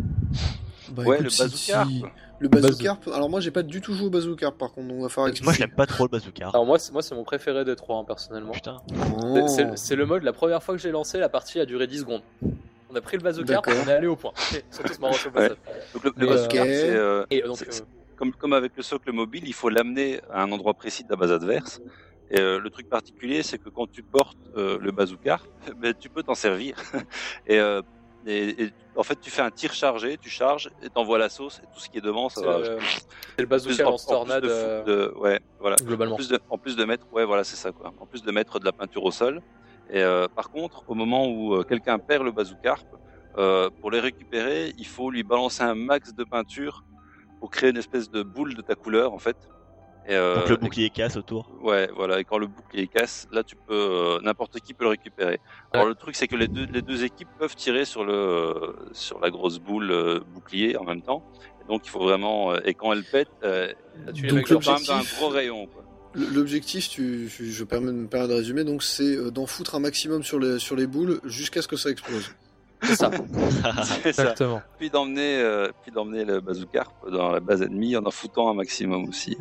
Bah, Ouais, écoute, le si- bazookarp. si- Le bazookarp. Alors moi, j'ai pas du tout joué au bazookarp, par contre, donc on va falloir Moi, expliquer. je l'aime pas trop le bazooka. Alors moi, c'est, moi, c'est mon préféré des trois, hein, personnellement. Putain. Oh. C'est, c'est- c'est le mode. La première fois que j'ai lancé, la partie a duré dix secondes. On a pris le bazookarp, D'accord. on est allé au point. Ils sont tous marrants sur le passage. Donc le, le Mais, bazookarp, euh, c'est, euh, Et donc, c'est- euh, c'est- comme, comme avec le socle mobile, il faut l'amener à un endroit précis de la base adverse. Et euh, le truc particulier, c'est que quand tu portes euh, le bazookarp, ben, tu peux t'en servir. et, euh, et, et en fait, tu fais un tir chargé, tu charges et t'envoies la sauce et tout ce qui est devant, ça c'est, va. le, c'est le En plus- bazooka en- en lance plus tornade, de fou- euh, de- ouais, voilà. En globalement. plus de, en plus de mettre, ouais, voilà, c'est ça quoi. En plus de mettre de la peinture au sol. Et euh, par contre, au moment où euh, quelqu'un perd le bazookarp, euh, pour les récupérer, il faut lui balancer un max de peinture pour créer une espèce de boule de ta couleur en fait. Et, euh, Donc le bouclier casse autour. et- ouais, voilà. Et quand le bouclier casse, là, tu peux, euh, n'importe qui peut le récupérer. Alors Ouais. le truc, c'est que les deux, les deux équipes peuvent tirer sur le, euh, sur la grosse boule euh, bouclier en même temps. Et donc il faut vraiment, euh, et quand elle pète, euh, T'as tué les Donc, mecs tu sur quand même dans un l'objectif- gros rayon. Quoi. Le- L'objectif, tu, je, je permets, me permets de résumer, donc c'est euh, d'en foutre un maximum sur les, sur les boules jusqu'à ce que ça explose. C'est ça. C'est ça. Exactement. Puis d'emmener, euh, puis d'emmener le bazookarp dans la base ennemie en en foutant un maximum aussi.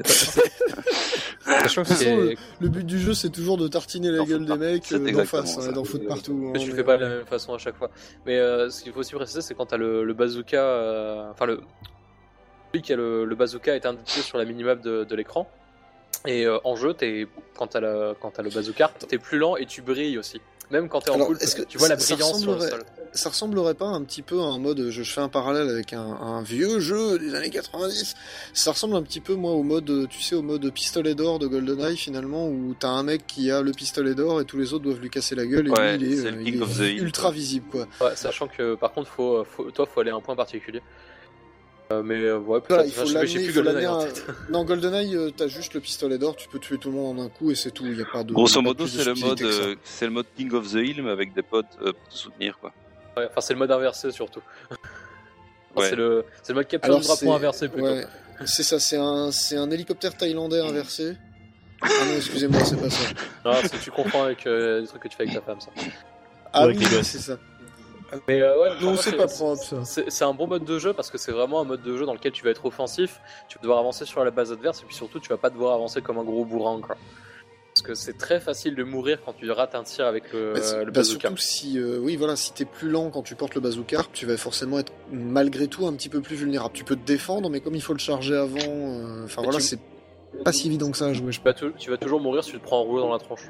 Sachant que De toute façon, c'est- Le but du jeu, c'est toujours de tartiner la D'en gueule foutre des partout. mecs C'est euh, d'en exactement face, ça. hein, d'en foutre partout. que hein, tu mais, fais pas euh, de la même façon à chaque fois. Mais euh, ce qu'il faut aussi préciser, c'est quand t'as le, le bazooka, euh, enfin le celui qui a le, le bazooka est indiqué sur la minimap de, de l'écran. Et euh, en jeu, t'es, quand t'as la- quand t'as le bazooka, t'es plus lent et tu brilles aussi. Même quand t'es en Alors, pool, est-ce que tu vois la ça- ça brillance sur le ressemblerait- sol. Ça ressemblerait pas un petit peu à un mode, je, je fais un parallèle avec un, un vieux jeu des années quatre-vingt-dix, ça ressemble un petit peu moi au mode, tu sais, au mode pistolet d'or de GoldenEye finalement, où t'as un mec qui a le pistolet d'or et tous les autres doivent lui casser la gueule et Ouais, lui il est, c'est le euh, King il of the est Hill, ultra quoi. visible quoi. Ouais, sachant que par contre, faut, faut, toi, faut aller à un point particulier. Euh, mais euh, ouais, Voilà, peut-être- il faut enfin, je sais- l'amener, j'ai il plus faut GoldenEye l'amener en à- tête. Non, GoldenEye, euh, t'as juste le pistolet d'or, tu peux tuer tout le monde en un coup et c'est tout, il y a pas de... Grosso pas de modo, plus de c'est le mode, subtilité que ça. euh, c'est le mode King of the Hill, mais avec des potes euh, pour te soutenir, quoi. Ouais, enfin, c'est le mode inversé surtout. Ouais. C'est le, c'est le mode capture Alors, de drapeau c'est- inversé plutôt. Ouais, c'est ça, c'est un, c'est un hélicoptère thaïlandais inversé. Ah non, excusez-moi, c'est pas ça. Non, parce que tu confonds avec euh, les trucs que tu fais avec ta femme, ça. Ah avec oui, les gosses. c'est ça. Mais euh, ouais, Non, franchement, c'est pas propre ça. C'est, c'est un bon mode de jeu parce que c'est vraiment un mode de jeu dans lequel tu vas être offensif, tu vas devoir avancer sur la base adverse et puis surtout tu vas pas devoir avancer comme un gros bourrin quoi. Parce que c'est très facile de mourir quand tu rates un tir avec le, Bah, c'est- le bah, bazooka. surtout si, euh, oui, voilà, si t'es plus lent quand tu portes le bazookarp, tu vas forcément être malgré tout un petit peu plus vulnérable. Tu peux te défendre, mais comme il faut le charger avant, euh, enfin Mais voilà, tu- c'est pas si évident que ça à jouer. Je Tu vas, tou- tu vas toujours mourir si tu te prends un rouleau dans la tronche.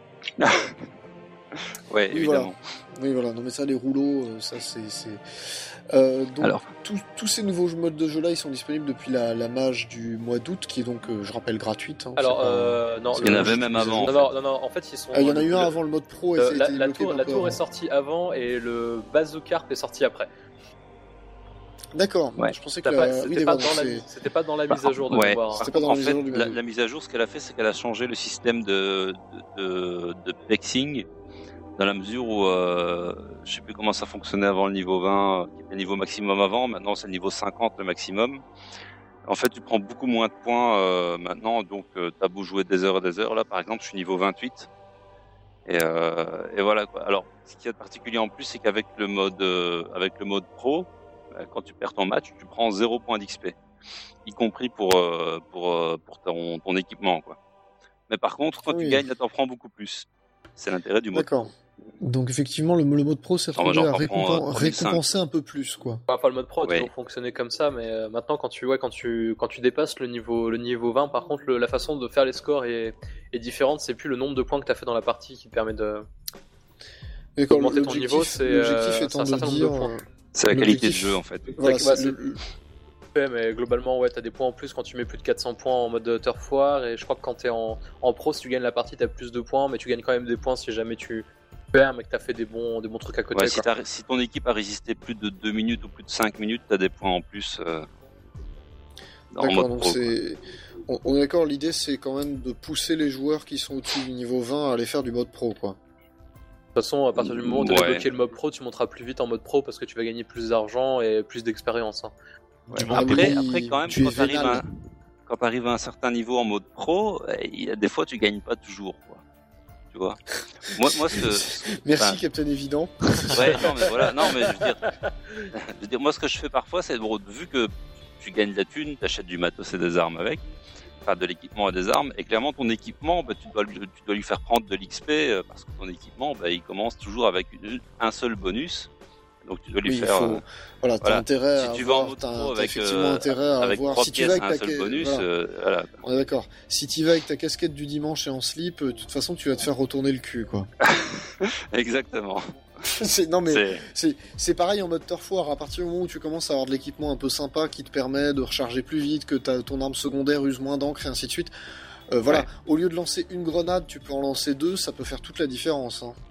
Ouais, Oui, évidemment. Oui, voilà, non mais ça, les rouleaux, euh, ça c'est. c'est... Euh, donc, Alors. tous- tous ces nouveaux modes de jeu là, ils sont disponibles depuis la, la mage du mois d'août, qui est donc, euh, je rappelle, gratuite. hein, Alors, c'est pas- euh, non, c'est Il y en le- avait même avant. non, non, non, non, en fait ils sont. Ah, il y en a le- eu un le- avant le mode pro et le- ça a la, été la débloqué tour, un la peu tour est avant. sortie avant et le bazookarp est sorti après. D'accord, Ouais. je pensais que T'as la... pas- oui, C'était pas, d'accord, dans la- c'est- c'était pas dans la Bah, mise à jour de ouais. mémoire. C'était pas dans En la mise à fait, jour du la, manuel. la mise à jour, ce qu'elle a fait, c'est qu'elle a changé le système de, de, de, de pexing, dans la mesure où, euh, je sais plus comment ça fonctionnait avant le niveau vingt, qui était le niveau maximum avant, maintenant c'est le niveau cinquante le maximum. En fait, tu prends beaucoup moins de points euh, maintenant, donc euh, t'as beau jouer des heures et des heures. Là, par exemple, je suis niveau vingt-huit. Et, euh, et voilà quoi. Alors, ce qu'il y a de particulier en plus, c'est qu'avec le mode, euh, avec le mode pro, euh, quand tu perds ton match, tu prends zéro point d'X P, y compris pour euh, pour euh, pour ton, ton équipement quoi. Mais par contre, quand Ah tu oui. gagnes, là, t'en prends beaucoup plus. C'est l'intérêt du mode. D'accord. Donc effectivement, le, le mode pro s'est Enfin, moi, retrouvé à j'en prends, récompen- euh, récompenser un peu plus, quoi. Enfin, le mode pro a Ouais. toujours fonctionné comme ça, mais euh, maintenant quand tu, ouais, quand tu, quand tu dépasses le niveau, le niveau vingt, par contre, le- la façon de faire les scores est, est différente. C'est plus le nombre de points que tu as fait dans la partie qui te permet de. D'accord, Augmenter ton l'objectif- niveau, c'est, l'objectif euh, étant c'est un de certain nombre de dire, points. euh, C'est la qualité de l'objectif- jeu en fait. voilà, C'est que, bah, c'est c'est- le- Ouais, mais globalement, ouais, t'as des points en plus quand tu mets plus de quatre cents points en mode turf war, et je crois que quand t'es en, en pro, si tu gagnes la partie, t'as plus de points, mais tu gagnes quand même des points si jamais tu perds, mais que t'as fait des bons, des bons trucs à côté. Ouais, si, quoi. t'as- si ton équipe a résisté plus de deux minutes ou plus de cinq minutes, t'as des points en plus. Euh, en D'accord, mode donc pro, c'est. On, on est d'accord, l'idée c'est quand même de pousser les joueurs qui sont au-dessus du niveau vingt à aller faire du mode pro, quoi. De toute façon, à partir du moment où tu as Ouais. débloqué le mode pro, tu monteras plus vite en mode pro parce que tu vas gagner plus d'argent et plus d'expérience. hein. Ouais, Du mais moins, après, oui, après, quand même, tu es quand t'arrives vénal. à, quand t'arrives à un certain niveau en mode pro, euh, il y a des fois tu gagnes pas toujours, quoi. Tu vois. Moi, moi, ce que, Merci, enfin, Captain Évident. ouais, non, mais voilà, non, mais je veux dire, je veux dire, moi, ce que je fais parfois, c'est bon, vu que tu gagnes de la thune, t'achètes du matos et des armes avec, enfin, de l'équipement et des armes, et clairement, ton équipement, bah, tu dois, lui- tu dois lui faire prendre de l'X P, euh, parce que ton équipement, bah, il commence toujours avec une- un seul bonus. Donc, tu dois lui Oui, il faire, faut- euh, Voilà, t'as voilà. intérêt Si à tu vas en avoir, mode t'as, pro t'as avec, effectivement euh, intérêt à avec avoir. trois Si tu vas pièces, avec un ta seul ca- bonus, voilà. euh, voilà. On est d'accord. Si tu vas avec ta casquette du dimanche et en slip, euh, de toute façon, tu vas te faire retourner le cul, quoi. Exactement. c'est, non, mais C'est, c'est, c'est pareil en mode turf war. À partir du moment où tu commences à avoir de l'équipement un peu sympa qui te permet de recharger plus vite, que ta, ton arme secondaire use moins d'encre et ainsi de suite. Euh, voilà. Ouais. Au lieu de lancer une grenade, tu peux en lancer deux, ça peut faire toute la différence. Hein.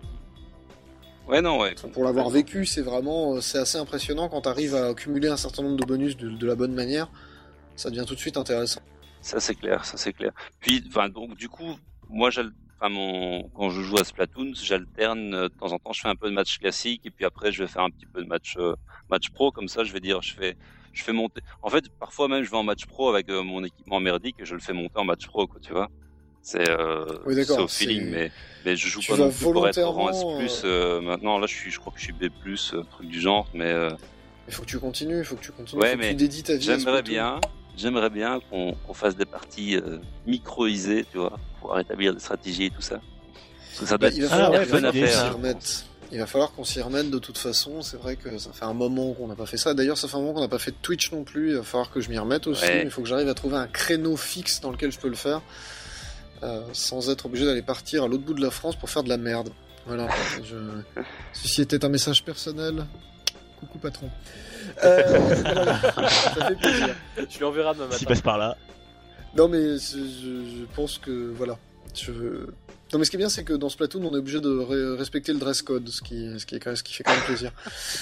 ouais, non, ouais. Pour l'avoir vécu, c'est vraiment, euh, c'est assez impressionnant quand tu arrives à accumuler un certain nombre de bonus de, de la bonne manière. Ça devient tout de suite intéressant. Ça c'est clair, ça c'est clair. Puis, enfin, donc du coup, moi, j'al- enfin, mon, quand je joue à Splatoon, j'alterne euh, de temps en temps. Je fais un peu de match classique et puis après, je vais faire un petit peu de match, euh, match pro. Comme ça, je vais dire, je fais, je fais monter. En fait, parfois même, je vais en match pro avec euh, mon équipement merdique et je le fais monter en match pro, quoi, tu vois. C'est, euh, Oui, d'accord, c'est au c'est- feeling, mais, mais je joue Tu pas vas non plus pour être rang S volontairement, plus. Euh, maintenant, là, je suis, je crois que je suis B plus, euh, truc du genre, mais. Euh, Il faut que tu continues, il faut que tu continues, Ouais, faut que mais tu dédies ta vie à J'aimerais Splatoon. bien, j'aimerais bien qu'on qu'on fasse des parties euh, microisées, tu vois, pour pouvoir établir des stratégies et tout ça. Parce que ça doit Bah, il va être Ah falloir, ouais, il fun va à bonne idée, falloir qu'on ça. s'y faire. remette. Il va falloir qu'on s'y remette de toute façon. C'est vrai que ça fait un moment qu'on n'a pas fait ça. D'ailleurs, ça fait un moment qu'on n'a pas fait de Twitch non plus. Il va falloir que je m'y remette aussi. Ouais. Mais il faut que j'arrive à trouver un créneau fixe dans lequel je peux le faire. Euh, sans être obligé d'aller partir à l'autre bout de la France pour faire de la merde. Voilà. Je... Ceci était un message personnel. Coucou patron. Euh, voilà. Ça fait plaisir. Tu lui enverras demain S'il matin. passe par là. Non mais c'est- je, je pense que voilà. Je... Non mais ce qui est bien c'est que dans Splatoon on est obligé de ré- respecter le dress code, ce qui, ce qui, est quand même, ce qui fait quand même plaisir.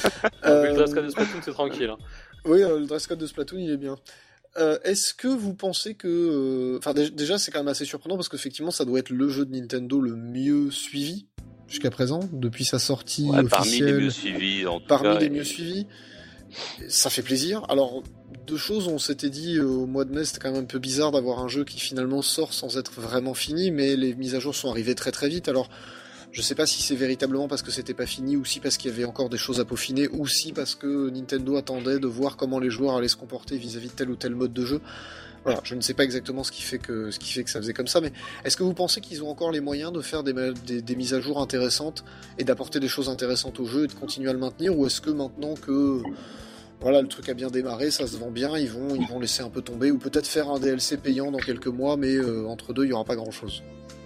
Le dress code Euh, de Splatoon, c'est tranquille. hein. Oui, euh, le dress code de Splatoon il est bien. Euh, Est-ce que vous pensez que... euh, Enfin dé- déjà c'est quand même assez surprenant parce qu'effectivement ça doit être le jeu de Nintendo le mieux suivi jusqu'à présent, depuis sa sortie Ouais, parmi les officielle. mieux suivis, en tout Parmi cas. les et- mieux suivis. Ça fait plaisir. Alors, deux choses, on s'était dit euh, au mois de mai, c'était quand même un peu bizarre d'avoir un jeu qui finalement sort sans être vraiment fini, mais les mises à jour sont arrivées très très vite. Alors, je sais pas si c'est véritablement parce que c'était pas fini, ou si parce qu'il y avait encore des choses à peaufiner, ou si parce que Nintendo attendait de voir comment les joueurs allaient se comporter vis-à-vis de tel ou tel mode de jeu. Voilà, je ne sais pas exactement ce qui fait que, ce qui fait que ça faisait comme ça, mais est-ce que vous pensez qu'ils ont encore les moyens de faire des, ma- des, des mises à jour intéressantes et d'apporter des choses intéressantes au jeu et de continuer à le maintenir, ou est-ce que maintenant que voilà, le truc a bien démarré, ça se vend bien, ils vont, ils vont laisser un peu tomber, ou peut-être faire un D L C payant dans quelques mois, mais euh, entre deux, il n'y aura pas grand-chose.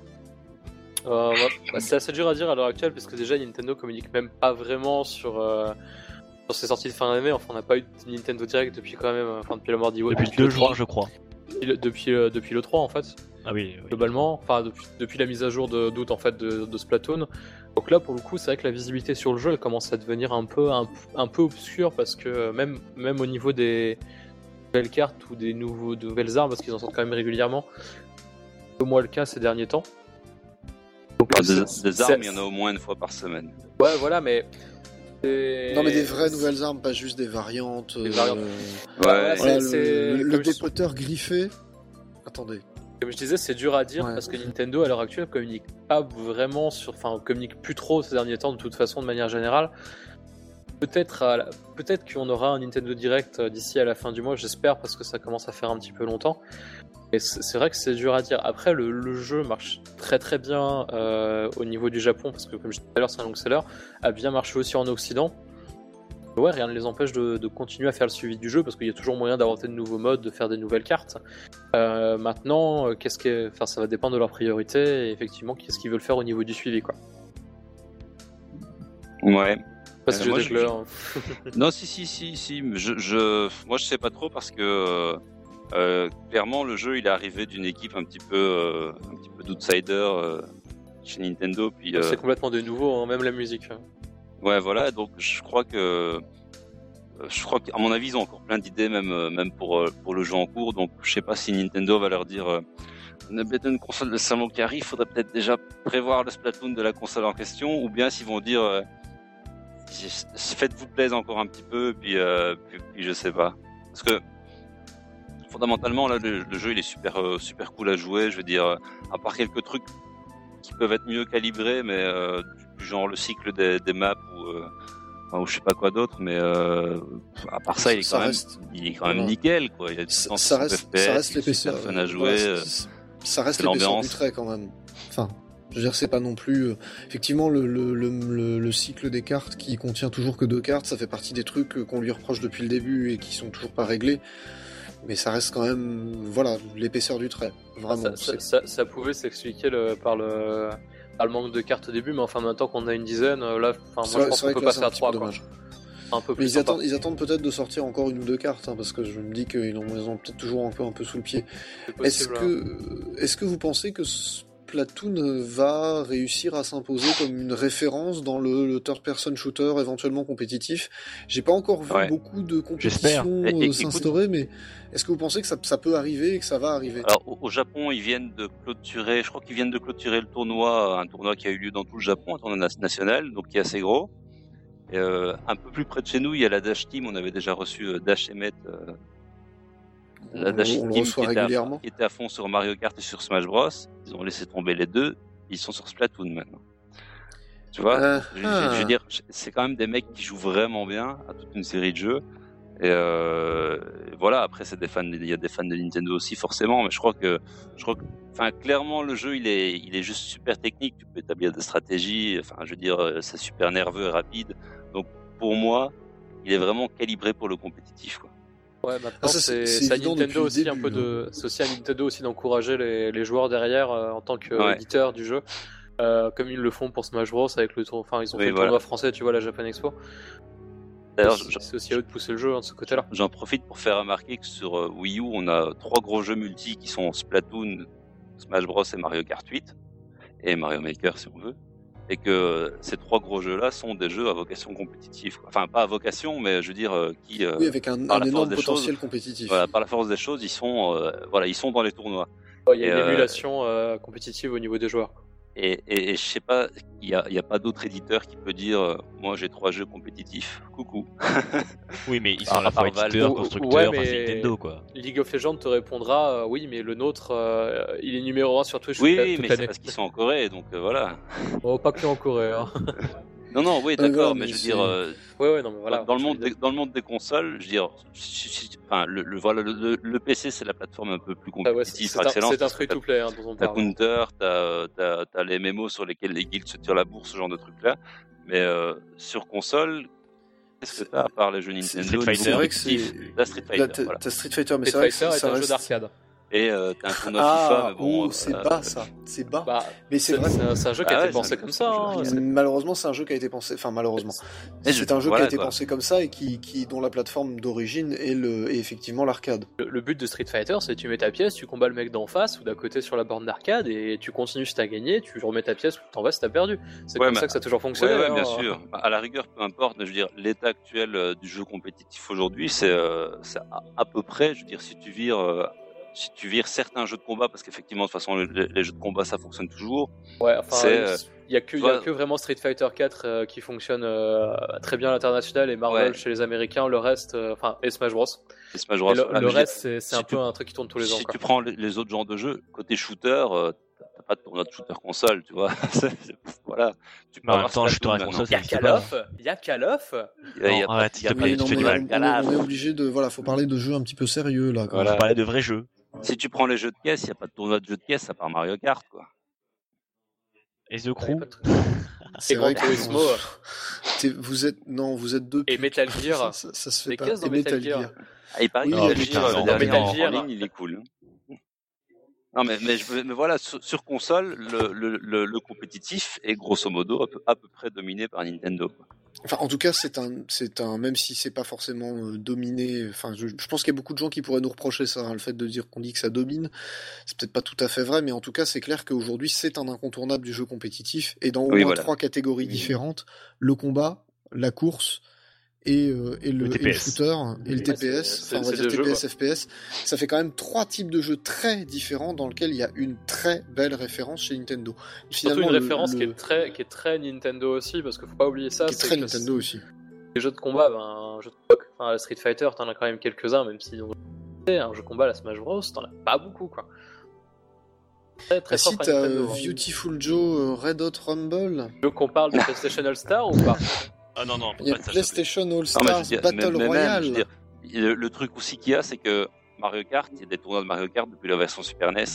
Euh, ouais. Bah, c'est assez dur à dire à l'heure actuelle parce que déjà Nintendo communique même pas vraiment sur, euh, sur ses sorties de fin d'année. Enfin, on n'a pas eu de Nintendo Direct depuis quand même, enfin depuis la mort d'Iwata. Depuis deux jours, je crois. Depuis le, depuis, euh, depuis le trois en fait. Ah oui, oui. Globalement, enfin depuis, depuis la mise à jour de- d'août en fait de, de Splatoon, Donc là, pour le coup, c'est vrai que la visibilité sur le jeu, elle commence à devenir un peu, un, un peu obscure parce que même, même au niveau des nouvelles cartes ou des nouveaux, de nouvelles armes, parce qu'ils en sortent quand même régulièrement, c'est un peu moins le cas ces derniers temps. Donc, ah, des, des armes, il y en a au moins une fois par semaine. Ouais, voilà, mais... Et... Non mais des vraies nouvelles armes, pas juste des variantes. Des variantes. Euh... Ouais, voilà, c'est, le, c'est... le, le dépoteur griffé. Attendez. Comme je disais, c'est dur à dire ouais. parce que Nintendo à l'heure actuelle communique pas vraiment sur, enfin, communique plus trop ces derniers temps de toute façon de manière générale. Peut-être, à la... peut-être qu'on aura un Nintendo Direct d'ici à la fin du mois, j'espère, parce que ça commence à faire un petit peu longtemps. Et c'est vrai que c'est dur à dire. Après, le, le jeu marche très très bien euh, au niveau du Japon, parce que comme je disais tout à l'heure, c'est un long seller, a bien marché aussi en Occident. Ouais, rien ne les empêche de, de continuer à faire le suivi du jeu, parce qu'il y a toujours moyen d'inventer de nouveaux modes, de faire des nouvelles cartes. Euh, maintenant, qu'est-ce que, enfin, ça va dépendre de leurs priorités, et effectivement, qu'est-ce qu'ils veulent faire au niveau du suivi, quoi. Ouais. Parce que euh, je déclare. Non, si, si, si, si. Je, je, moi, je sais pas trop parce que euh, clairement, le jeu, il est arrivé d'une équipe un petit peu, euh, un petit peu d'outsider euh, chez Nintendo. Puis euh... c'est complètement de nouveau, hein, même la musique. Ouais, voilà. Donc, je crois que, je crois qu'à mon avis, ils ont encore plein d'idées, même, même pour pour le jeu en cours. Donc, je sais pas si Nintendo va leur dire. Euh, on a bientôt une console de salon qui arrive, il faudrait peut-être déjà prévoir le Splatoon de la console en question, ou bien s'ils vont dire euh, faites-vous plaisir encore un petit peu, puis, euh, puis, puis je sais pas. Parce que fondamentalement, là, le, le jeu il est super, euh, super cool à jouer. Je veux dire, à part quelques trucs qui peuvent être mieux calibrés, mais euh, du genre le cycle des, des maps ou, euh, enfin, ou je sais pas quoi d'autre, mais euh, à part ça, il est ça quand reste... même, il est quand même voilà. nickel, quoi. Il y a du ça, temps ça reste, F P S, ça reste l'épaisseur. Fun à jouer. Voilà, ça reste l'épaisseur du trait quand même. Enfin. Je veux dire, c'est pas non plus... Euh, effectivement, le, le, le, le cycle des cartes qui contient toujours que deux cartes, ça fait partie des trucs qu'on lui reproche depuis le début et qui sont toujours pas réglés. Mais ça reste quand même, voilà, l'épaisseur du trait. Vraiment. Ça, ça, ça, ça pouvait s'expliquer le, par, le, par le manque de cartes au début, mais enfin, maintenant qu'on a une dizaine, là, moi je pense qu'on peut passer à trois. Quoi. Un peu plus mais ils attendent, ils attendent peut-être de sortir encore une ou deux cartes, hein, parce que je me dis qu'ils ont, ils ont peut-être toujours un peu, un peu sous le pied. Est-ce que, est-ce que vous pensez que Splatoon va réussir à s'imposer comme une référence dans le, le third-person shooter éventuellement compétitif? J'ai pas encore vu ouais. beaucoup de compétitions euh, s'instaurer, mais est-ce que vous pensez que ça, ça peut arriver et que ça va arriver? Alors au, au Japon, ils viennent de clôturer, je crois qu'ils viennent de clôturer le tournoi, un tournoi qui a eu lieu dans tout le Japon, un tournoi national, donc qui est assez gros. Et, euh, un peu plus près de chez nous, il y a la Dash Team. On avait déjà reçu euh, Dash Emmett, euh, la Dash on, on Team qui était, à, qui était à fond sur Mario Kart et sur Smash Bros. Ils ont laissé tomber les deux. Ils sont sur Splatoon maintenant. Tu vois, euh, je, je, je veux dire, c'est quand même des mecs qui jouent vraiment bien à toute une série de jeux. Et euh, voilà. Après, c'est des fans. Il y a des fans de Nintendo aussi, forcément. Mais je crois que, je crois que, enfin, clairement, le jeu, il est, il est juste super technique. Tu peux établir des stratégies. Enfin, je veux dire, c'est super nerveux et rapide. Donc, pour moi, il est vraiment calibré pour le compétitif, quoi. Ouais, maintenant, ah, ça, c'est, c'est, c'est à Nintendo aussi début, un peu de, c'est aussi à Nintendo aussi d'encourager les, les joueurs derrière euh, en tant qu'éditeur ouais. du jeu, euh, comme ils le font pour Smash Bros avec le tour, enfin, ils ont oui, fait le voilà. tournoi français, tu vois, la Japan Expo. D'ailleurs, c'est, c'est aussi à eux de pousser le jeu hein, de ce côté-là. J'en profite pour faire remarquer que sur euh, Wii U, on a trois gros jeux multi qui sont Splatoon, Smash Bros et Mario Kart huit, et Mario Maker si on veut. Et que ces trois gros jeux-là sont des jeux à vocation compétitive. Enfin, pas à vocation, mais je veux dire, euh, qui... Euh, oui, avec un, un énorme potentiel choses, compétitif. Voilà, par la force des choses, ils sont, euh, voilà, ils sont dans les tournois. Il y a et, une émulation euh, compétitive au niveau des joueurs. Et, et, et je sais pas, il y a, y a pas d'autre éditeur qui peut dire, euh, moi j'ai trois jeux compétitifs, coucou. Oui, mais ils sont à la fois éditeurs, constructeurs, ouais, enfin, c'est Nintendo, quoi. League of Legends te répondra, euh, oui, mais le nôtre, euh, il est numéro un sur Twitch. Oui, toute, oui toute mais l'année. c'est parce qu'ils sont en Corée, donc euh, voilà. Oh, pas que en Corée, hein. Non, non, oui, d'accord, ouais, mais, mais je veux c'est... dire, euh, ouais, ouais, non, mais voilà, dans, le monde des, dans le monde des consoles, je veux dire, si, si, enfin, le, le, voilà, le, le P C, c'est la plateforme un peu plus compétitive, ah ouais, c'est, c'est, un, c'est un free-to-play, hein, dont on parle. T'as Counter, hein. t'as, t'as, t'as les M M O sur lesquels les guildes se tirent la bourse, ce genre de trucs-là, mais euh, sur console, qu'est-ce que t'as à part les jeux Nintendo? C'est vrai que c'est... T'as Street Fighter, Là, voilà. T'as Street Fighter, mais Street c'est vrai Fighter que est ça un reste... jeu d'arcade. Et euh, t'as un tournoi Ah, FIFA, mais bon. oh, euh, c'est euh, bas ça, c'est bas. Bah, Mais c'est c'est, vrai. c'est un, c'est un jeu qui a Ah été ouais, pensé c'est- comme ça. Hein. c'est- Malheureusement, c'est un jeu qui a été pensé. Enfin, malheureusement, Mais c'est je- un jeu voilà, qui a été quoi. pensé comme ça et qui, qui dont la plateforme d'origine est le, est effectivement l'arcade. Le, le but de Street Fighter, c'est tu mets ta pièce, tu combats le mec d'en face ou d'à côté sur la borne d'arcade et tu continues si t'as gagné, tu remets ta pièce ou t'en vas si t'as perdu. C'est Ouais, comme mais- ça que ça a toujours Ouais, fonctionné. ouais, hein. bien sûr. À la rigueur, peu importe. Je veux dire, l'état actuel euh, du jeu compétitif aujourd'hui, c'est euh, c'est à, à peu près. Je veux dire, si tu vires, euh, si tu vires certains jeux de combat, parce qu'effectivement, de toute façon, les, les jeux de combat, ça fonctionne toujours. Ouais, enfin, C'est, il euh, y a que, tu y a vois- que vraiment Street Fighter quatre euh, qui fonctionne euh, très bien à l'international et Marvel Ouais. chez les Américains. Le reste, euh, enfin, et Smash Bros. Les Smash Et Bros. le, Ah, le mais je veux reste, c'est, c'est si un tu- peu un truc qui tourne tous les dire, ans. si Quoi. tu prends les, les autres genres de jeux, côté shooter, euh, t'as pas de tournoi de shooter console, tu vois. C'est- c'est- voilà. Tu peux Mais en avoir même temps, shooter à Splatoon console, Il y a ça existe Call pas. of, il y a Call of. maintenant. Il y a Non, pas- arrête, il y a s'il te pas- plaît, Oui, non, tu fais mais du on, mal. on- Calaf. on est obligé de, voilà, faut parler de jeux un petit peu sérieux là. Quand Voilà. Je parlais de vrais jeux. Si tu prends les jeux de caisse, il n'y a pas de tournoi de jeux de caisse à part Mario Kart, quoi. Et The Ouais, Crew. pas de truc. C'est Et vrai Gran que Turismo. t'es- vous êtes, non, vous êtes deux. Et Metal Gear. Ça, ça, ça se fait Les pas. caisses dans Et Metal Gear. Ah, il paraît Oui, que oh, Metal putain, Gear, non, le dernier Metal en, Gear. en ligne, il est cool. hein. Non, mais, mais, je, mais voilà, sur, sur console, le, le, le, le compétitif est grosso modo à peu, à peu près dominé par Nintendo. quoi. Enfin, en tout cas, c'est un, c'est un, même si c'est pas forcément euh, dominé. Enfin, je, je pense qu'il y a beaucoup de gens qui pourraient nous reprocher ça, hein, le fait de dire qu'on dit que ça domine. C'est peut-être pas tout à fait vrai, mais en tout cas, c'est clair qu'aujourd'hui, c'est un incontournable du jeu compétitif et dans au Oui, moins voilà. trois catégories différentes le combat, la course. Et, euh, et, le, Le et le T P S. shooter et le Ouais, T P S, c'est- enfin on va c'est dire deux T P S, jeux, F P S, ça fait quand même trois types de jeux très différents dans lesquels il y a une très belle référence chez Nintendo. Surtout une le- référence le- qui est très, qui est très Nintendo aussi, parce qu'il faut pas oublier ça. qui est c'est très que Nintendo aussi. Les jeux de combat, ben, un jeu de combat, enfin, la Street Fighter, t'en as quand même quelques-uns, même si un jeu de combat, la Smash Bros, t'en as pas beaucoup, quoi. Très, très Ah si, propre à t'as Nintendo. euh, hein. Beautiful Joe euh, Red Hot Rumble, Tu veux qu'on parle de PlayStation All Star ou pas? Ah non, non, il y a PlayStation All Non, mais je Stars veux dire, Battle mais- mais même, Royale. je veux dire, le, le truc aussi qu'il y a, c'est que Mario Kart, il y a des tournois de Mario Kart depuis la version Super N E S.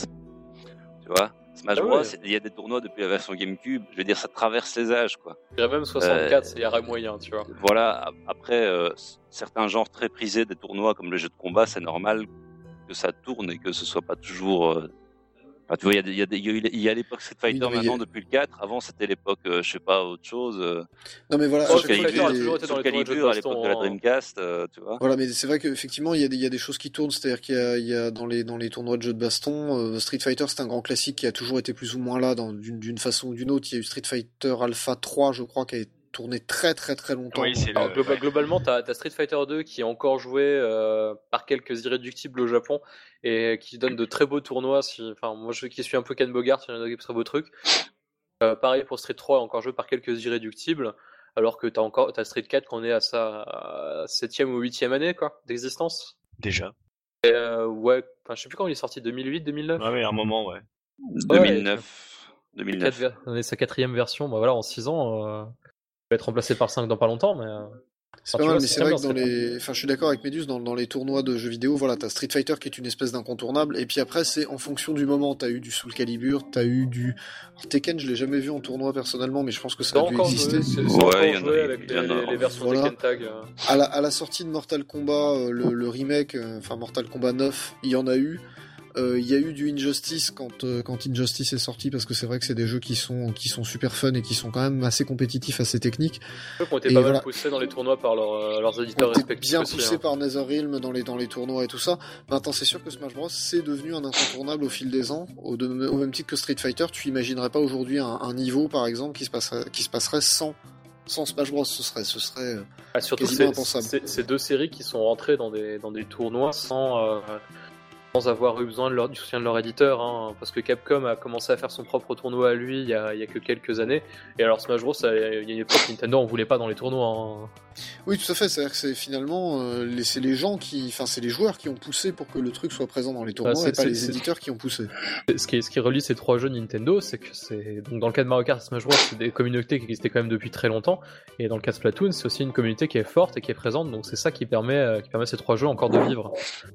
Tu vois Smash Ah Bros, ouais. il y a des tournois depuis la version GameCube. Je veux dire, ça traverse les âges, quoi. Je dirais même soixante-quatre, Euh, il y aurait moyen, tu vois. Voilà, après, euh, c- certains genres très prisés des tournois comme les jeux de combat, c'est normal que ça tourne et que ce soit pas toujours. euh, Enfin, tu vois, il y a, des- il y a, des- il y a eu- il y a l'époque Street Fighter Oui, non, mais il y a- maintenant depuis le quatre. Avant, c'était l'époque, euh, je sais pas, autre chose. Euh, Non mais voilà, Oh, à Soul chaque fois Street qu'il y Fighter a a des- toujours été dans Soul les tournois de jeux de Calibur à l'époque de la baston, hein. Dreamcast, euh, tu vois. Voilà, mais c'est vrai qu'effectivement, il y a des, il y a des choses qui tournent, c'est-à-dire qu'il y a, il y a dans les, dans les tournois de jeux de baston, euh, Street Fighter, c'est un grand classique qui a toujours été plus ou moins là, dans, d'une, d'une façon ou d'une autre. Il y a eu Street Fighter Alpha trois, je crois, qui a tourné très très très longtemps. Oui, c'est Alors, le. globa- globalement, t'as as Street Fighter deux qui est encore joué euh, par quelques irréductibles au Japon et qui donne de très beaux tournois. Si, enfin, moi, je qui suis un peu Ken Bogart, il y en a des très beaux trucs. Euh, pareil pour Street trois, encore joué par quelques irréductibles, alors que t'as encore t'as Street quatre qu'on est à sa septième ou huitième année quoi d'existence. Déjà. Et, euh, ouais, enfin, je sais plus quand il est sorti, deux mille huit, deux mille neuf. Ouais, mais à un moment, ouais. deux mille neuf. deux mille neuf. Quatre ver- on est sa quatrième version, bah voilà, en six ans, euh, il va être remplacé par le cinq dans pas longtemps, mais. euh, C'est Enfin, pas tu mal, vois, mais c'est c'est très vrai bien, que dans c'est les, enfin, je suis d'accord avec Méduse, dans, dans les tournois de jeux vidéo, voilà, t'as Street Fighter qui est une espèce d'incontournable, et puis après, c'est en fonction du moment, t'as eu du Soul Calibur, t'as eu du, alors, Tekken, je l'ai jamais vu en tournoi personnellement, mais je pense que ça C'est a dû encore exister. joué, c'est c'est Ouais, encore il y en a- joué avec il y en les, a- les- les versions voilà. Tekken Tag. euh. À la, à la sortie de Mortal Kombat, euh, le, le remake, euh, enfin Mortal Kombat neuf, il y en a eu. Euh, Il y a eu du Injustice quand, euh, quand Injustice est sorti, parce que c'est vrai que c'est des jeux qui sont, qui sont super fun et qui sont quand même assez compétitifs, assez techniques. Ceux qui ont été Et pas voilà. mal poussés dans les tournois par leur, euh, leurs On éditeurs était respectifs bien aussi. poussé hein. par NetherRealm dans les, dans les tournois et tout ça. Maintenant, c'est sûr que Smash Bros, c'est devenu un incontournable au fil des ans. Au, de- au même titre que Street Fighter, tu imaginerais pas aujourd'hui un, un niveau, par exemple, qui se passerait, qui se passerait sans, sans Smash Bros. Ce serait, ce serait, euh, Ah, surtout quasiment c'est- impensable. c'est c'est deux séries qui sont rentrées dans des, dans des tournois sans, euh, sans avoir eu besoin de leur, du soutien de leur éditeur, hein, parce que Capcom a commencé à faire son propre tournoi à lui il y a, il y a que quelques années, et alors Smash Bros, ça, il y a une époque, Nintendo en voulait pas dans les tournois. Hein. Oui, tout à fait. C'est-à-dire que c'est finalement, euh, les, c'est les gens qui, enfin, c'est les joueurs qui ont poussé pour que le truc soit présent dans les tournois Ah, c'est- et pas c'est- les c'est- éditeurs qui ont poussé. Ce qui, ce qui relie ces trois jeux Nintendo, c'est que c'est donc dans le cas de Mario Kart et Smash Bros, c'est des communautés qui existaient quand même depuis très longtemps, et dans le cas de Splatoon, c'est aussi une communauté qui est forte et qui est présente, donc c'est ça qui permet, euh, qui permet à ces trois jeux encore de vivre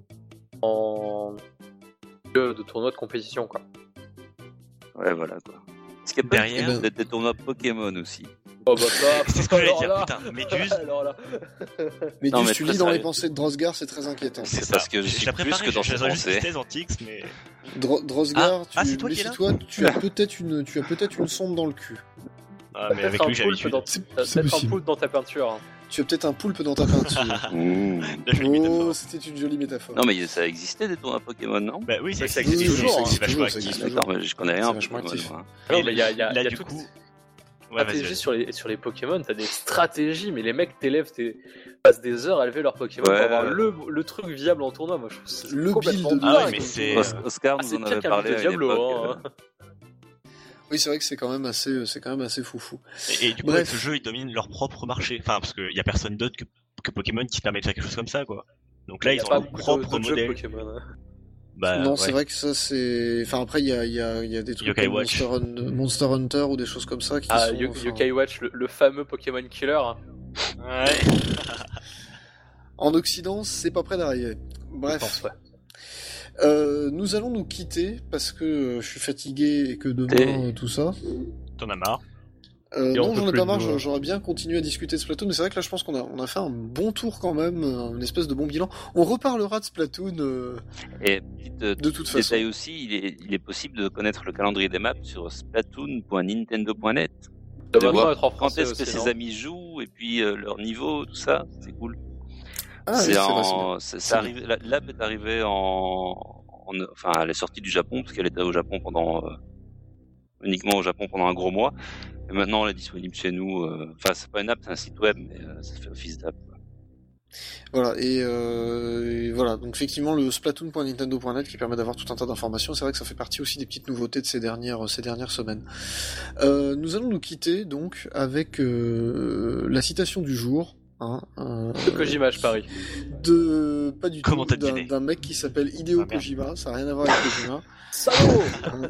en jeu de tournoi de compétition, quoi. Ouais, voilà, quoi. Est-ce qu'il n'y a pas Derrière- des, des tournois Pokémon aussi? Oh bah ça, C'est ce que j'allais alors dire, là- putain, Méduse. Alors là. Mais Non, tu, mais tu très lis dans les sérieux. pensées de Drosgar, c'est très inquiétant. C'est ça. parce que je suis l'ai plus préparé, que dans je ses faisais juste pensées. une thèse en Tix, mais. Dro- Drosgar, Ah, ah, tu, c'est toi qui es là méfie-toi, tu as peut-être une, tu as peut-être une sonde dans le cul. Ah, T'as mais peut-être avec un lui, j'ai poulpe l'habitude. dans- C'est- T'as c'est peut-être un possible. poulpe dans ta peinture. hein. Tu as peut-être un poulpe dans ta peinture. Mmh. La jolie Oh, métaphore. c'était une jolie métaphore. Non, mais ça existait des tournois Pokémon, non? Bah oui, ça Ça existe existe toujours, toujours, hein, ça c'est vachement existe actif. toujours. D'accord, mais je connais C'est rien en vachement Pokémon, actif. moi. Non, Et mais il y a, il y a, là, il y a du toute coup. Ouais, vas-y, stratégie vas-y. sur les, sur les Pokémon, t'as des stratégies, mais les mecs t'élèvent, t'es- passent des heures à élever leurs Pokémon Ouais. pour avoir le, le truc viable en tournoi. Moi je trouve que c'est Le complètement build. dingue. Ah ouais, mais c'est. Os- Oscar Ah, nous c'est en pire avait qu'un parlé build à de une Diablo. époque, hein. Oui, c'est vrai que c'est quand même assez, c'est quand même assez foufou. Et, et du coup, Bref. avec ce jeu, ils dominent leur propre marché. Enfin, parce qu'il y a personne d'autre que, que Pokémon qui permet de faire quelque chose comme ça, quoi. Donc là, Il y ils a ont pas leur beaucoup propre d'autres jeux de modèle. Pokémon. hein. Bah, non, ouais. c'est vrai que ça, c'est. Enfin, après, il y a, il y, a, il y a des trucs Yokai comme Watch. Monster, Hun- Monster Hunter ou des choses comme ça qui Ah, sont. Yo- enfin, Yokai Watch, le, le fameux Pokémon Killer. hein. Ouais. En Occident, c'est pas près d'arriver. Je Bref. pense, ouais. Euh, nous allons nous quitter parce que euh, je suis fatigué et que Et- demain, euh, tout ça. T'en as marre. Euh, Et on non, peut j'en ai plus pas de marre, nous, j'a- hein. j'aurais bien continué à discuter de Splatoon, mais c'est vrai que là je pense qu'on a, on a fait un bon tour quand même, euh, une espèce de bon bilan. On reparlera de Splatoon euh, Et petit euh, de toute façon. détail aussi, il est, il est possible de connaître le calendrier des maps sur splatoon point nintendo point net. Ça De doit voir vraiment être en quand français est-ce que aussi, ses non amis jouent et puis euh, leur niveau, tout ça, c'est cool. Ah, oui, c'est c'est vrai, c'est bien. en, c'est, C'est c'est arrivé, la- l'app est arrivée en, en, enfin, elle est sortie du Japon parce qu'elle était au Japon pendant, euh, uniquement au Japon pendant un gros mois. Et maintenant, elle est disponible chez nous. euh, Enfin, c'est pas une app, c'est un site web, mais euh, ça fait office d'app. quoi. Voilà, et, euh, et voilà, donc effectivement le splatoon point nintendo point net qui permet d'avoir tout un tas d'informations, c'est vrai que ça fait partie aussi des petites nouveautés de ces dernières, ces dernières semaines. Euh, nous allons nous quitter donc avec euh, la citation du jour. Hein, euh, De Kojima, je parie. de pas du Comment tout t'as d'un, deviné d'un mec qui s'appelle Hideo Ah, merde. Kojima, ça n'a rien à voir avec Kojima. Salaud.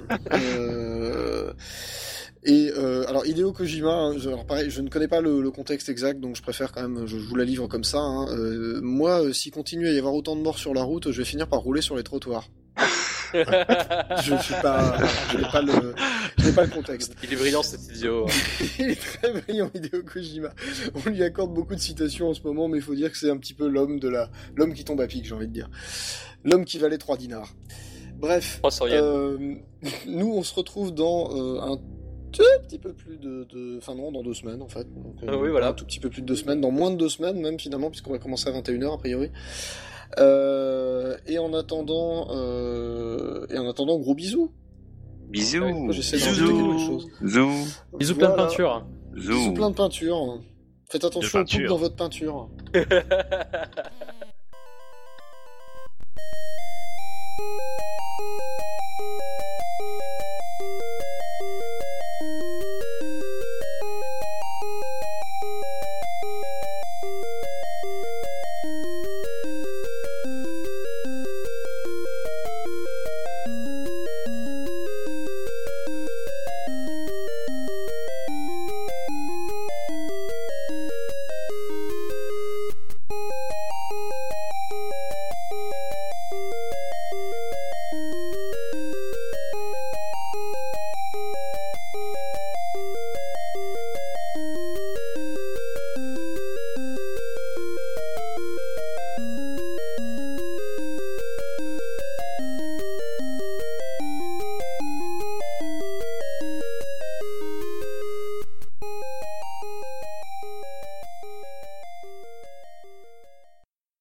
Euh, et euh, alors Hideo Kojima, hein, je, alors pareil, je ne connais pas le, le contexte exact, donc je préfère quand même, je, je vous la livre comme ça. Hein. Euh, moi, euh, s'il continue à y avoir autant de morts sur la route, je vais finir par rouler sur les trottoirs. Je suis pas, je n'ai pas le, je n'ai pas le contexte. Il est brillant cet idiot. hein. Il est très brillant, Hideo Kojima. On lui accorde beaucoup de citations en ce moment, mais il faut dire que c'est un petit peu l'homme de la, l'homme qui tombe à pic, j'ai envie de dire. L'homme qui valait trois dinars. Bref. trois cents yens. Euh, nous, on se retrouve dans euh, un tout petit peu plus de, de... Enfin non, dans deux semaines, en fait. Donc, Ah oui, voilà. Un tout petit peu plus de deux semaines, dans moins de deux semaines, même, finalement, puisqu'on va commencer à vingt et une heures, a priori. Euh, et en attendant... Euh, et en attendant, gros bisous. Bisous. Ouais, moi, j'essaie de Bisous. rajouter quelque chose. Zou. Bisous plein de Voilà. peinture. Zou. Bisous plein de peinture. Faites attention aux peinture. coupes dans votre peinture.